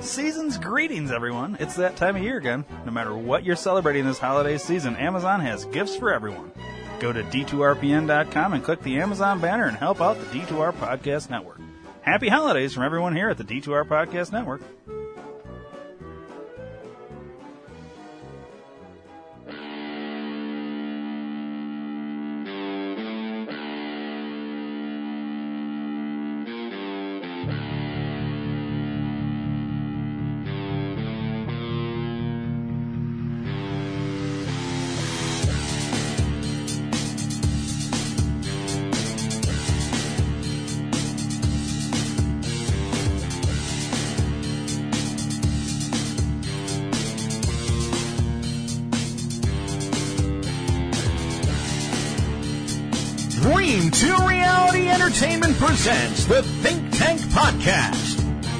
Season's greetings, everyone. It's that time of year again. No matter what you're celebrating this holiday season, Amazon has gifts for everyone. Go to D2RPN.com and click the Amazon banner and help out the D2R Podcast Network. Happy holidays from everyone here at the D2R Podcast Network. Dream 2 Reality Entertainment presents the Think Tank Podcast.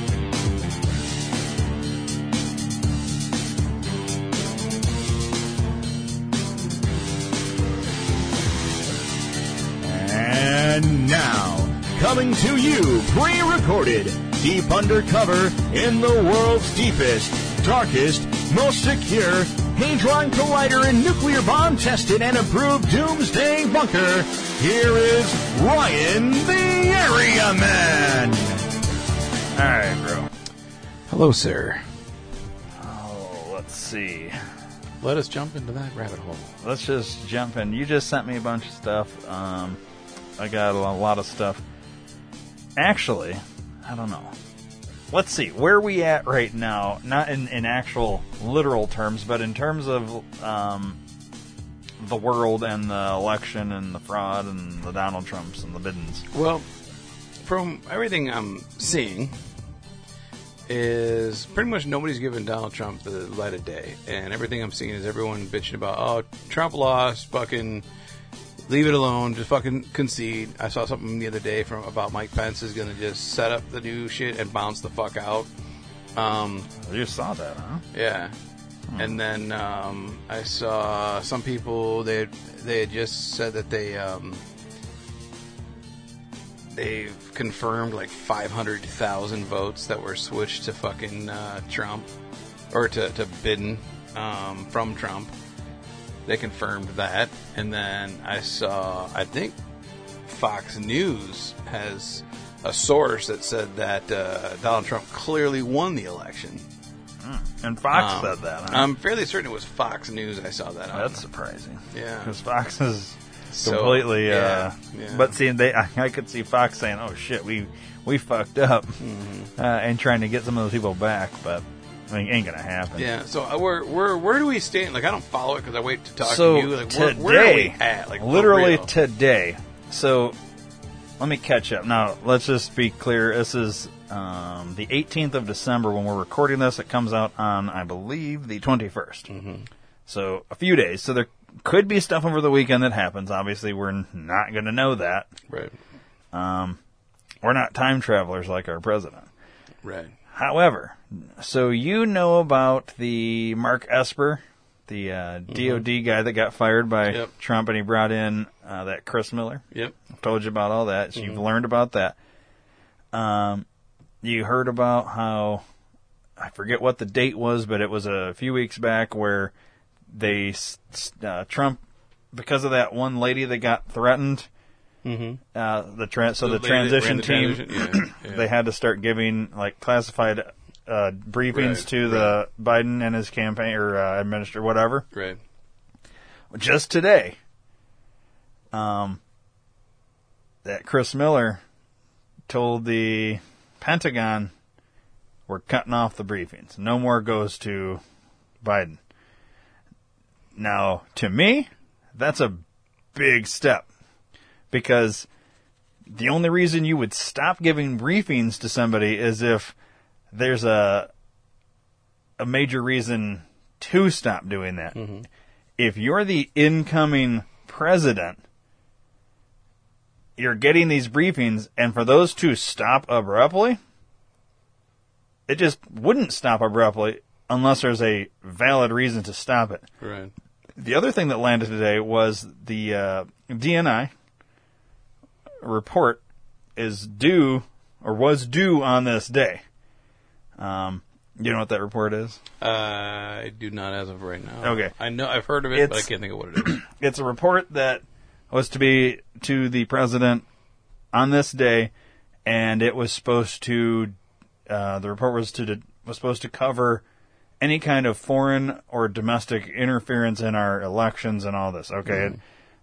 And now, coming to you pre-recorded, deep undercover in the world's deepest, darkest, most secure Hadron Collider and nuclear bomb tested and approved doomsday bunker, here is Ryan the Area Man. All right, bro. Hello, sir. Oh, let's see. Let us jump into that rabbit hole. Let's just jump in. You just sent me a bunch of stuff. I got a lot of stuff. Actually, I don't know. Let's see. Where are we at right now? Not in actual literal terms, but in terms of the world and the election and the fraud and the Donald Trumps and the Bidens. Well, from everything I'm seeing, is pretty much nobody's giving Donald Trump the light of day. And everything I'm seeing is everyone bitching about, oh, Trump lost, fucking leave it alone, just fucking concede. I saw something the other day about Mike Pence is going to just set up the new shit and bounce the fuck out. You saw that, huh? Yeah. And then I saw some people, they had just said that they've confirmed like 500,000 votes that were switched to fucking Trump, or to Biden from Trump. They confirmed that. And then I saw, I think Fox News has a source that said that Donald Trump clearly won the election. And Fox said that, huh? I'm fairly certain it was Fox News I saw that on. That's surprising. Yeah. Because Fox is completely... yeah. But see, I could see Fox saying, oh shit, we fucked up, and trying to get some of those people back, but I mean, it ain't gonna happen. Yeah, so where do we stand? Like, I don't follow it because I wait to talk to you. Like, today, where are we at? Like, literally today. So, let me catch up. Now, let's just be clear. This is the 18th of December when we're recording this. It comes out on, I believe, the 21st. Mm-hmm. So, a few days. So, there could be stuff over the weekend that happens. Obviously, we're not going to know that. Right. We're not time travelers like our president. Right. However, so you know about the Mark Esper, the DOD guy that got fired by Trump, and he brought in that Chris Miller? Yep. I've told you about all that, so you've learned about that. You heard about how, I forget what the date was, but it was a few weeks back where Trump, because of that one lady that got threatened, the transition team, they had to start giving like classified briefings to the Biden and his campaign or administrator, whatever. Right. Just today, that Chris Miller told the Pentagon, we're cutting off the briefings. No more goes to Biden. Now, to me, that's a big step. Because the only reason you would stop giving briefings to somebody is if there's a major reason to stop doing that. Mm-hmm. If you're the incoming president, you're getting these briefings, and for those to stop abruptly, it just wouldn't stop abruptly unless there's a valid reason to stop it. Right. The other thing that landed today was the DNI report is due, or was due on this day. You know what that report is? I do not as of right now. Okay. I know I've heard of it, but I can't think of what it is. It's a report that was to be to the president on this day, and it was supposed to. The report was supposed to cover any kind of foreign or domestic interference in our elections and all this. Okay.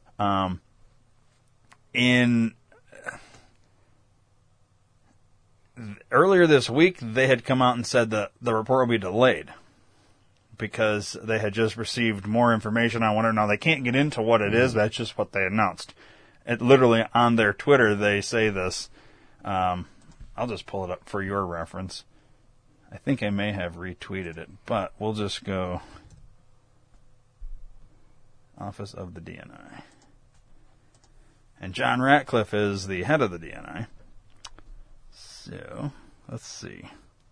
Earlier this week, they had come out and said that the report will be delayed because they had just received more information on what. Now, they can't get into what it is. That's just what they announced. It literally on their Twitter, they say this. I'll just pull it up for your reference. I think I may have retweeted it, but we'll just go Office of the DNI. And John Ratcliffe is the head of the DNI. So, let's see.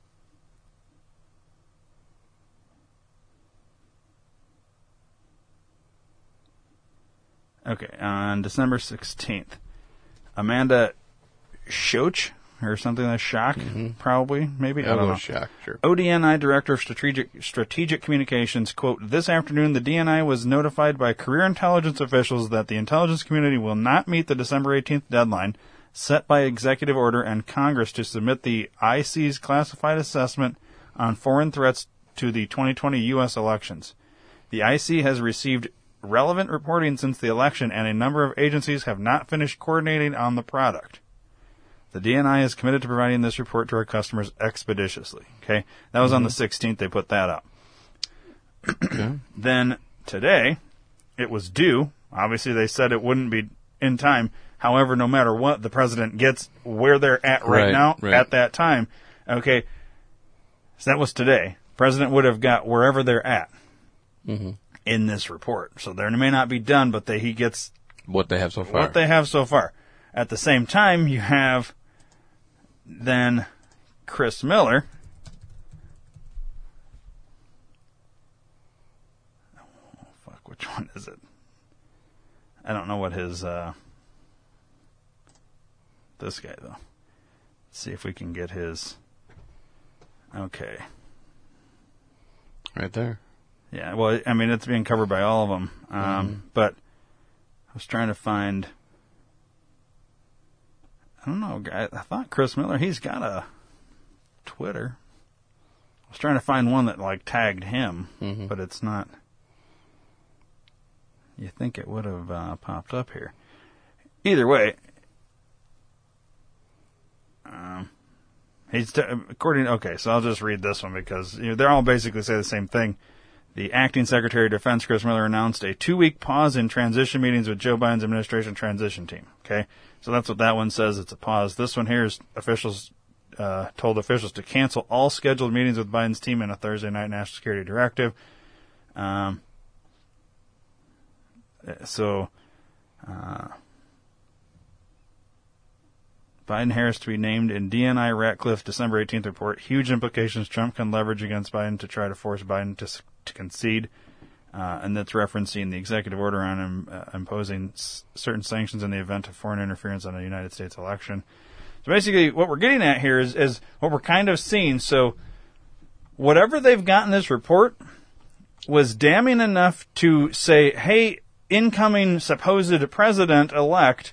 Okay, on December 16th, Amanda Schoch, or something like Shock, probably, maybe? I don't know. Shock, sure. ODNI Director of Strategic Communications, quote, "This afternoon, the DNI was notified by career intelligence officials that the intelligence community will not meet the December 18th deadline set by executive order and Congress to submit the IC's classified assessment on foreign threats to the 2020 U.S. elections. The IC has received relevant reporting since the election, and a number of agencies have not finished coordinating on the product. The DNI is committed to providing this report to our customers expeditiously." Okay? That was on the 16th. They put that up. Then today, it was due. Obviously, they said it wouldn't be in time. However, no matter what, the president gets where they're at right now at that time. Okay? So that was today. President would have got wherever they're at in this report. So they may not be done, but he gets what they have so far. What they have so far. At the same time, you have then Chris Miller. Oh, fuck, which one is it? I don't know what his, this guy, though. Let's see if we can get his, okay. Right there. Yeah, well, I mean, it's being covered by all of them. But I was trying to find, I don't know, I thought Chris Miller, he's got a Twitter. I was trying to find one that, like, tagged him, but it's not. You think it would have popped up here. Either way, okay, so I'll just read this one because they're all basically say the same thing. The acting Secretary of Defense, Chris Miller, announced a 2-week pause in transition meetings with Joe Biden's administration transition team. Okay, so that's what that one says. It's a pause. This one here is officials told officials to cancel all scheduled meetings with Biden's team in a Thursday night national security directive. Biden Harris to be named in DNI Ratcliffe December 18th report. Huge implications Trump can leverage against Biden to try to force Biden to concede. And that's referencing the executive order on imposing certain sanctions in the event of foreign interference on a United States election. So basically what we're getting at here is what we're kind of seeing. So whatever they've got in this report was damning enough to say, hey, incoming supposed president-elect,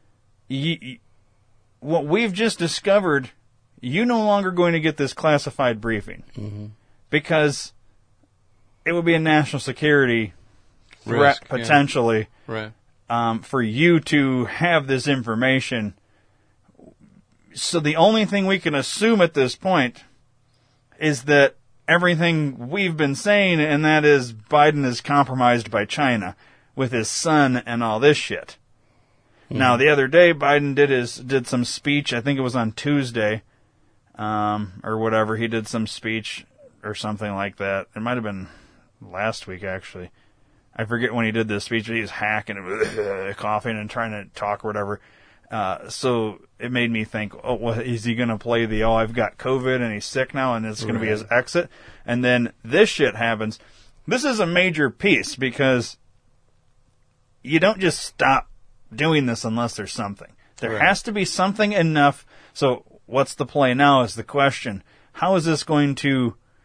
what we've just discovered, you're no longer going to get this classified briefing because it would be a national security threat potentially for you to have this information. So the only thing we can assume at this point is that everything we've been saying, and that is Biden is compromised by China with his son and all this shit. Now, the other day, Biden did some speech. I think it was on Tuesday, or whatever. He did some speech or something like that. It might have been last week, actually. I forget when he did this speech, but he was hacking and coughing and trying to talk or whatever. So it made me think, oh, well, is he going to play the, I've got COVID and he's sick now and it's going to be his exit? And then this shit happens. This is a major piece because you don't just stop doing this unless there's something. There has to be something enough. So what's the play now is the question. How is this going to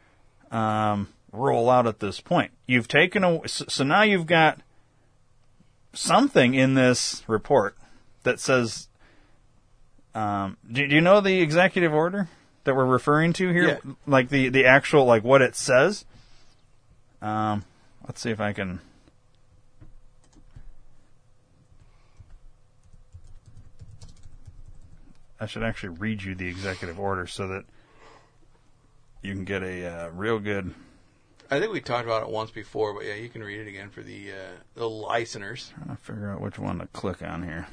roll out at this point. You've taken so now you've got something in this report that says, do you know the executive order that we're referring to here? Yeah. Like the actual, like what it says? Let's see if I can. I should actually read you the executive order so that you can get a real good. I think we talked about it once before, but yeah, you can read it again for the listeners. Trying to figure out which one to click on here.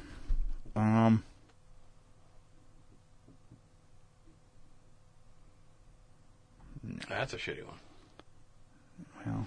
That's a shitty one. Well,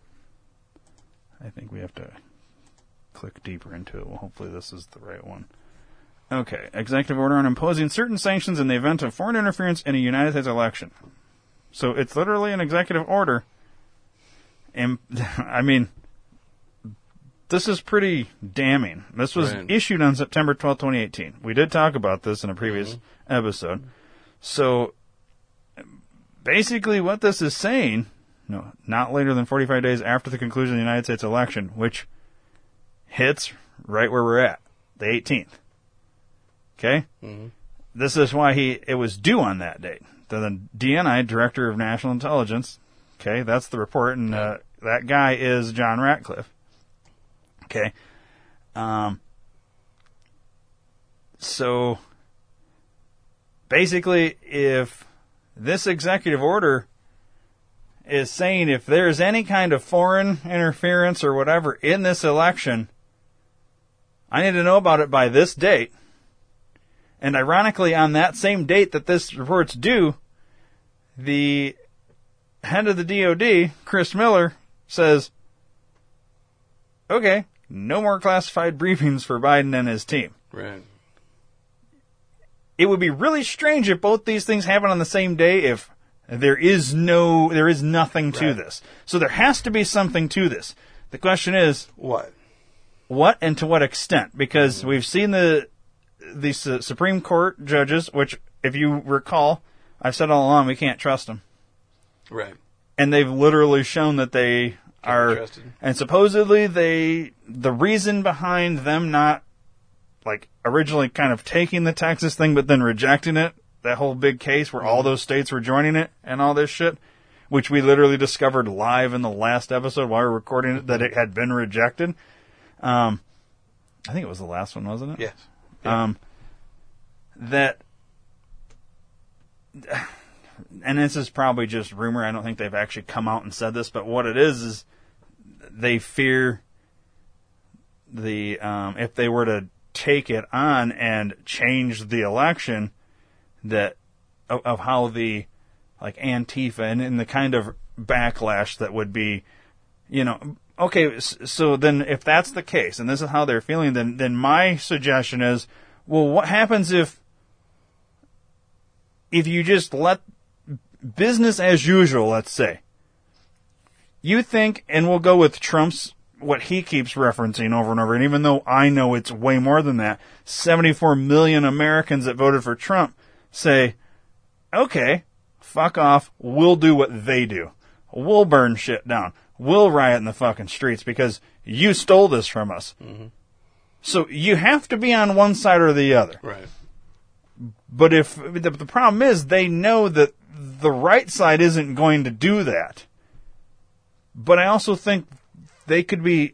I think we have to click deeper into it. Well, hopefully this is the right one. Okay, executive order on imposing certain sanctions in the event of foreign interference in a United States election. So it's literally an executive order. And, I mean, this is pretty damning. This was issued on September 12, 2018. We did talk about this in a previous episode. So, basically what this is saying, no, not later than 45 days after the conclusion of the United States election, which hits right where we're at, the 18th. Okay? Mm-hmm. This is why it was due on that date. The DNI, Director of National Intelligence, okay, that's the report, and that guy is John Ratcliffe. Okay. So, basically, if this executive order is saying if there's any kind of foreign interference or whatever in this election, I need to know about it by this date. And ironically, on that same date that this report's due, the head of the DOD, Chris Miller, says, okay, no more classified briefings for Biden and his team. Right. It would be really strange if both these things happen on the same day if there is nothing to this. So there has to be something to this. The question is, what and to what extent? Because we've seen the Supreme Court judges, which, if you recall, I've said all along, we can't trust them. Right. And they've literally shown that they are trusted. And supposedly the reason behind them not, like, originally kind of taking the Texas thing but then rejecting it, that whole big case where all those states were joining it and all this shit, which we literally discovered live in the last episode while we were recording it, that it had been rejected. I think it was the last one, wasn't it? Yes. Yeah. And this is probably just rumor. I don't think they've actually come out and said this, but what it is they fear if they were to take it on and change the election, that of how the, like, Antifa and the kind of backlash that would be, okay, so then if that's the case, and this is how they're feeling, then my suggestion is, well, what happens if you just let business as usual, let's say? You think, and we'll go with Trump's, what he keeps referencing over and over, and even though I know it's way more than that, 74 million Americans that voted for Trump say, okay, fuck off, we'll do what they do. We'll burn shit down. We'll riot in the fucking streets because you stole this from us. Mm-hmm. So you have to be on one side or the other. Right. But if the problem is, they know that the right side isn't going to do that. But I also think they could be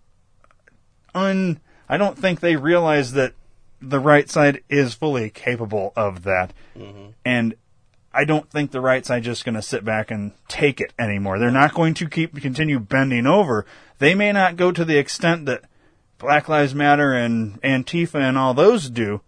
I don't think they realize that the right side is fully capable of that. Mm-hmm. And I don't think the right side just going to sit back and take it anymore. They're not going to continue bending over. They may not go to the extent that Black Lives Matter and Antifa and all those do,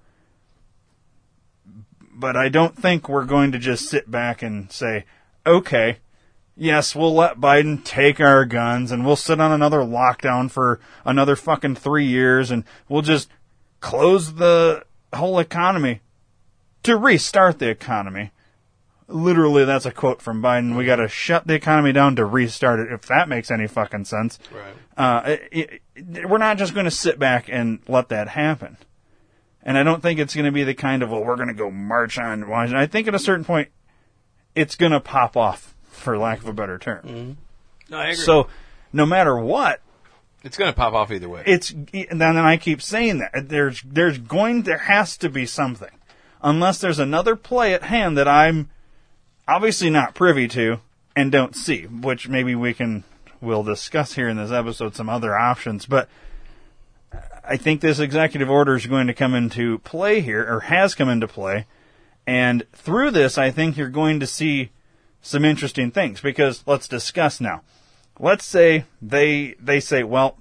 but I don't think we're going to just sit back and say, okay, yes, we'll let Biden take our guns and we'll sit on another lockdown for another fucking 3 years and we'll just close the whole economy to restart the economy. Literally, that's a quote from Biden. We got to shut the economy down to restart it, if that makes any fucking sense. Right. We're not just going to sit back and let that happen. And I don't think it's going to be the kind of, well, we're going to go march on Washington. I think at a certain point, it's going to pop off for lack of a better term. Mm-hmm. No, I agree. So, no matter what, it's going to pop off either way. And then I keep saying that there has to be something, unless there's another play at hand that I'm obviously not privy to and don't see, which maybe we'll discuss here in this episode some other options. But I think this executive order is going to come into play here, or has come into play, and through this, I think you're going to see some interesting things. Because let's discuss now. Let's say they say, well,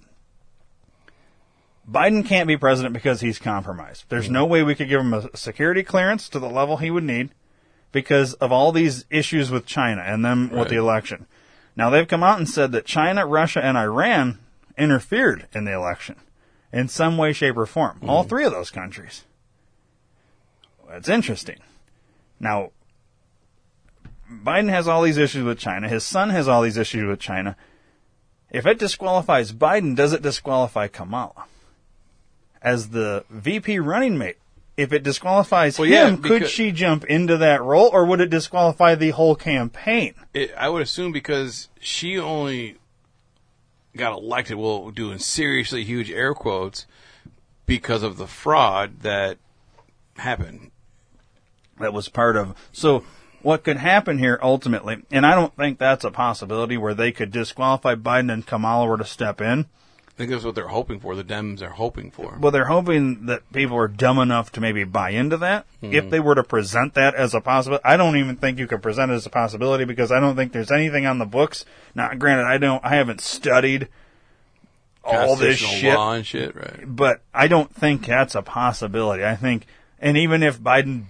Biden can't be president because he's compromised. There's no way we could give him a security clearance to the level he would need because of all these issues with China and then with the election. Now, they've come out and said that China, Russia, and Iran interfered in the election in some way, shape, or form. All three of those countries. That's interesting. Now, Biden has all these issues with China. His son has all these issues with China. If it disqualifies Biden, does it disqualify Kamala as the VP running mate? If it disqualifies him, could she jump into that role, or would it disqualify the whole campaign? I would assume because she only got elected, well, doing seriously huge air quotes, because of the fraud that happened. That was part of... So... What could happen here ultimately, and I don't think that's a possibility where they could disqualify Biden and Kamala were to step in. I think that's what they're hoping for. The Dems are hoping for. Well, they're hoping that people are dumb enough to maybe buy into that. Mm-hmm. If they were to present that as a possibility, I don't even think you could present it as a possibility because I don't think there's anything on the books. Now, granted, I haven't studied all this shit, law and shit, right? But I don't think that's a possibility. I think, and even if Biden,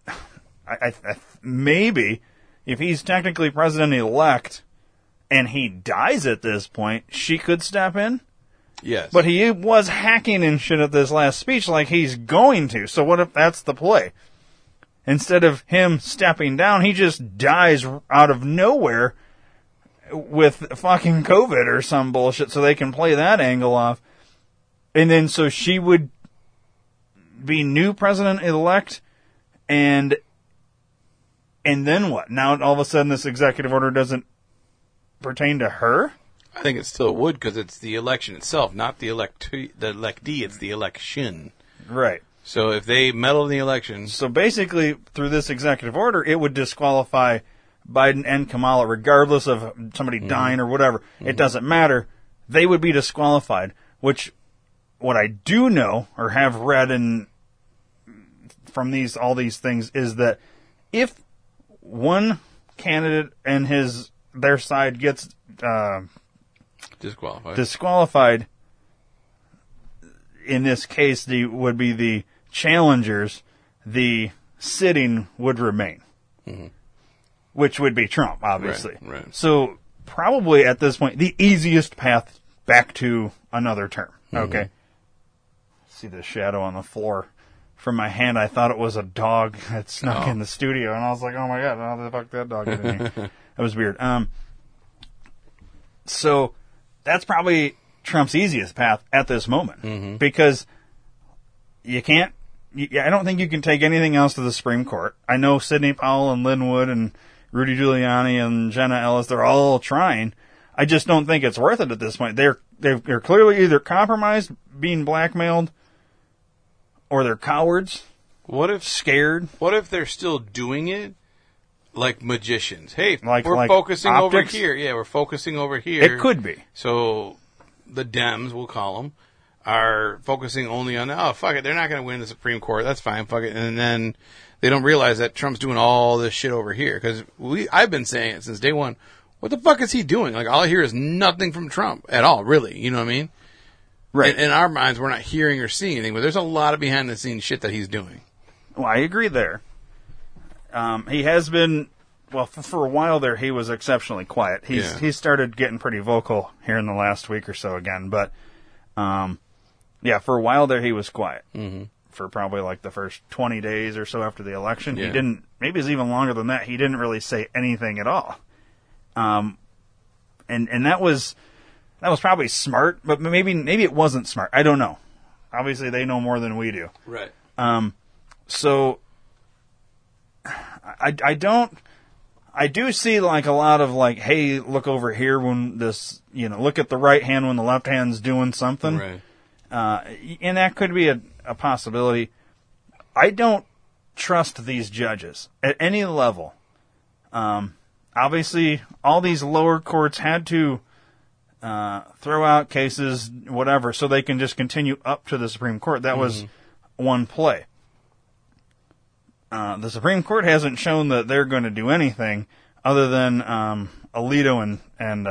maybe if he's technically president-elect and he dies at this point, she could step in. Yes. But he was hacking and shit at this last speech like he's going to. So what if that's the play? Instead of him stepping down, he just dies out of nowhere with fucking COVID or some bullshit so they can play that angle off. And then so she would be new president-elect and then what? Now all of a sudden this executive order doesn't pertain to her? I think it still would because it's the election itself, not the electee, it's the election. Right. So if they meddle in the election... So basically, through this executive order, it would disqualify Biden and Kamala regardless of somebody dying or whatever. It doesn't matter. They would be disqualified, which what I do know or have read from all these things is that if one candidate and their side gets disqualified, in this case, would be the challengers. The sitting would remain, which would be Trump, obviously. Right. So probably at this point, the easiest path back to another term. Okay. See the shadow on the floor. From my hand, I thought it was a dog that snuck in the studio, and I was like, oh my God, how the fuck did that dog get in here? That was weird. So that's probably Trump's easiest path at this moment, because you can't, I don't think you can take anything else to the Supreme Court. I know Sidney Powell and Lin Wood and Rudy Giuliani and Jenna Ellis, they're all trying. I just don't think it's worth it at this point. They're clearly either compromised, being blackmailed, or they're cowards. Scared? What if they're still doing it like magicians? Hey, we're focusing optics? over here. Yeah, we're focusing over here. It could be. So the Dems, we'll call them, are focusing only on, fuck it, they're not going to win the Supreme Court. That's fine, fuck it. And then they don't realize that Trump's doing all this shit over here. Because I've been saying it since day one. What the fuck is he doing? Like, all I hear is nothing from Trump at all, really. You know what I mean? Right. In our minds, we're not hearing or seeing anything, but there's a lot of behind-the-scenes shit that he's doing. Well, I agree there. He has been, well, for a while there, he was exceptionally quiet. He started getting pretty vocal here in the last week or so again, but, for a while there, he was quiet. Mm-hmm. For probably like the first 20 days or so after the election. Yeah. He didn't, maybe it's even longer than that, he didn't really say anything at all. And that was probably smart, but maybe it wasn't smart. I don't know. Obviously, they know more than we do. Right. So I don't I do see like a lot of like, hey, look over here when this, look at the right hand when the left hand's doing something. Right. And that could be a possibility. I don't trust these judges at any level. Obviously, all these lower courts had to throw out cases, whatever, so they can just continue up to the Supreme Court. That was one play. The Supreme Court hasn't shown that they're going to do anything other than Alito and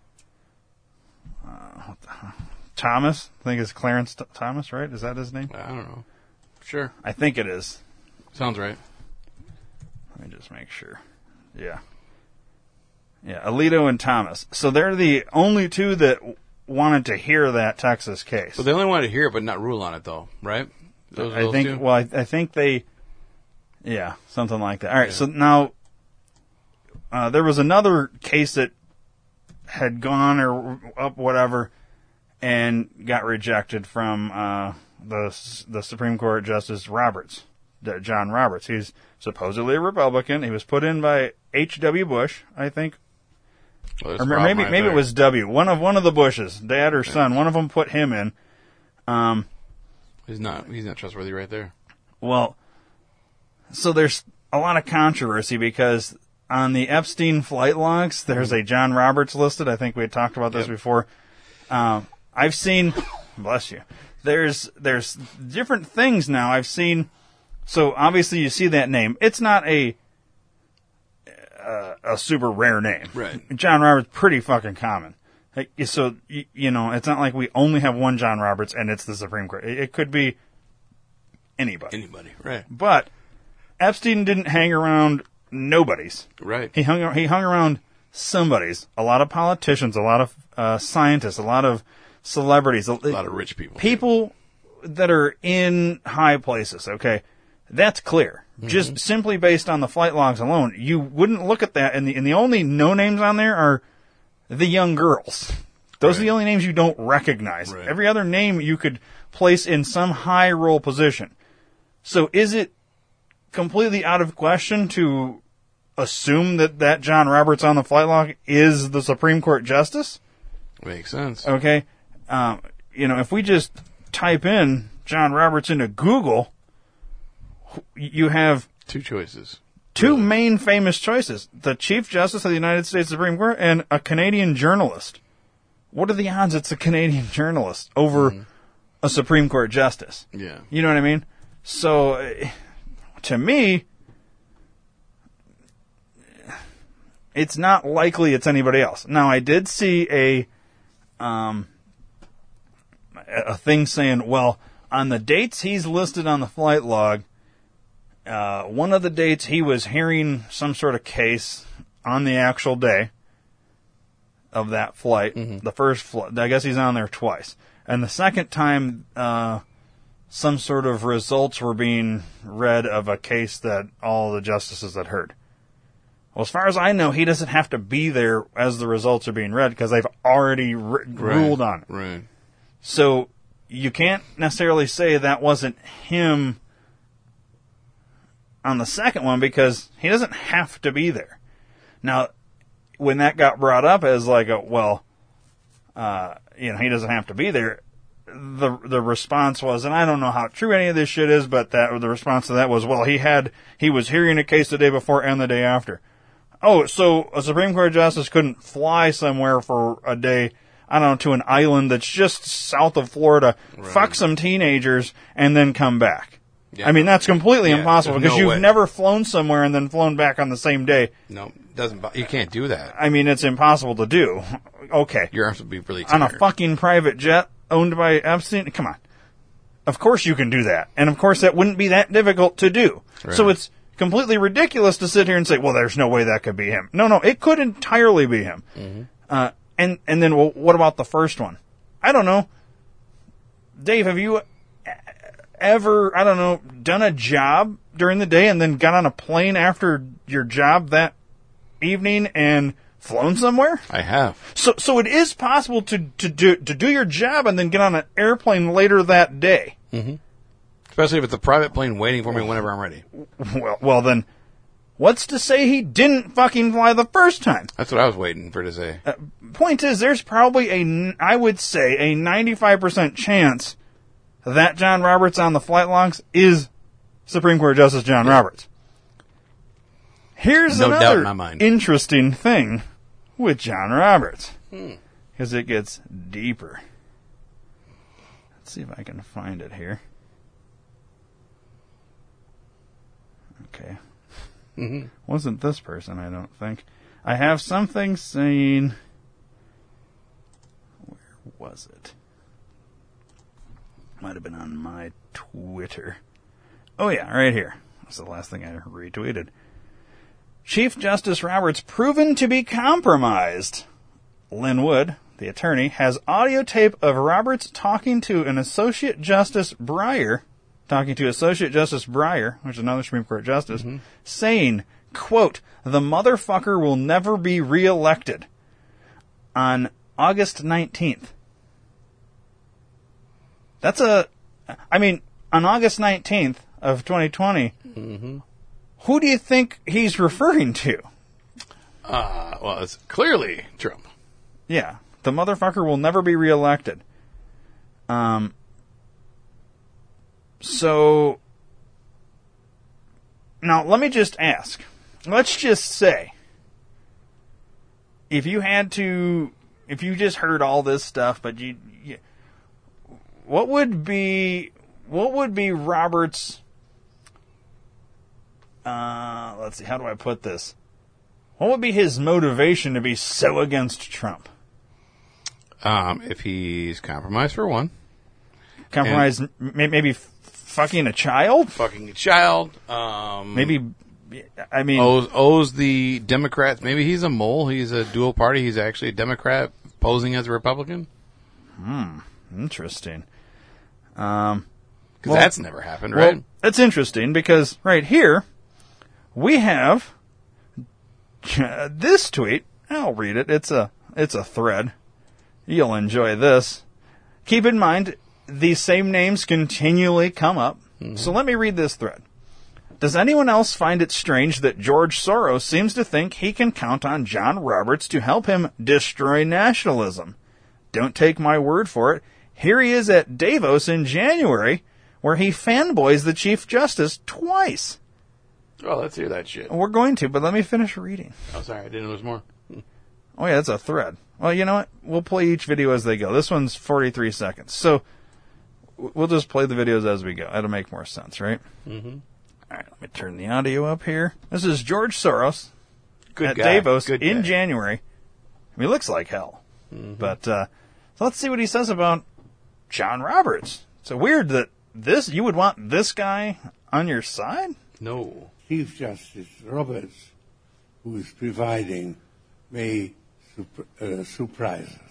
Thomas. I think it's Clarence Thomas, right? Is that his name? I don't know. Sure. I think it is. Sounds right. Let me just make sure. Yeah. Yeah, Alito and Thomas. So they're the only two that wanted to hear that Texas case. But they only wanted to hear it, but not rule on it, though, right? I think. Well, I think they. Yeah, something like that. All right. Yeah. So now, there was another case that had gone or up, whatever, and got rejected from the Supreme Court Justice Roberts, John Roberts. He's supposedly a Republican. He was put in by H.W. Bush, I think. Well, or maybe it was W. One of the Bushes, dad or son. One of them put him in. He's not trustworthy right there. Well, so there's a lot of controversy because on the Epstein flight logs, there's a John Roberts listed. I think we had talked about this before. I've seen, bless you. There's different things now. I've seen. So obviously you see that name. It's not a super rare name. Right. John Roberts, pretty fucking common. So, it's not like we only have one John Roberts and it's the Supreme Court. It could be anybody. Anybody, right. But Epstein didn't hang around nobody's. Right. He hung around somebody's. A lot of politicians, a lot of scientists, a lot of celebrities. A lot of rich people. People that are in high places, okay? That's clear. Mm-hmm. Just simply based on the flight logs alone, you wouldn't look at that, and the only no names on there are the young girls. Those are the only names you don't recognize. Right. Every other name you could place in some high role position. So is it completely out of question to assume that John Roberts on the flight log is the Supreme Court justice? Makes sense. Okay. If we just type in John Roberts into Google, you have two choices. Two main famous choices. The Chief Justice of the United States Supreme Court and a Canadian journalist. What are the odds it's a Canadian journalist over a Supreme Court justice? Yeah. You know what I mean? So, to me, it's not likely it's anybody else. Now, I did see a thing saying, well, on the dates he's listed on the flight log, one of the dates he was hearing some sort of case on the actual day of that flight. Mm-hmm. The first flight, I guess he's on there twice. And the second time, some sort of results were being read of a case that all the justices had heard. Well, as far as I know, he doesn't have to be there as the results are being read because they've already ruled on it. Right. So you can't necessarily say that wasn't him on the second one because he doesn't have to be there. Now, when that got brought up as like he doesn't have to be there, the response was, and I don't know how true any of this shit is, but the response to that was, well, he was hearing a case the day before and the day after. Oh, so a Supreme Court justice couldn't fly somewhere for a day, I don't know, to an island that's just south of Florida, fuck some teenagers, and then come back. Yeah. I mean, that's completely impossible because you've never flown somewhere and then flown back on the same day. No, you can't do that. I mean, it's impossible to do. Okay. Your arms would be really tired. On a fucking private jet owned by Epstein? Come on. Of course you can do that. And of course that wouldn't be that difficult to do. Right. So it's completely ridiculous to sit here and say, well, there's no way that could be him. No, it could entirely be him. Mm-hmm. And then, well, what about the first one? I don't know. Dave, have you ever, I don't know, done a job during the day and then got on a plane after your job that evening and flown somewhere? I have. So it is possible to do your job and then get on an airplane later that day. Mm-hmm. Especially if it's a private plane waiting for me whenever I'm ready. Well then, What's to say he didn't fucking fly the first time? That's what I was waiting for to say. Point is, there's probably I would say, a 95% chance that John Roberts on the flight logs is Supreme Court Justice John Roberts. Here's No doubt in another my mind. interesting thing with John Roberts. Because it gets deeper. Let's see if I can find it here. Okay. Wasn't this person, I don't think. I have something saying... Where was it? Might have been on my Twitter. Oh yeah, right here. That's the last thing I retweeted. Chief Justice Roberts proven to be compromised. Lynn Wood, the attorney, has audio tape of Roberts talking to Associate Justice Breyer, which is another Supreme Court justice, saying, quote, "The motherfucker will never be reelected," on August 19th. On August 19th of 2020, who do you think he's referring to? Well, it's clearly Trump. Yeah, the motherfucker will never be reelected. So, now let me just ask. Let's just say, if you just heard all this stuff, but what would be Roberts? Let's see. How do I put this? What would be his motivation to be so against Trump? If he's compromised for one. Compromise, maybe fucking a child? Fucking a child. Owes the Democrats. Maybe he's a mole. He's a dual party. He's actually a Democrat posing as a Republican. Interesting. Because that's never happened, right? Well, it's interesting because right here we have this tweet. I'll read it. It's a thread. You'll enjoy this. Keep in mind, these same names continually come up. So let me read this thread. Does anyone else find it strange that George Soros seems to think he can count on John Roberts to help him destroy nationalism? Don't take my word for it. Here he is at Davos in January, where he fanboys the Chief Justice twice. Oh, let's hear that shit. We're going to, but let me finish reading. Oh, sorry. I didn't know there was more. Oh, yeah, it's a thread. Well, you know what? We'll play each video as they go. This one's 43 seconds. So we'll just play the videos as we go. That'll make more sense, right? Mm-hmm. All right, let me turn the audio up here. This is George Soros at Davos in January. I mean, he looks like hell. Mm-hmm. But so let's see what he says about John Roberts. It's weird that you would want this guy on your side? No. Chief Justice Roberts, who is presiding, may surprise us.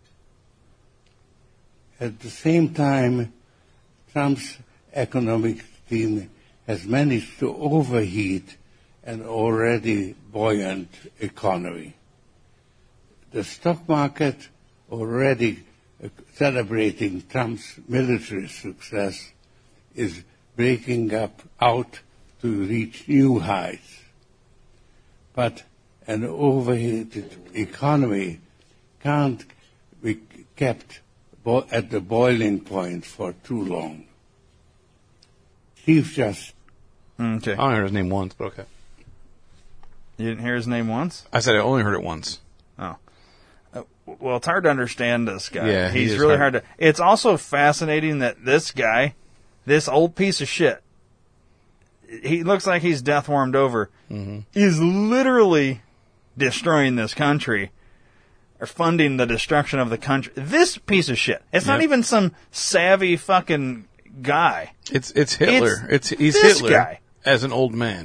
At the same time, Trump's economic team has managed to overheat an already buoyant economy. The stock market, already celebrating Trump's military success, is breaking out to reach new heights. But an overheated economy can't be kept at the boiling point for too long. Chief Justice. Okay. I only heard his name once, but okay. You didn't hear his name once? I said I only heard it once. Oh. Well, it's hard to understand this guy. Yeah, he's really hard to... It's also fascinating that this guy, this old piece of shit, he looks like he's death warmed over, is literally destroying this country or funding the destruction of the country. This piece of shit. It's not even some savvy fucking guy. It's Hitler. He's this Hitler guy. As an old man.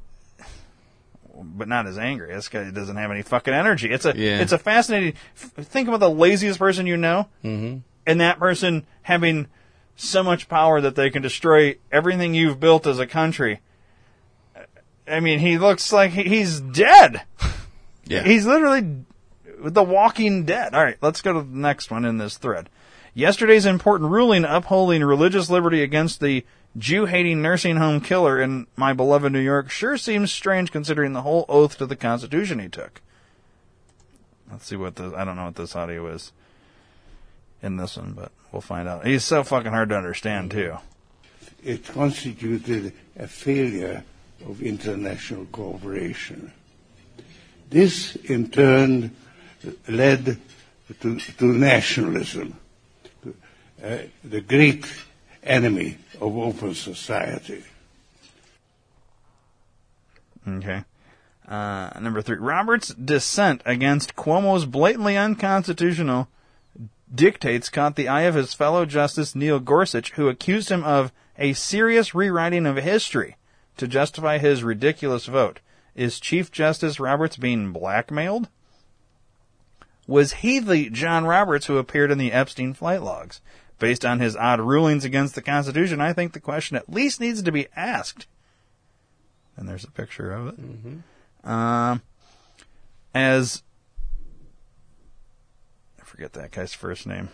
But not as angry. This guy doesn't have any fucking energy. It's a fascinating... Think about the laziest person you know, and that person having so much power that they can destroy everything you've built as a country. I mean, he looks like he's dead. Yeah. He's literally the Walking Dead. All right, let's go to the next one in this thread. Yesterday's important ruling upholding religious liberty against the Jew-hating nursing home killer in my beloved New York sure seems strange considering the whole oath to the Constitution he took. Let's see what I don't know what this audio is in this one, but we'll find out. He's so fucking hard to understand, too. It constituted a failure of international cooperation. This, in turn, led to nationalism, the great enemy of open society. Okay. Number 3. Roberts' dissent against Cuomo's blatantly unconstitutional dictates caught the eye of his fellow Justice Neil Gorsuch, who accused him of a serious rewriting of history to justify his ridiculous vote. Is Chief Justice Roberts being blackmailed? Was he the John Roberts who appeared in the Epstein flight logs? Based on his odd rulings against the Constitution, I think the question at least needs to be asked. And there's a picture of it. Mm-hmm. As I forget that guy's first name.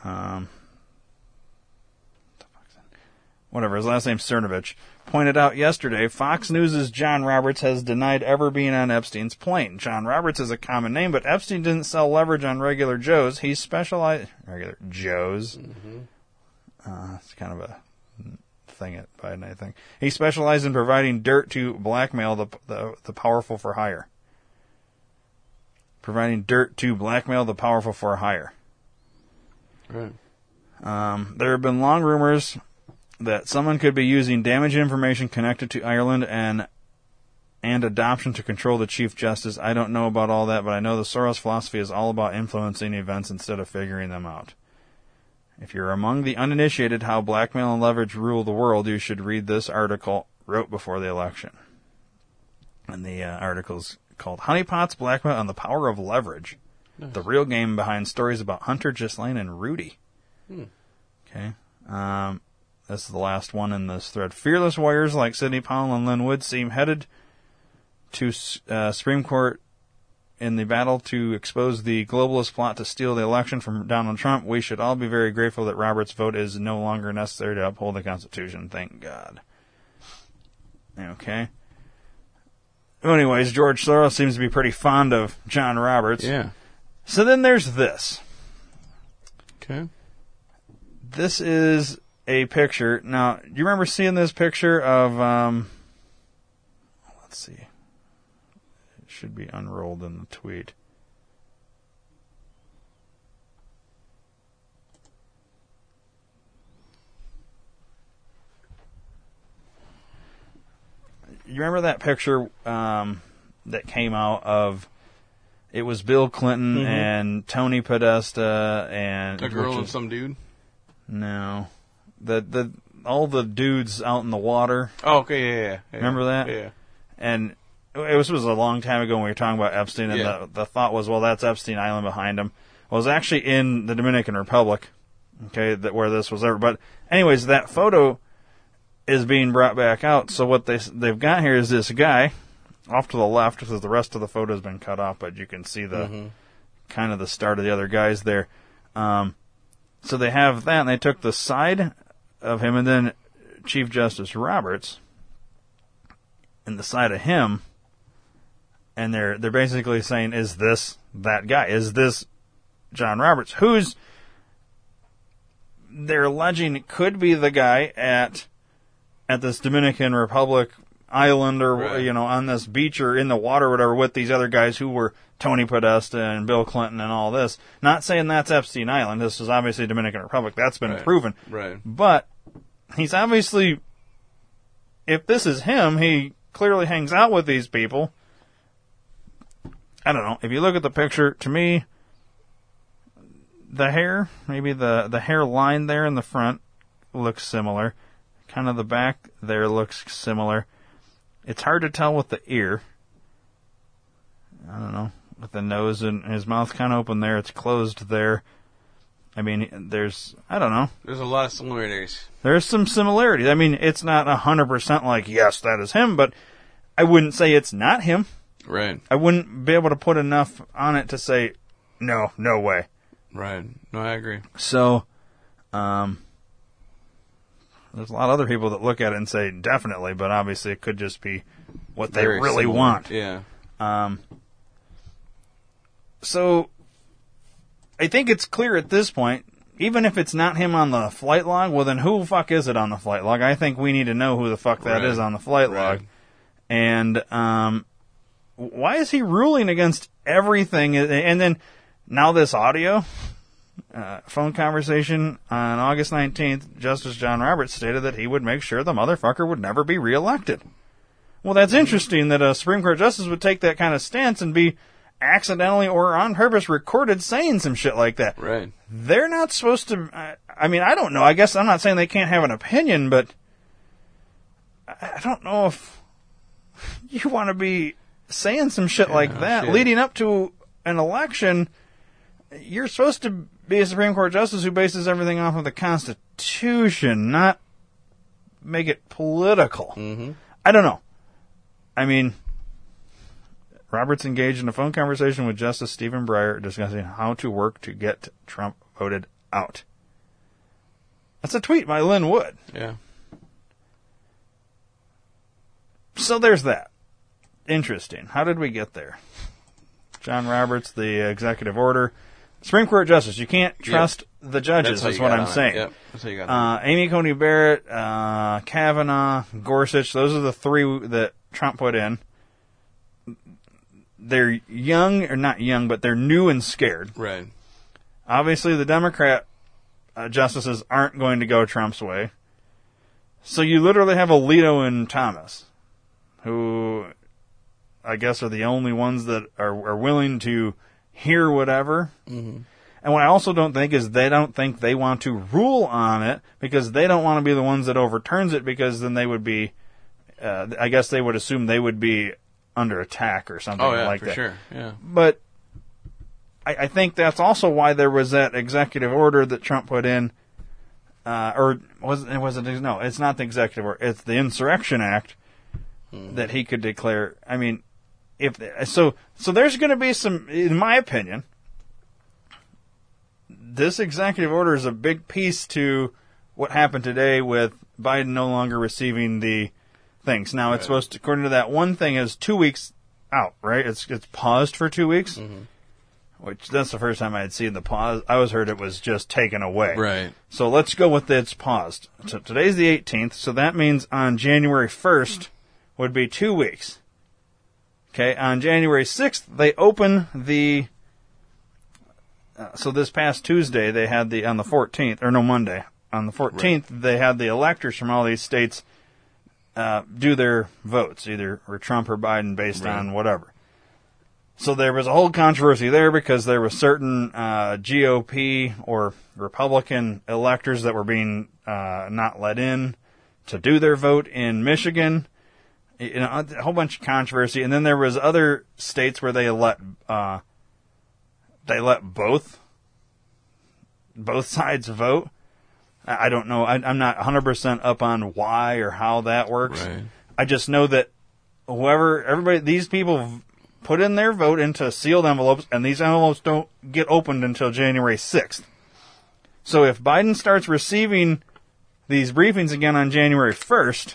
Whatever, his last name's Cernovich, pointed out yesterday, Fox News' John Roberts has denied ever being on Epstein's plane. John Roberts is a common name, but Epstein didn't sell leverage on regular Joes. He specialized... Regular Joes? Mm-hmm. It's kind of a thing at Biden, I think. He specialized in providing dirt to blackmail the powerful for hire. Providing dirt to blackmail the powerful for hire. Right. There have been long rumors that someone could be using damaging information connected to Ireland and adoption to control the Chief Justice. I don't know about all that, but I know the Soros philosophy is all about influencing events instead of figuring them out. If you're among the uninitiated how blackmail and leverage rule the world, you should read this article, wrote before the election. And the article's called Honeypots, Blackmail, and the Power of Leverage. Nice. The real game behind stories about Hunter, Ghislaine, and Rudy. Okay. This is the last one in this thread. Fearless warriors like Sidney Powell and Lynn Wood seem headed to Supreme Court in the battle to expose the globalist plot to steal the election from Donald Trump. We should all be very grateful that Roberts' vote is no longer necessary to uphold the Constitution. Thank God. Okay. Well, anyways, George Soros seems to be pretty fond of John Roberts. Yeah. So then there's this. Okay. This is a picture. Now, do you remember seeing this picture of, let's see. It should be unrolled in the tweet. You remember that picture that came out of, it was Bill Clinton and Tony Podesta and... A girl and some dude? No. All the dudes out in the water. Oh, okay, yeah. Remember that? Yeah. And it was a long time ago when we were talking about Epstein, and the thought was, well, that's Epstein Island behind him. Well, it was actually in the Dominican Republic, okay, where this was ever. But anyways, that photo is being brought back out. So what they've got here is this guy off to the left, because the rest of the photo has been cut off, but you can see the kind of the start of the other guys there. So they have that, and they took the side of him, and then Chief Justice Roberts, and the side of him, and they're basically saying, is this that guy? Is this John Roberts? Who's they're alleging could be the guy at this Dominican Republic island, or right. On this beach or in the water or whatever, with these other guys who were Tony Podesta and Bill Clinton and all this. Not saying that's Epstein Island. This is obviously Dominican Republic. That's been proven. Right. But he's obviously, if this is him, he clearly hangs out with these people. I don't know. If you look at the picture, to me, the hair, maybe the hair line there in the front looks similar. Kind of the back there looks similar. It's hard to tell with the ear. I don't know. With the nose and his mouth kind of open there, it's closed there. I mean, I don't know. There's a lot of similarities. There's some similarities. I mean, it's not 100% like, yes, that is him, but I wouldn't say it's not him. Right. I wouldn't be able to put enough on it to say, no way. Right. No, I agree. So, There's a lot of other people that look at it and say definitely, but obviously it could just be what they Very really similar. want. Yeah. So I think it's clear at this point, even if it's not him on the flight log, well then who the fuck is it on the flight log? I think we need to know who the fuck that is on the flight log. And why is he ruling against everything? And then now this audio, phone conversation on August 19th, Justice John Roberts stated that he would make sure the motherfucker would never be reelected. Well, that's interesting that a Supreme Court justice would take that kind of stance and be accidentally or on purpose recorded saying some shit like that. Right. They're not supposed to... I mean, I don't know. I guess I'm not saying they can't have an opinion, but I don't know if you want to be saying some shit like that. Shit. Leading up to an election, you're supposed to be a Supreme Court justice who bases everything off of the Constitution, not make it political. Mm-hmm. I don't know. I mean... Roberts engaged in a phone conversation with Justice Stephen Breyer discussing how to work to get Trump voted out. That's a tweet by Lynn Wood. Yeah. So there's that. Interesting. How did we get there? John Roberts, the executive order. Supreme Court justice, you can't trust the judges, is what I'm saying. Yep. That's how you got it. Amy Coney Barrett, Kavanaugh, Gorsuch, those are the three that Trump put in. They're young, or not young, but they're new and scared. Right. Obviously, the Democrat justices aren't going to go Trump's way. So you literally have Alito and Thomas, who I guess are the only ones that are willing to hear whatever. Mm-hmm. And what I also don't think is they don't think they want to rule on it because they don't want to be the ones that overturns it because then they would be, I guess they would assume they would be under attack or something like that. Oh, yeah, for sure. Yeah. But I think that's also why there was that executive order that Trump put in, or was it? No, it's not the executive order. It's the Insurrection Act that he could declare. I mean, so there's going to be some, in my opinion, this executive order is a big piece to what happened today with Biden no longer receiving the things. Now, it's supposed to, according to that one thing, is 2 weeks out, right? It's paused for 2 weeks, which that's the first time I had seen the pause. I always heard it was just taken away. Right. So let's go with it's paused. So today's the 18th, so that means on January 1st would be 2 weeks. Okay, on January 6th, they open the... so this past Tuesday, they had on the 14th, or no, Monday, on the 14th, they had the electors from all these states do their votes, either or Trump or Biden, based on whatever. So there was a whole controversy there because there were certain GOP or Republican electors that were being not let in to do their vote in Michigan. You know, a whole bunch of controversy, and then there was other states where they let both sides vote. I don't know. I'm not 100% up on why or how that works. Right. I just know that these people put in their vote into sealed envelopes, and these envelopes don't get opened until January 6th. So if Biden starts receiving these briefings again on January 1st,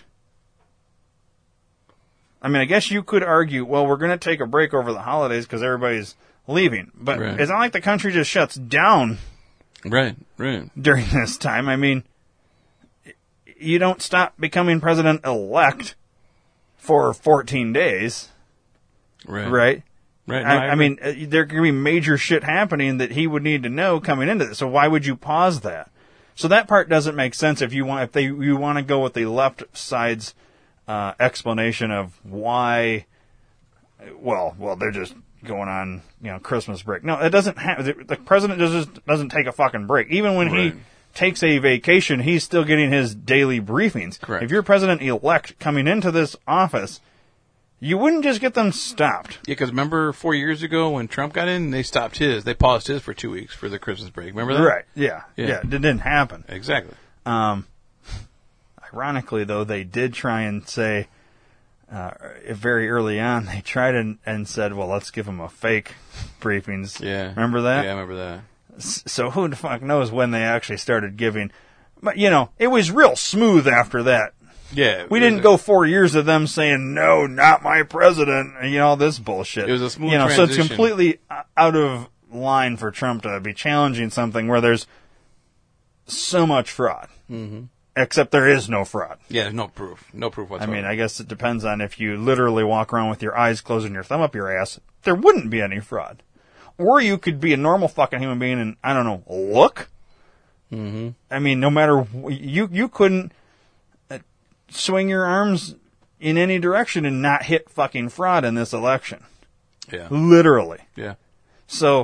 I mean, I guess you could argue, well, we're going to take a break over the holidays because everybody's leaving. But it's not like the country just shuts down. Right. During this time. I mean, you don't stop becoming president-elect for 14 days. Right? No, I mean, there could be major shit happening that he would need to know coming into this. So why would you pause that? So that part doesn't make sense if you want to go with the left side's explanation of why. Well, they're just going on, Christmas break. No, it doesn't happen. The president just doesn't take a fucking break. Even when he takes a vacation, he's still getting his daily briefings. Correct. If you're president-elect coming into this office, you wouldn't just get them stopped. Yeah, because remember 4 years ago when Trump got in, they stopped his. They paused his for 2 weeks for the Christmas break. Remember that? Right. Yeah. It didn't happen. Exactly. Ironically, though, they did try and say, very early on, they tried and said, well, let's give them a fake briefings. Yeah. Remember that? Yeah, I remember that. So who the fuck knows when they actually started giving. But, you know, it was real smooth after that. Yeah. We didn't go 4 years of them saying, no, not my president, and, you know, all this bullshit. It was a smooth So it's transition. completely out of line for Trump to be challenging something where there's so much fraud. Mm-hmm. Except there is no fraud. Yeah, no proof. No proof I whatsoever. mean, I guess it depends on if you literally walk around with your eyes closed and your thumb up your ass, there wouldn't be any fraud. Or you could be a normal fucking human being and, I don't know, look? Mm-hmm. I mean, no matter, you couldn't swing your arms in any direction and not hit fucking fraud in this election. Yeah. Literally. Yeah. So,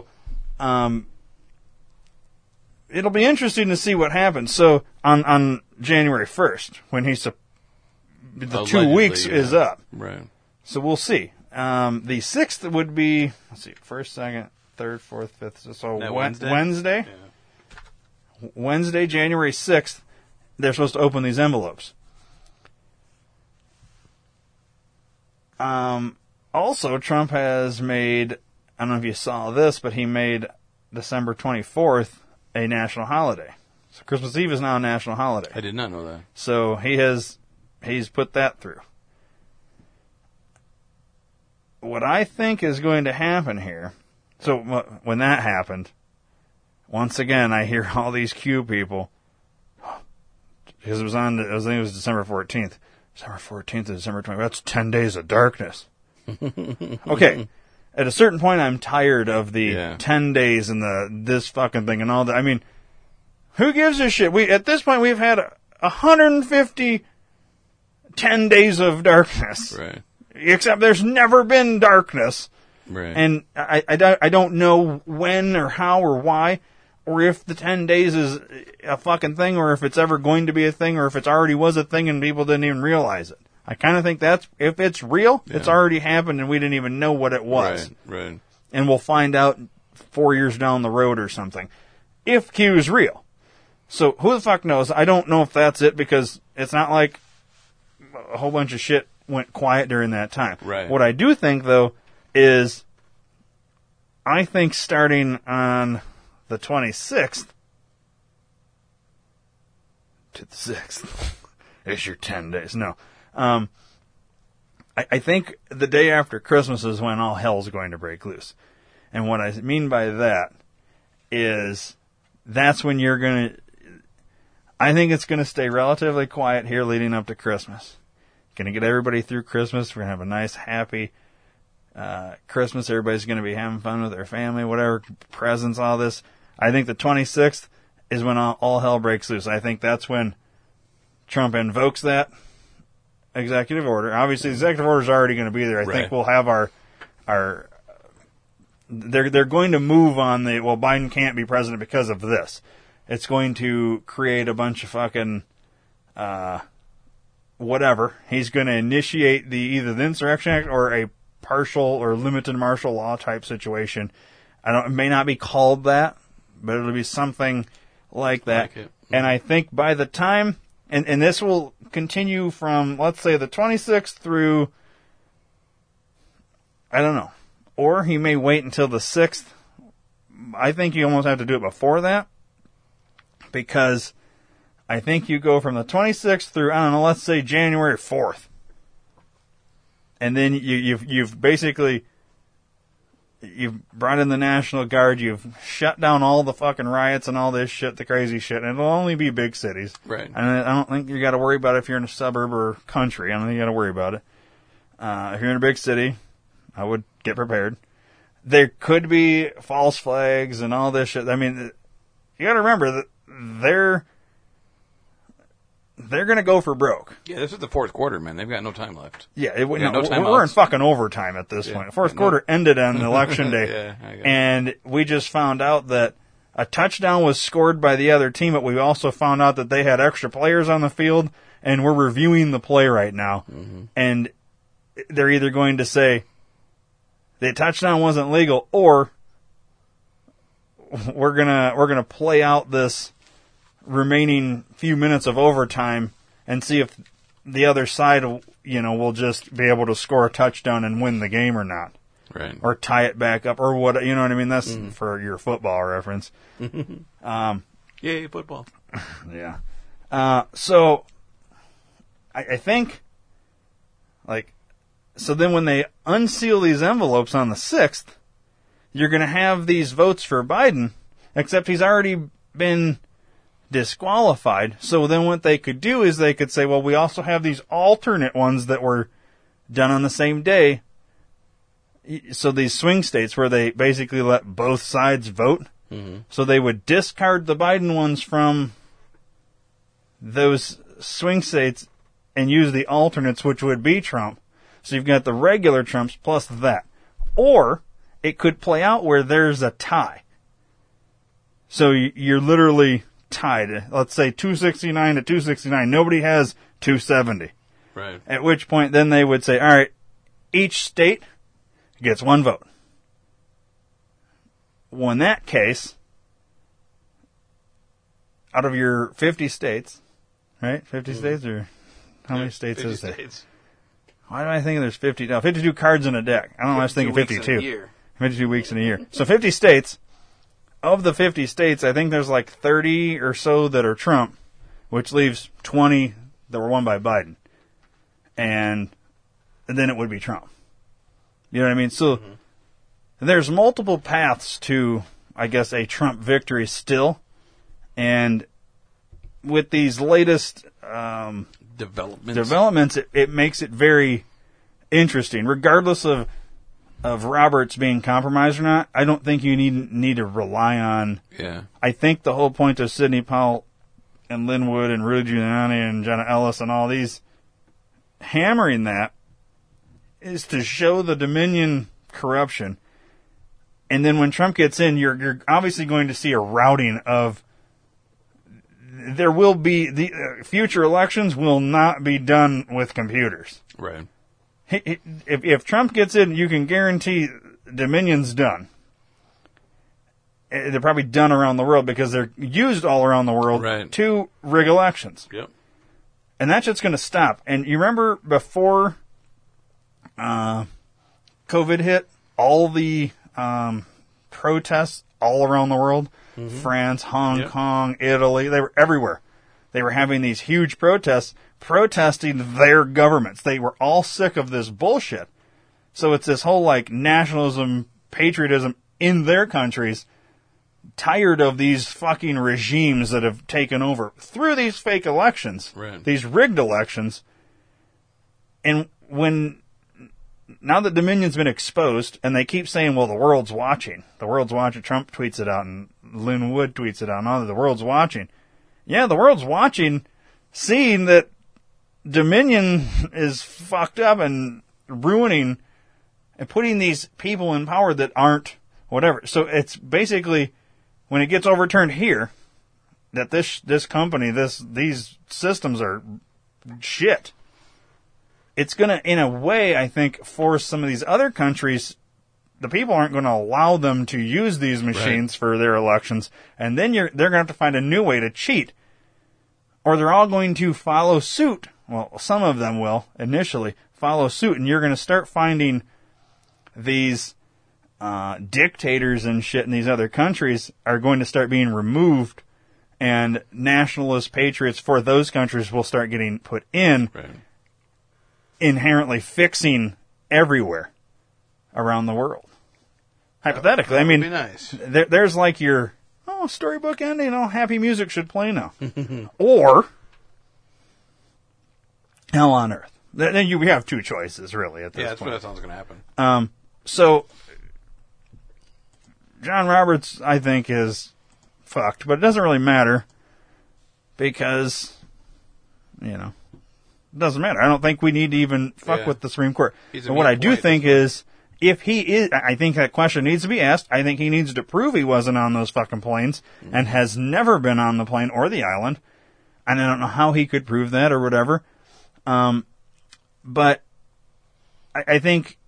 it'll be interesting to see what happens. So, on January 1st, when the Allegedly, 2 weeks is up. Right. So we'll see. The 6th would be, let's see, 1st, 2nd, 3rd, 4th, 5th. So That Wednesday? Yeah. Wednesday, January 6th, they're supposed to open these envelopes. Also, Trump has made, I don't know if you saw this, but he made December 24th a national holiday. So Christmas Eve is now a national holiday. I did not know that. So he's put that through. What I think is going to happen here, so when that happened, once again I hear all these Q people, because I think it was December 14th. December 14th to December 20th, that's 10 days of darkness. Okay, at a certain point I'm tired of the 10 days and this fucking thing and all that. I mean, who gives a shit? At this point we've had 150 10 days of darkness. Right. Except there's never been darkness. Right. And I don't know when or how or why, or if the 10 days is a fucking thing, or if it's ever going to be a thing, or if it's already was a thing and people didn't even realize it. I kind of think if it's real, it's already happened and we didn't even know what it was. Right. And we'll find out 4 years down the road or something. If Q is real. So who the fuck knows? I don't know if that's it, because it's not like a whole bunch of shit went quiet during that time. Right. What I do think, though, is I think starting on the 26th to the 6th is your 10 days. No. I think the day after Christmas is when all hell's going to break loose. And what I mean by that is that's when you're going to... I think it's going to stay relatively quiet here leading up to Christmas. Going to get everybody through Christmas. We're going to have a nice, happy Christmas. Everybody's going to be having fun with their family, whatever, presents, all this. I think the 26th is when all hell breaks loose. I think that's when Trump invokes that executive order. Obviously, the executive order is already going to be there. I think we'll have our they're going to move on Biden can't be president because of this. It's going to create a bunch of fucking whatever. He's going to initiate either the Insurrection Act or a partial or limited martial law type situation. It may not be called that, but it'll be something like that. Like it. And I think by the time, and this will continue from, let's say, the 26th through, I don't know, or he may wait until the 6th. I think you almost have to do it before that, because I think you go from the 26th through, I don't know, let's say January 4th. And then you've basically, you've brought in the National Guard, you've shut down all the fucking riots and all this shit, the crazy shit, and it'll only be big cities. Right. And I don't think you got to worry about it if you're in a suburb or country. I don't think you got to worry about it. If you're in a big city, I would get prepared. There could be false flags and all this shit. I mean, you got to remember that they're going to go for broke. Yeah, this is the fourth quarter, man. They've got no time left. Yeah, no we're in timeouts. fucking overtime at this point. Fourth quarter ended on election day. Yeah, I got it. And we just found out that a touchdown was scored by the other team, but we also found out that they had extra players on the field, and we're reviewing the play right now. Mm-hmm. And they're either going to say the touchdown wasn't legal, or we're gonna play out this remaining few minutes of overtime and see if the other side, will just be able to score a touchdown and win the game or not. Right. or tie it back up, or what, you know what I mean? That's for your football reference. Yay, football. Yeah. So, I think, like, so then when they unseal these envelopes on the 6th, you're going to have these votes for Biden, except he's already been disqualified. So then what they could do is they could say, well, we also have these alternate ones that were done on the same day. So these swing states where they basically let both sides vote. Mm-hmm. So they would discard the Biden ones from those swing states and use the alternates, which would be Trump. So you've got the regular Trumps plus that. Or it could play out where there's a tie. So you're literally tied. Let's say 269 to 269. Nobody has 270. Right. At which point then they would say, all right, each state gets one vote. Well, in that case, out of your 50 states, right? 50 states, or how many states is there? Why do I think there's 50? No, 52 cards in a deck. I don't know, I was thinking 52. 52 weeks in a year. So 50 states. Of the 50 states, I think there's like 30 or so that are Trump, which leaves 20 that were won by Biden. And then it would be Trump. You know what I mean? So there's multiple paths to, I guess, a Trump victory still. And with these latest developments, it makes it very interesting. Regardless of Roberts being compromised or not, I don't think you need to rely on. Yeah. I think the whole point of Sidney Powell and Linwood and Rudy Giuliani and Jenna Ellis and all these hammering that is to show the Dominion corruption. And then when Trump gets in, you're obviously going to see a routing of. There will be the future elections will not be done with computers. Right. If Trump gets in, you can guarantee Dominion's done. They're probably done around the world because they're used all around the world to rig elections. Yep. And that shit's going to stop. And you remember before COVID hit, all the protests all around the world, France, Hong Kong, Italy, they were everywhere. They were having these huge protests protesting their governments. They were all sick of this bullshit. So it's this whole like nationalism, patriotism in their countries, tired of these fucking regimes that have taken over through these fake elections, these rigged elections. And now that Dominion's been exposed, and they keep saying, well, the world's watching. The world's watching. Trump tweets it out, and Linwood tweets it out, and all the world's watching. Yeah, the world's watching, seeing that Dominion is fucked up and ruining and putting these people in power that aren't whatever. So it's basically, when it gets overturned here, that this company, these systems are shit. It's going to, in a way, I think, force some of these other countries, the people aren't going to allow them to use these machines for their elections, and then they're going to have to find a new way to cheat. Or they're all going to follow suit. Well, some of them will, initially, follow suit, and you're going to start finding these dictators and shit in these other countries are going to start being removed, and nationalist patriots for those countries will start getting put in, inherently fixing everywhere around the world. Hypothetically, that I mean, would be nice. There's like your storybook ending, happy music should play now, or hell on earth. Then we have two choices, really, at this point. Yeah, that's what sounds going to happen. So John Roberts, I think, is fucked, but it doesn't really matter because, it doesn't matter. I don't think we need to even fuck with the Supreme Court. But what I do think is, if he is, I think that question needs to be asked. I think he needs to prove he wasn't on those fucking planes and has never been on the plane or the island. And I don't know how he could prove that or whatever. But I think,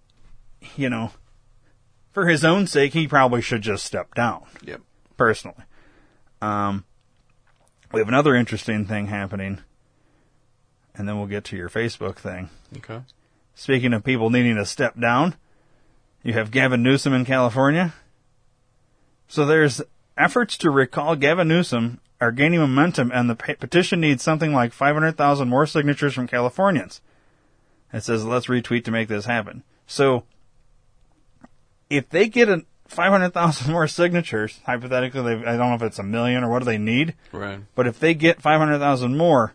for his own sake, he probably should just step down. Yep. Personally. We have another interesting thing happening, and then we'll get to your Facebook thing. Okay. Speaking of people needing to step down, You have Gavin Newsom in California. So there's efforts to recall Gavin Newsom are gaining momentum, and the petition needs something like 500,000 more signatures from Californians. It says, let's retweet to make this happen. So if they get 500,000 more signatures, hypothetically, I don't know if it's 1 million or what do they need. Right. But if they get 500,000 more,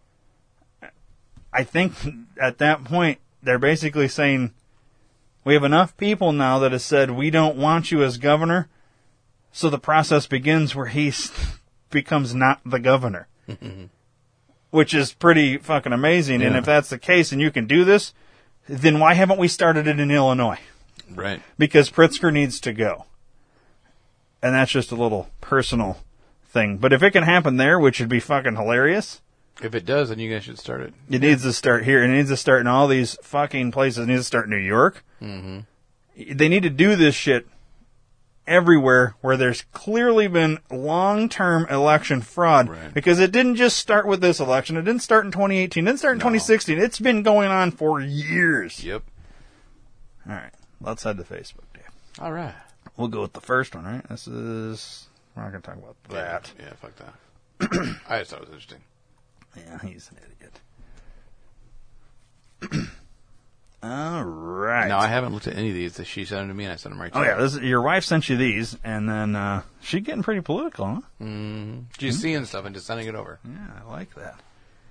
I think at that point, they're basically saying, we have enough people now that have said, we don't want you as governor. So the process begins where he becomes not the governor. Which is pretty fucking amazing. Yeah. And if that's the case and you can do this, then why haven't we started it in Illinois? Right. Because Pritzker needs to go. And that's just a little personal thing. But if it can happen there, which would be fucking hilarious. If it does, then you guys should start it. It needs to start here. It needs to start in all these fucking places. It needs to start in New York. Mm-hmm. They need to do this shit everywhere where there's clearly been long-term election fraud. Right. Because it didn't just start with this election. It didn't start in 2018. It didn't start in 2016. It's been going on for years. Yep. All right. Let's head to Facebook, Dave. All right. We'll go with the first one, right? This is... We're not going to talk about that. Yeah, fuck that. I just thought it was interesting. Yeah, he's an idiot. All right. No, I haven't looked at any of these. She sent them to me, and I sent them right to Oh, her. yeah. Your wife sent you these, and then she's getting pretty political, huh? Mm-hmm. She's seeing stuff and just sending it over. Yeah, I like that.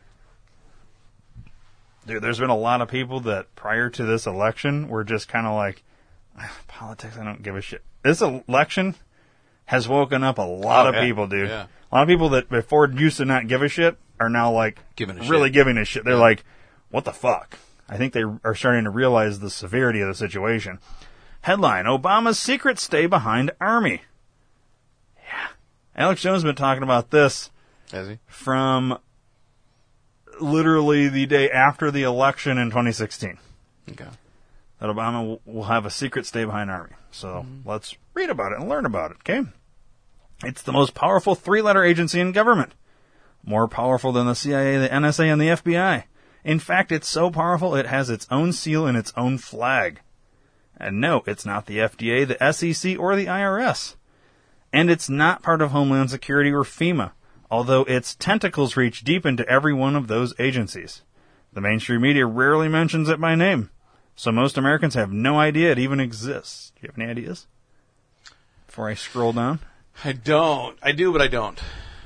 Dude, there's been a lot of people that prior to this election were just kind of like, politics, I don't give a shit. This election has woken up a lot of people, dude. Yeah. A lot of people that before used to not give a shit are now like Giving a really shit. giving a shit. They're like, what the fuck? I think they are starting to realize the severity of the situation. Headline, Obama's secret stay behind Army. Yeah. Alex Jones has been talking about this Has he? from literally the day after the election in 2016. Okay. That Obama will have a secret stay behind Army. So let's read about it and learn about it, okay? It's the most powerful three-letter agency in government. More powerful than the CIA, the NSA, and the FBI. In fact, it's so powerful it has its own seal and its own flag. And no, it's not the FDA, the SEC, or the IRS. And it's not part of Homeland Security or FEMA, although its tentacles reach deep into every one of those agencies. The mainstream media rarely mentions it by name, so most Americans have no idea it even exists. Do you have any ideas? Before I scroll down. I don't. I do, but I don't.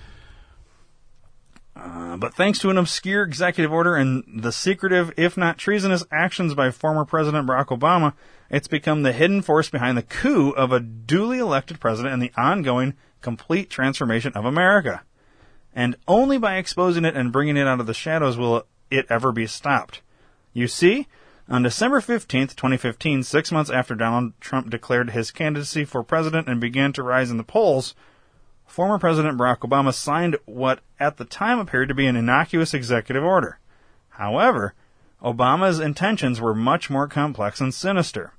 But thanks to an obscure executive order and the secretive, if not treasonous, actions by former President Barack Obama, it's become the hidden force behind the coup of a duly elected president and the ongoing complete transformation of America. And only by exposing it and bringing it out of the shadows will it ever be stopped. You see, on December 15th, 2015, 6 months after Donald Trump declared his candidacy for president and began to rise in the polls, former President Barack Obama signed what at the time appeared to be an innocuous executive order. However, Obama's intentions were much more complex and sinister.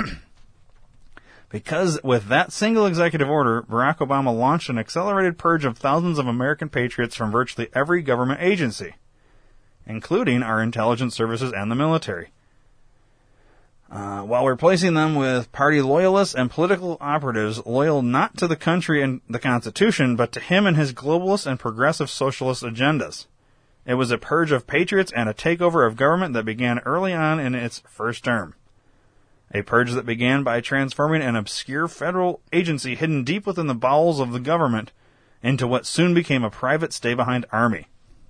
Because with that single executive order, Barack Obama launched an accelerated purge of thousands of American patriots from virtually every government agency, including our intelligence services and the military, while replacing them with party loyalists and political operatives loyal not to the country and the Constitution, but to him and his globalist and progressive socialist agendas. It was a purge of patriots and a takeover of government that began early on in its first term. A purge that began by transforming an obscure federal agency hidden deep within the bowels of the government into what soon became a private stay-behind army.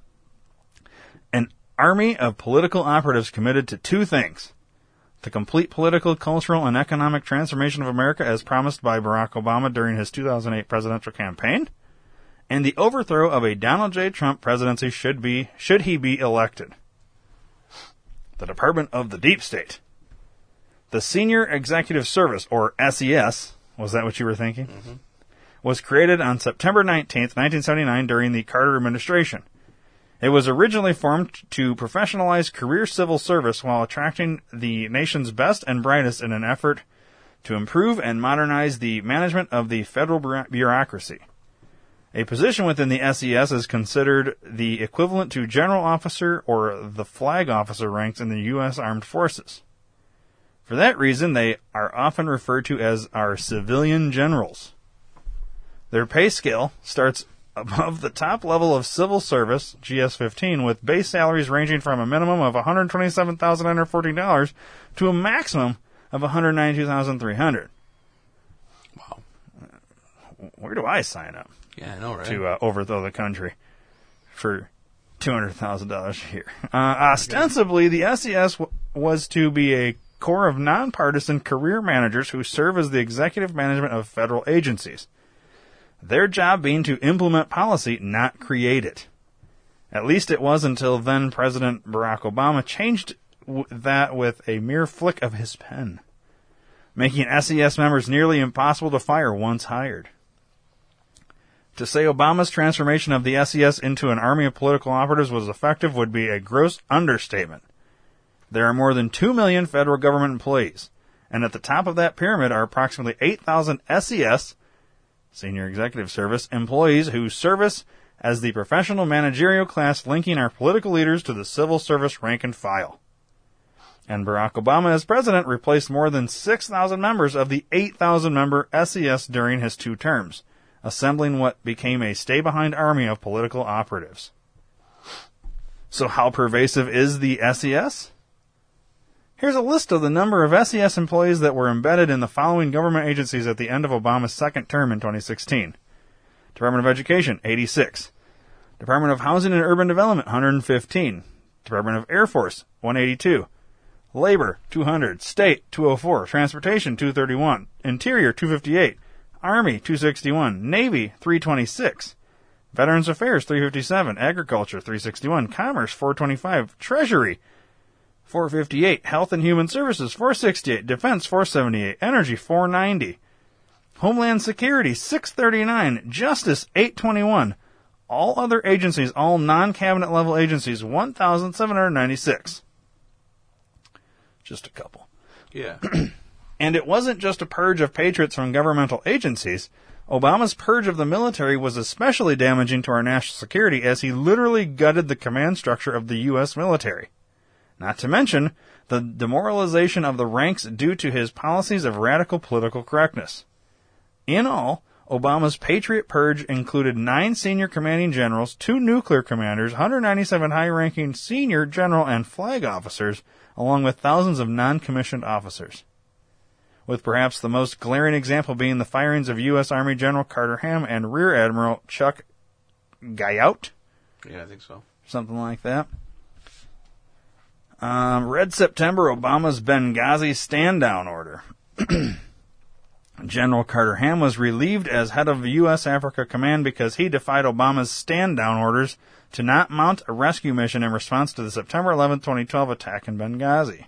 An army of political operatives committed to two things: the complete political, cultural, and economic transformation of America as promised by Barack Obama during his 2008 presidential campaign, and the overthrow of a Donald J. Trump presidency should he be elected. The Department of the Deep State. The Senior Executive Service, or SES, was that what you were thinking? Mm-hmm. Was created on September 19th, 1979 during the Carter administration. It was originally formed to professionalize career civil service while attracting the nation's best and brightest in an effort to improve and modernize the management of the federal bureaucracy. A position within the SES is considered the equivalent to general officer or the flag officer ranks in the U.S. Armed Forces. For that reason, they are often referred to as our civilian generals. Their pay scale starts above the top level of civil service, GS-15, with base salaries ranging from a minimum of $127,914 to a maximum of $192,300. Wow. Where do I sign up? Yeah, I know, right? To overthrow the country for $200,000 a year. Ostensibly, the SES was to be a corps of nonpartisan career managers who serve as the executive management of federal agencies. Their job being to implement policy, not create it. At least it was until then President Barack Obama changed that with a mere flick of his pen, making SES members nearly impossible to fire once hired. To say Obama's transformation of the SES into an army of political operatives was effective would be a gross understatement. There are more than 2 million federal government employees, and at the top of that pyramid are approximately 8,000 SES, Senior Executive Service, employees who service as the professional managerial class linking our political leaders to the civil service rank and file. And Barack Obama, as president, replaced more than 6,000 members of the 8,000-member SES during his 2 terms, assembling what became a stay-behind army of political operatives. So how pervasive is the SES? Here's a list of the number of SES employees that were embedded in the following government agencies at the end of Obama's second term in 2016. Department of Education, 86. Department of Housing and Urban Development, 115. Department of Air Force, 182. Labor, 200. State, 204. Transportation, 231. Interior, 258. Army, 261. Navy, 326. Veterans Affairs, 357. Agriculture, 361. Commerce, 425. Treasury, 458. Health and Human Services, 468. Defense, 478. Energy, 490. Homeland Security, 639. Justice, 821. All other agencies, all non-cabinet level agencies, 1,796. Just a couple. Yeah. And it wasn't just a purge of patriots from governmental agencies. Obama's purge of the military was especially damaging to our national security as he literally gutted the command structure of the U.S. military. Not to mention the demoralization of the ranks due to his policies of radical political correctness. In all, Obama's Patriot Purge included 9 senior commanding generals, 2 nuclear commanders, 197 high-ranking senior general and flag officers, along with thousands of non-commissioned officers. With perhaps the most glaring example being the firings of U.S. Army General Carter Ham and Rear Admiral Chuck Gayout. Yeah, I think so. Something like that. Red September, Obama's Benghazi stand-down order. General Carter Ham was relieved as head of U.S. Africa Command because he defied Obama's stand-down orders to not mount a rescue mission in response to the September 11, 2012 attack in Benghazi.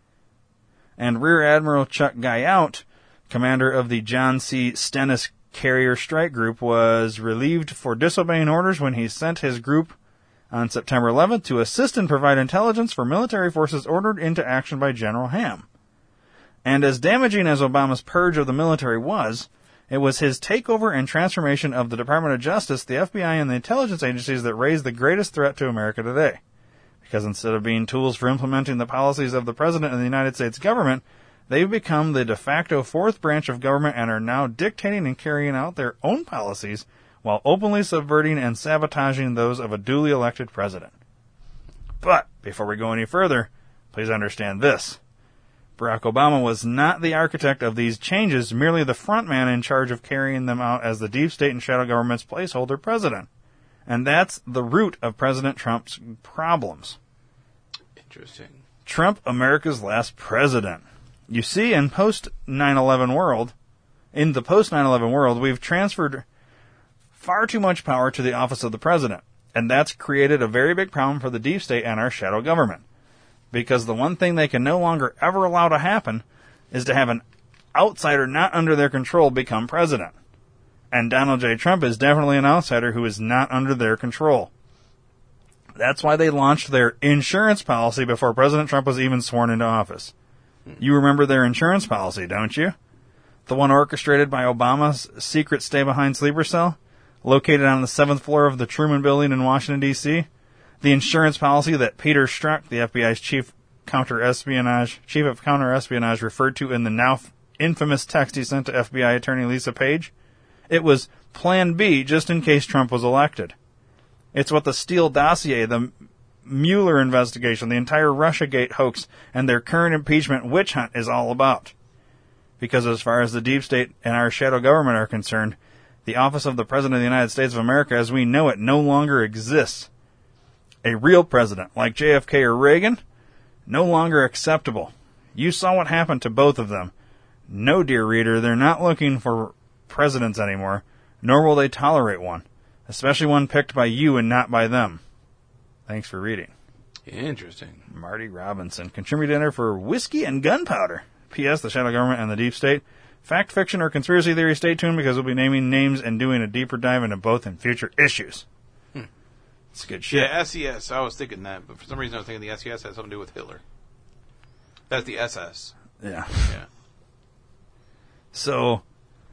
And Rear Admiral Chuck Gayout, commander of the John C. Stennis Carrier Strike Group, was relieved for disobeying orders when he sent his group on September 11th to assist and provide intelligence for military forces ordered into action by General Ham. And as damaging as Obama's purge of the military was, it was his takeover and transformation of the Department of Justice, the FBI, and the intelligence agencies that raised the greatest threat to America today. Because instead of being tools for implementing the policies of the President and the United States government, they've become the de facto fourth branch of government and are now dictating and carrying out their own policies while openly subverting and sabotaging those of a duly elected president. But, before we go any further, please understand this. Barack Obama was not the architect of these changes, merely the front man in charge of carrying them out as the deep state and shadow government's placeholder president. And that's the root of President Trump's problems. Interesting. Trump, America's last president. You see, in the post 9/11 world, we've transferred far too much power to the office of the president. And that's created a very big problem for the deep state and our shadow government. Because the one thing they can no longer ever allow to happen is to have an outsider not under their control become president. And Donald J. Trump is definitely an outsider who is not under their control. That's why they launched their insurance policy before President Trump was even sworn into office. You remember their insurance policy, don't you? The one orchestrated by Obama's secret stay-behind sleeper cell, located on the 7th floor of the Truman Building in Washington, D.C., the insurance policy that Peter Strzok, the FBI's chief counterintelligence, referred to in the now infamous text he sent to FBI attorney Lisa Page. It was Plan B, just in case Trump was elected. It's what the Steele dossier, the Mueller investigation, the entire Russiagate hoax, and their current impeachment witch hunt is all about. Because as far as the deep state and our shadow government are concerned, the office of the President of the United States of America as we know it no longer exists. A real president, like JFK or Reagan, no longer acceptable. You saw what happened to both of them. No, dear reader, they're not looking for presidents anymore, nor will they tolerate one, especially one picked by you and not by them. Thanks for reading. Interesting. Marty Robinson, contributor for Whiskey and Gunpowder. P.S. The Shadow Government and the Deep State. Fact, fiction, or conspiracy theory, stay tuned because we'll be naming names and doing a deeper dive into both in future issues. It's good shit. Yeah, SES. I was thinking that, but for some reason I was thinking the SES had something to do with Hitler. That's the SS. Yeah. Yeah. So,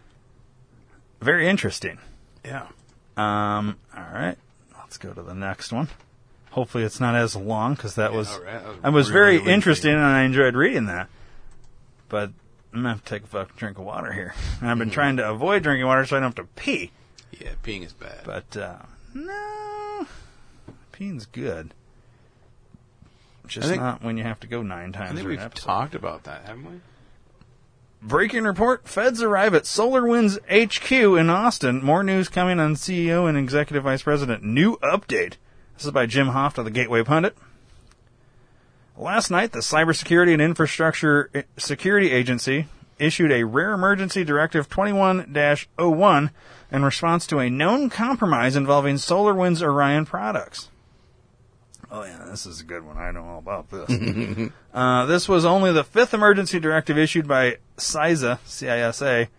very interesting. Yeah. All right. Let's go to the next one. Hopefully it's not as long because that was really very interesting and I enjoyed reading that. But I'm going to have to take a fucking drink of water here. And I've been trying to avoid drinking water so I don't have to pee. Yeah, peeing is bad. But, no. Peeing's good. Just not when you have to go 9 times. I think we've talked about that, haven't we? Breaking report, feds arrive at SolarWinds HQ in Austin. More news coming on CEO and Executive Vice President. New update. This is by Jim Hoft of the Gateway Pundit. Last night, the Cybersecurity and Infrastructure Security Agency issued a Rare Emergency Directive 21-01 in response to a known compromise involving SolarWinds Orion products. Oh, yeah, this is a good one. I know all about this. This was only the 5th emergency directive issued by CISA, C-I-S-A,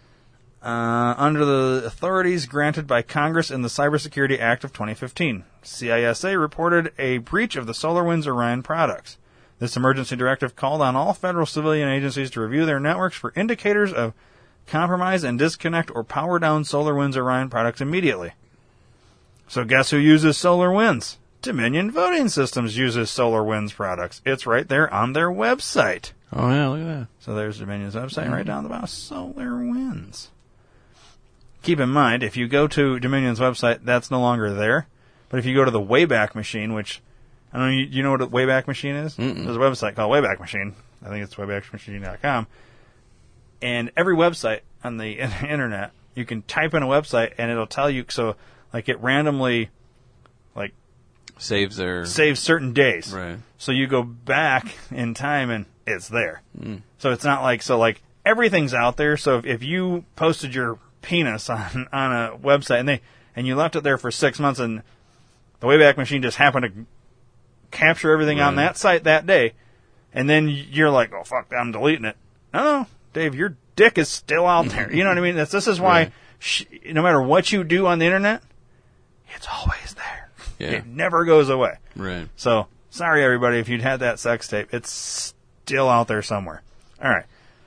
under the authorities granted by Congress in the Cybersecurity Act of 2015. CISA reported a breach of the SolarWinds Orion products. This emergency directive called on all federal civilian agencies to review their networks for indicators of compromise and disconnect or power down SolarWinds Orion products immediately. So guess who uses SolarWinds? Dominion Voting Systems uses SolarWinds products. It's right there on their website. Oh, yeah, look at that. So there's Dominion's website right down the bottom. SolarWinds. Keep in mind, if you go to Dominion's website, that's no longer there. But if you go to the Wayback Machine, which, I don't know, you know what a Wayback Machine is? Mm-mm. There's a website called Wayback Machine. I think it's waybackmachine.com. And every website on the internet, you can type in a website and it'll tell you, so, like, it randomly, like, saves certain days. Right. So you go back in time and it's there. So it's not like, everything's out there. So if you posted your penis on a website and you left it there for 6 months and the Wayback Machine just happened to capture everything on that site that day, and then you're like, oh fuck, I'm deleting it. No, Dave, your dick is still out there. You know what I mean? This is why no matter what you do on the internet, it's always there. Yeah. It never goes away. Right. So, sorry everybody if you'd had that sex tape. It's still out there somewhere. All right.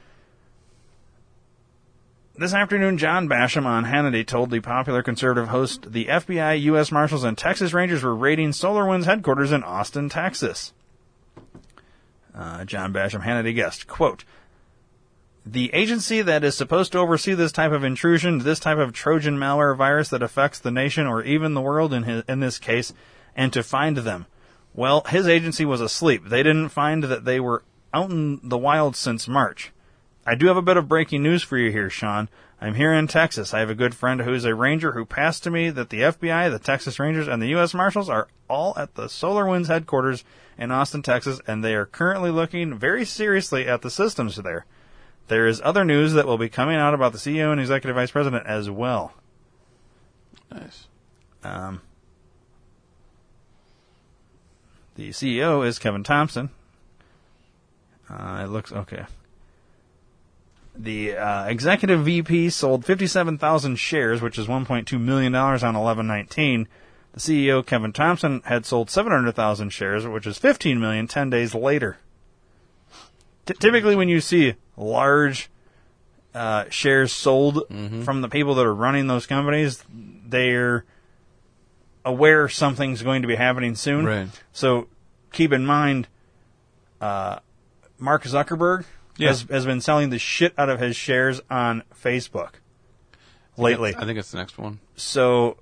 This afternoon, John Basham on Hannity told the popular conservative host the FBI, U.S. Marshals, and Texas Rangers were raiding SolarWinds headquarters in Austin, Texas. John Basham, Hannity guest, quote, "The agency that is supposed to oversee this type of intrusion, this type of Trojan malware virus that affects the nation or even the world in this case, and to find them. Well, his agency was asleep. They didn't find that they were out in the wild since March. I do have a bit of breaking news for you here, Sean. I'm here in Texas. I have a good friend who is a ranger who passed to me that the FBI, the Texas Rangers, and the U.S. Marshals are all at the SolarWinds headquarters in Austin, Texas, and they are currently looking very seriously at the systems there. There is other news that will be coming out about the CEO and Executive Vice President as well." Nice. The CEO is Kevin Thompson. It looks okay. The executive VP sold 57,000 shares, which is $1.2 million on 11/19. The CEO, Kevin Thompson, had sold 700,000 shares, which is $15 million 10 days later. Typically, when you see large shares sold from the people that are running those companies, they're aware something's going to be happening soon. Right. So keep in mind, Mark Zuckerberg has been selling the shit out of his shares on Facebook lately. I think it's the next one. So,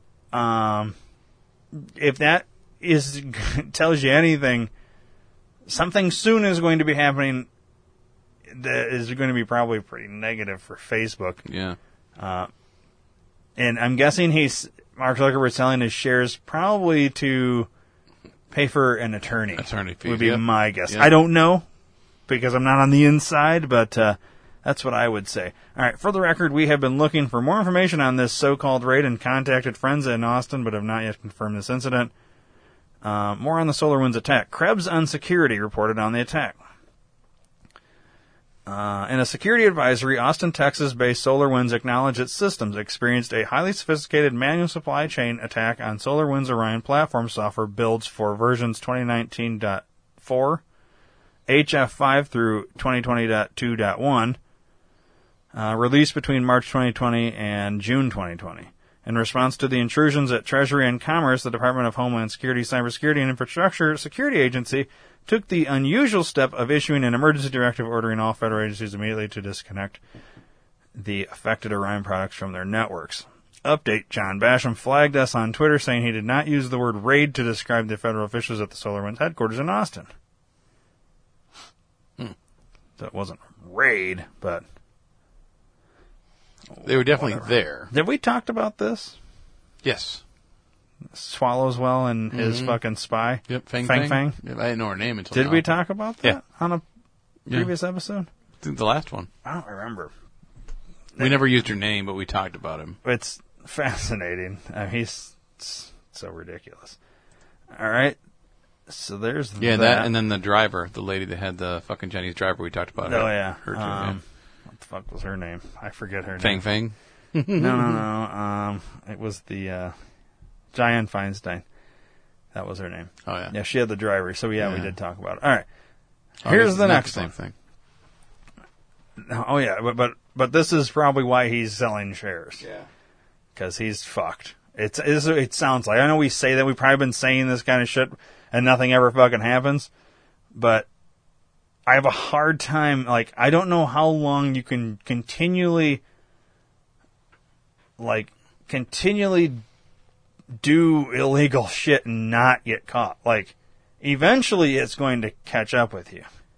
if that tells you anything, something soon is going to be happening that is going to be probably pretty negative for Facebook. Yeah. And I'm guessing Mark Zuckerberg selling his shares probably to pay for an attorney. Attorney fees, would be my guess. Yep. I don't know because I'm not on the inside, but that's what I would say. All right, for the record, we have been looking for more information on this so-called raid and contacted friends in Austin, but have not yet confirmed this incident. More on the SolarWinds attack. Krebs on Security reported on the attack. In a security advisory, Austin, Texas-based SolarWinds acknowledged its systems experienced a highly sophisticated manual supply chain attack on SolarWinds Orion platform software builds for versions 2019.4, HF5 through 2020.2.1, released between March 2020 and June 2020. In response to the intrusions at Treasury and Commerce, the Department of Homeland Security, Cybersecurity, and Infrastructure Security Agency took the unusual step of issuing an emergency directive ordering all federal agencies immediately to disconnect the affected Orion products from their networks. Update: John Basham flagged us on Twitter saying he did not use the word raid to describe the federal officials at the SolarWinds headquarters in Austin. So it wasn't raid, but... They were definitely there. Did we talked about this? Yes. Swallowswell and his fucking spy? Yep, Fang. Yep, I didn't know her name until Did now. we talk about that Yeah. on a previous episode? I think the last one. I don't remember. We never used her name, but we talked about him. It's fascinating. He's so ridiculous. All right. So there's Yeah, that and then the driver, the lady that had the fucking Chinese driver we talked about. Oh, yeah. Her too, yeah. What the fuck was her name? I forget her Fang name. Fang? No. It was the Diane Feinstein. That was her name. Oh, yeah. Yeah, she had the driver. So, yeah, we Yeah. did talk about it. All right. Oh, Here's this the is not next the same one. thing. Oh, yeah. But this is probably why he's selling shares. Yeah. Because he's fucked. It sounds like. I know we say that. We've probably been saying this kind of shit and nothing ever fucking happens. But I have a hard time. Like, I don't know how long you can continually do illegal shit and not get caught. Like, eventually it's going to catch up with you.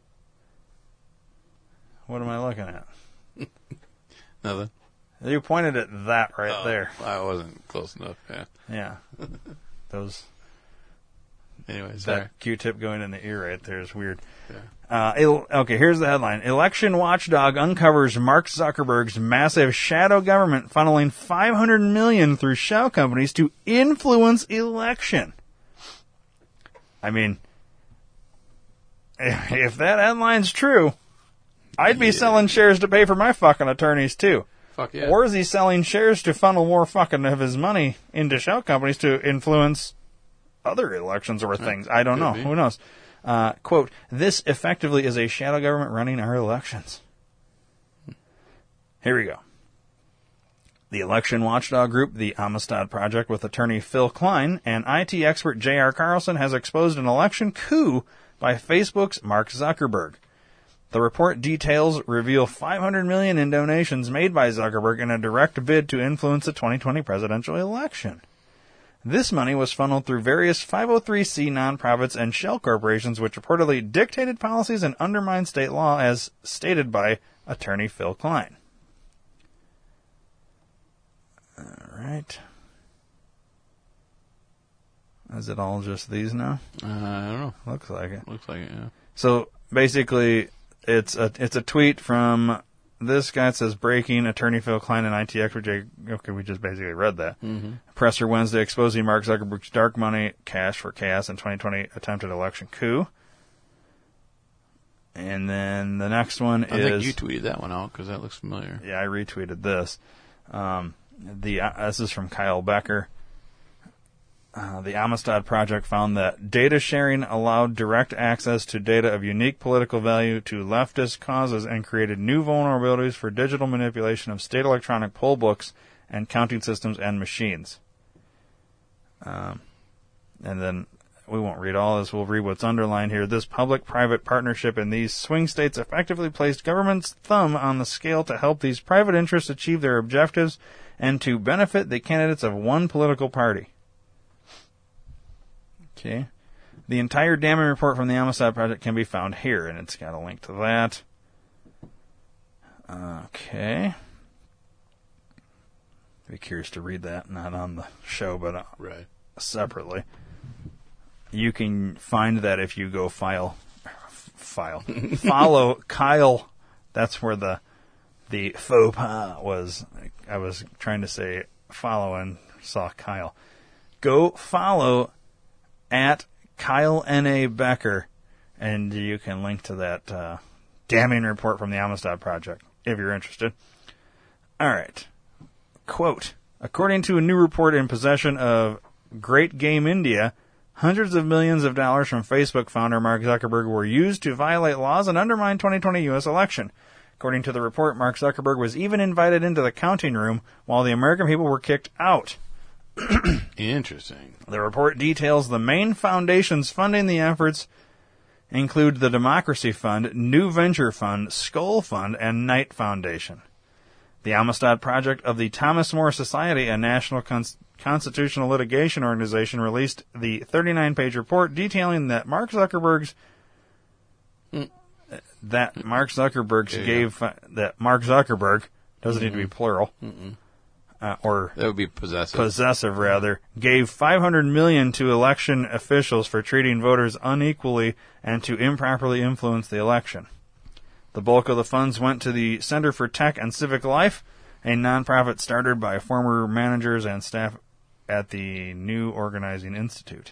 What am I looking at? Nothing. You pointed at that right there. I wasn't close enough, yeah. Yeah. Those... Anyway, sorry. That Q-tip going in the ear right there is weird. Yeah. Okay, here's the headline. Election watchdog uncovers Mark Zuckerberg's massive shadow government funneling $500 million through shell companies to influence election. I mean, if that headline's true, I'd be selling shares to pay for my fucking attorneys too. Fuck yeah. Or is he selling shares to funnel more fucking of his money into shell companies to influence other elections or things? I don't know. be. Who knows? Quote, this effectively is a shadow government running our elections. Here we go. The election watchdog group, the Amistad Project, with attorney Phil Klein and IT expert J.R. Carlson, has exposed an election coup by Facebook's Mark Zuckerberg. The report details reveal $500 million in donations made by Zuckerberg in a direct bid to influence the 2020 presidential election. This money was funneled through various 503c nonprofits and shell corporations which reportedly dictated policies and undermined state law, as stated by attorney Phil Klein. All right. Is it all just these now? I don't know. Looks like it. Looks like it, yeah. So basically, it's a tweet from this guy. It says, breaking, attorney Phil Klein and IT expert Jay. Okay, we just basically read that. Mm-hmm. Presser Wednesday exposing Mark Zuckerberg's dark money cash for chaos in 2020 attempted election coup. And then the next one I is... think you tweeted that one out because that looks familiar. Yeah, I retweeted this. This is from Kyle Becker. The Amistad Project found that data sharing allowed direct access to data of unique political value to leftist causes and created new vulnerabilities for digital manipulation of state electronic poll books and counting systems and machines. And then we won't read all this. We'll read what's underlined here. This public-private partnership in these swing states effectively placed government's thumb on the scale to help these private interests achieve their objectives and to benefit the candidates of one political party. Okay. The entire damming report from the Amistad Project can be found here, and it's got a link to that. Okay. Be curious to read that, not on the show, but Right. separately. You can find that if you go follow Kyle. That's where the faux pas was. I was trying to say follow and saw Kyle. Go follow at Kyle N.A. Becker, and you can link to that damning report from the Amistad Project if you're interested. All right. Quote, according to a new report in possession of Great Game India, hundreds of millions of dollars from Facebook founder Mark Zuckerberg were used to violate laws and undermine 2020 U.S. election. According to the report, Mark Zuckerberg was even invited into the counting room while the American people were kicked out. Interesting. The report details the main foundations funding the efforts include the Democracy Fund, New Venture Fund, Skoll Fund, and Knight Foundation. The Amistad Project of the Thomas More Society, a national constitutional litigation organization, released the 39-page report detailing that Mark Zuckerberg doesn't need to be plural, or that would be possessive. Gave $500 million to election officials for treating voters unequally and to improperly influence the election. The bulk of the funds went to the Center for Tech and Civic Life, a nonprofit started by former managers and staff at the New Organizing Institute.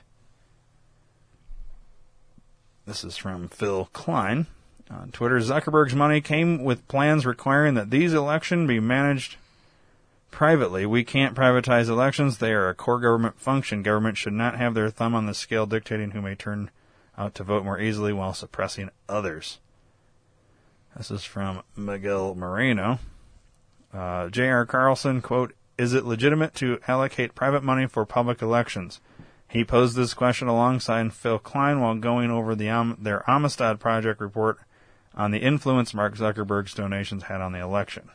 This is from Phil Klein. On Twitter, Zuckerberg's money came with plans requiring that these elections be managed privately. We can't privatize elections. They are a core government function. Government should not have their thumb on the scale dictating who may turn out to vote more easily while suppressing others. This is from Miguel Moreno. J.R. Carlson, quote, is it legitimate to allocate private money for public elections? He posed this question alongside Phil Klein while going over their Amistad Project report on the influence Mark Zuckerberg's donations had on the election.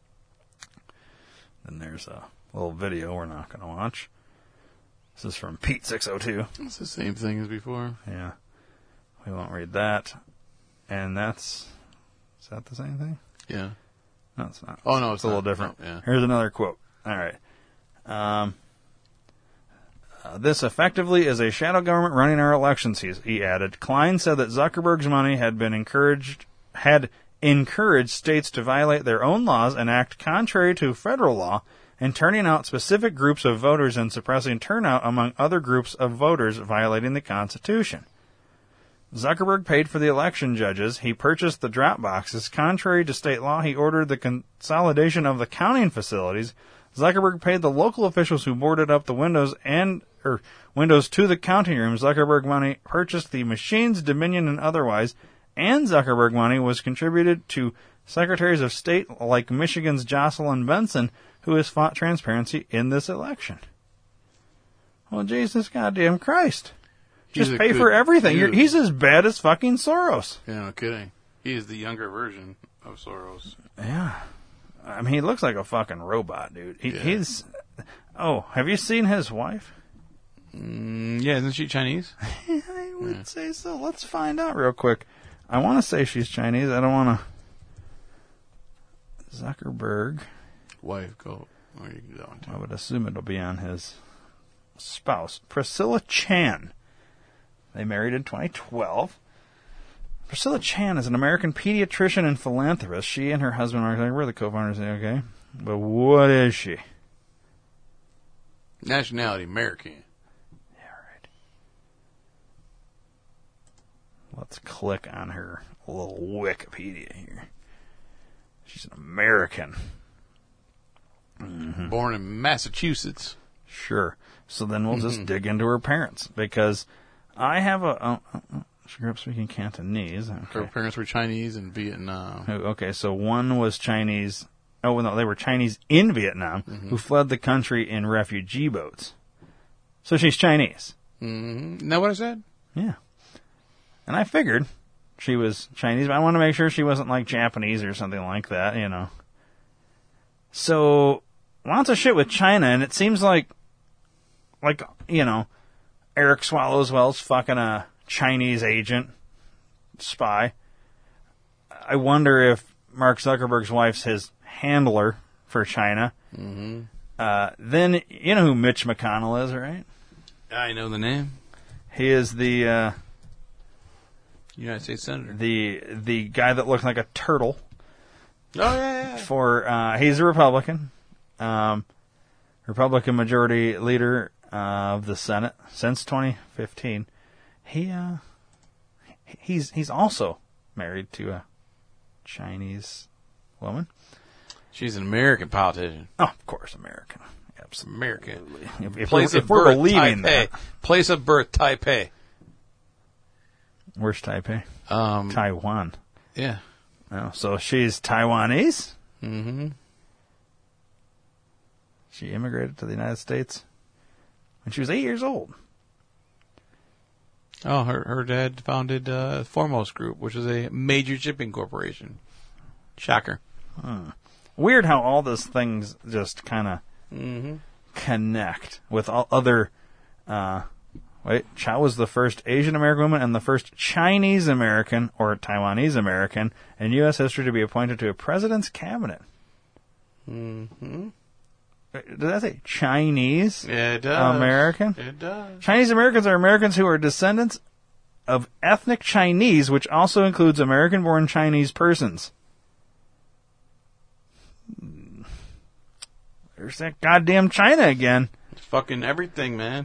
Then there's a little video we're not going to watch. This is from Pete602. It's the same thing as before. Yeah. We won't read that. And is that the same thing? Yeah. No, it's not. Oh, no, it's a little different. Oh, yeah. Here's another quote. All right. This effectively is a shadow government running our elections, he added. Klein said that Zuckerberg's money had encouraged states to violate their own laws and act contrary to federal law and turning out specific groups of voters and suppressing turnout among other groups of voters, violating the Constitution. Zuckerberg paid for the election judges. He purchased the drop boxes. Contrary to state law, he ordered the consolidation of the counting facilities. Zuckerberg paid the local officials who boarded up the windows to the counting room. Zuckerberg money purchased the machines, Dominion and otherwise, and Zuckerberg money was contributed to secretaries of state like Michigan's Jocelyn Benson, who has fought transparency in this election. Well, Jesus goddamn Christ. Just pay for everything. He's as bad as fucking Soros. Yeah, no kidding. He is the younger version of Soros. Yeah. I mean, he looks like a fucking robot, dude. He's... Oh, have you seen his wife? Yeah, isn't she Chinese? I would say so. Let's find out real quick. I want to say she's Chinese. I don't want to... Zuckerberg. Wife, go. Or you can do that one too. I would assume it'll be on his spouse. Priscilla Chan. They married in 2012. Priscilla Chan is an American pediatrician and philanthropist. She and her husband, Mark Zuckerberg, the co-founders, okay? But what is she? Nationality, American. Yeah, right. Let's click on her little Wikipedia here. She's an American. Mm-hmm. Born in Massachusetts. Sure. So then we'll just dig into her parents, because I have she grew up speaking Cantonese. Okay. Her parents were Chinese in Vietnam. Okay, so one was Chinese. Oh, no, they were Chinese in Vietnam who fled the country in refugee boats. So she's Chinese. Isn't that what I said? Yeah. And I figured she was Chinese, but I wanted to make sure she wasn't like Japanese or something like that, you know. So, lots of shit with China, and it seems like, you know, Eric Swallowswell's fucking a Chinese agent, spy. I wonder if Mark Zuckerberg's wife's his handler for China. Mm-hmm. Then, you know who Mitch McConnell is, right? I know the name. He is the United States Senator. The guy that looked like a turtle. Oh, yeah. He's a Republican. Republican majority leader of the Senate since 2015. He's also married to a Chinese woman. She's an American politician. Oh, of course, American. Absolutely. American. If we're believing Taipei. that. Place of birth, Taipei. Where's Taipei? Taiwan. Yeah. Oh, so she's Taiwanese? Mm-hmm. She immigrated to the United States when she was 8 years old. Oh, her dad founded Foremost Group, which is a major shipping corporation. Shocker. Weird how all those things just kind of connect with all other... Chow was the first Asian American woman and the first Chinese American or Taiwanese American in U.S. history to be appointed to a president's cabinet. Mm-hmm. Did that say Chinese It does. American? It does. Chinese Americans are Americans who are descendants of ethnic Chinese, which also includes American-born Chinese persons. There's that goddamn China again. It's fucking everything, man.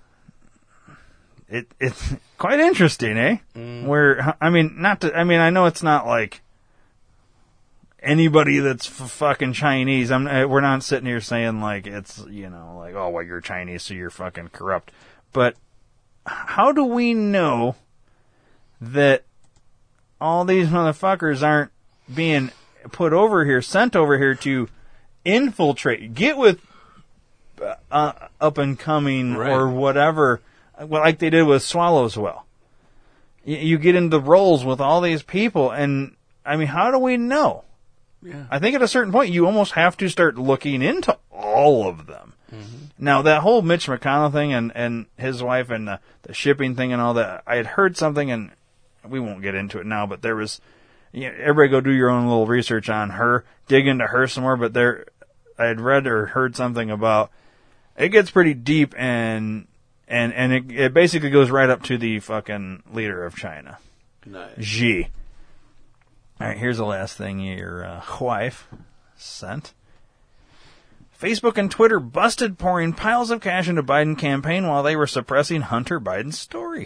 It's quite interesting, eh? Where, I know it's not like anybody that's fucking Chinese. We're not sitting here saying like it's, you know, like, oh, well, you're Chinese, so you're fucking corrupt. But how do we know that all these motherfuckers aren't being put over here, sent over here to infiltrate, get with up and coming or whatever, well, like they did with Swallowswell. You get into roles with all these people, and I mean, how do we know? Yeah. I think at a certain point, you almost have to start looking into all of them. Mm-hmm. Now, that whole Mitch McConnell thing and his wife and the shipping thing and all that, I had heard something, and we won't get into it now, but there was, you know, everybody go do your own little research on her, dig into her some more, but I had read or heard something about, it gets pretty deep, and it basically goes right up to the fucking leader of China. Nice. Xi. All right, here's the last thing your wife sent. Facebook and Twitter busted pouring piles of cash into Biden campaign while they were suppressing Hunter Biden's story.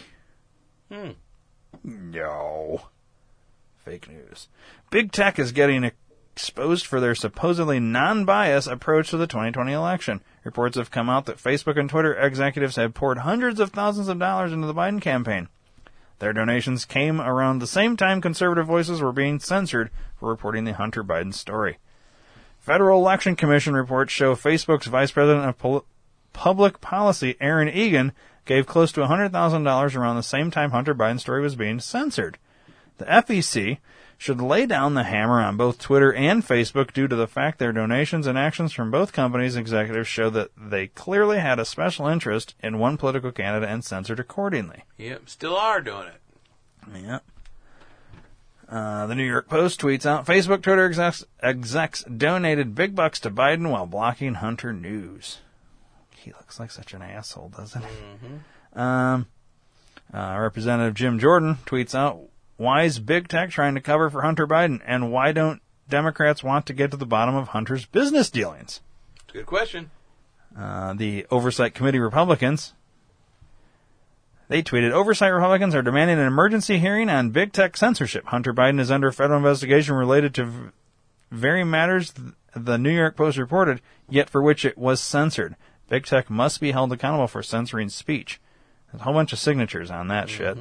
No. Fake news. Big tech is getting exposed for their supposedly non-biased approach to the 2020 election. Reports have come out that Facebook and Twitter executives have poured hundreds of thousands of dollars into the Biden campaign. Their donations came around the same time conservative voices were being censored for reporting the Hunter Biden story. Federal Election Commission reports show Facebook's Vice President of Public Policy, Aaron Egan, gave close to $100,000 around the same time Hunter Biden's story was being censored. The FEC should lay down the hammer on both Twitter and Facebook due to the fact their donations and actions from both companies' executives show that they clearly had a special interest in one political candidate and censored accordingly. Yep, still are doing it. Yep. The New York Post tweets out, Facebook Twitter execs donated big bucks to Biden while blocking Hunter news. He looks like such an asshole, doesn't he? Mm-hmm. Representative Jim Jordan tweets out, why is big tech trying to cover for Hunter Biden? And why don't Democrats want to get to the bottom of Hunter's business dealings? Good question. The Oversight Committee Republicans, they tweeted, Oversight Republicans are demanding an emergency hearing on big tech censorship. Hunter Biden is under federal investigation related to very matters the New York Post reported, yet for which it was censored. Big tech must be held accountable for censoring speech. There's a whole bunch of signatures on that shit.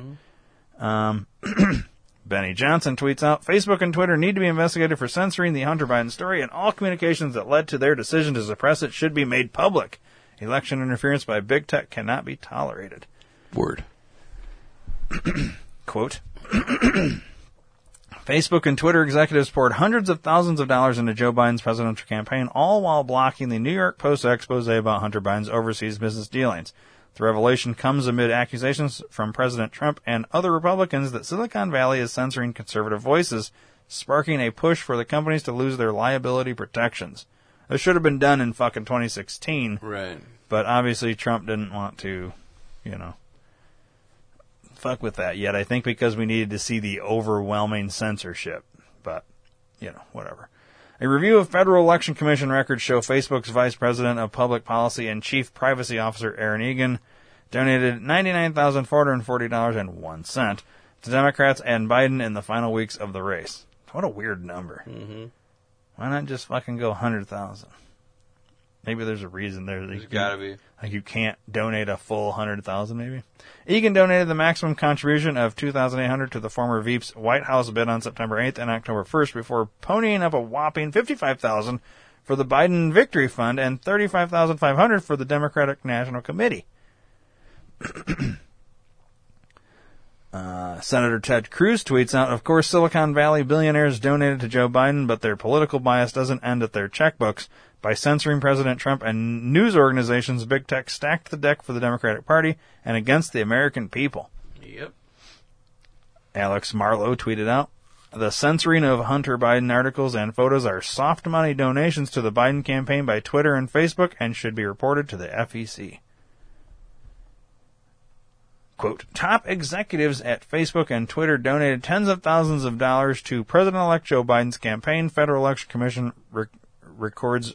Benny Johnson tweets out, Facebook and Twitter need to be investigated for censoring the Hunter Biden story, and all communications that led to their decision to suppress it should be made public. Election interference by big tech cannot be tolerated. Word. Quote, Facebook and Twitter executives poured hundreds of thousands of dollars into Joe Biden's presidential campaign, all while blocking the New York Post expose about Hunter Biden's overseas business dealings. The revelation comes amid accusations from President Trump and other Republicans that Silicon Valley is censoring conservative voices, sparking a push for the companies to lose their liability protections. This should have been done in fucking 2016. Right. But obviously Trump didn't want to, fuck with that yet. I think because we needed to see the overwhelming censorship. But, whatever. A review of Federal Election Commission records show Facebook's Vice President of Public Policy and Chief Privacy Officer Aaron Egan donated $99,440.01 to Democrats and Biden in the final weeks of the race. What a weird number. Mm-hmm. Why not just fucking go 100,000? Maybe there's a reason there. There's gotta be. Like you can't donate a full 100,000 maybe. Egan donated the maximum contribution of $2,800 to the former Veep's White House bid on September 8th and October 1st before ponying up a whopping $55,000 for the Biden Victory Fund and $35,500 for the Democratic National Committee. Senator Ted Cruz tweets out, of course, Silicon Valley billionaires donated to Joe Biden, but their political bias doesn't end at their checkbooks. By censoring President Trump and news organizations, big tech stacked the deck for the Democratic Party and against the American people. Yep. Alex Marlow tweeted out, the censoring of Hunter Biden articles and photos are soft money donations to the Biden campaign by Twitter and Facebook and should be reported to the FEC. Quote, top executives at Facebook and Twitter donated tens of thousands of dollars to President-elect Joe Biden's campaign. Federal Election Commission records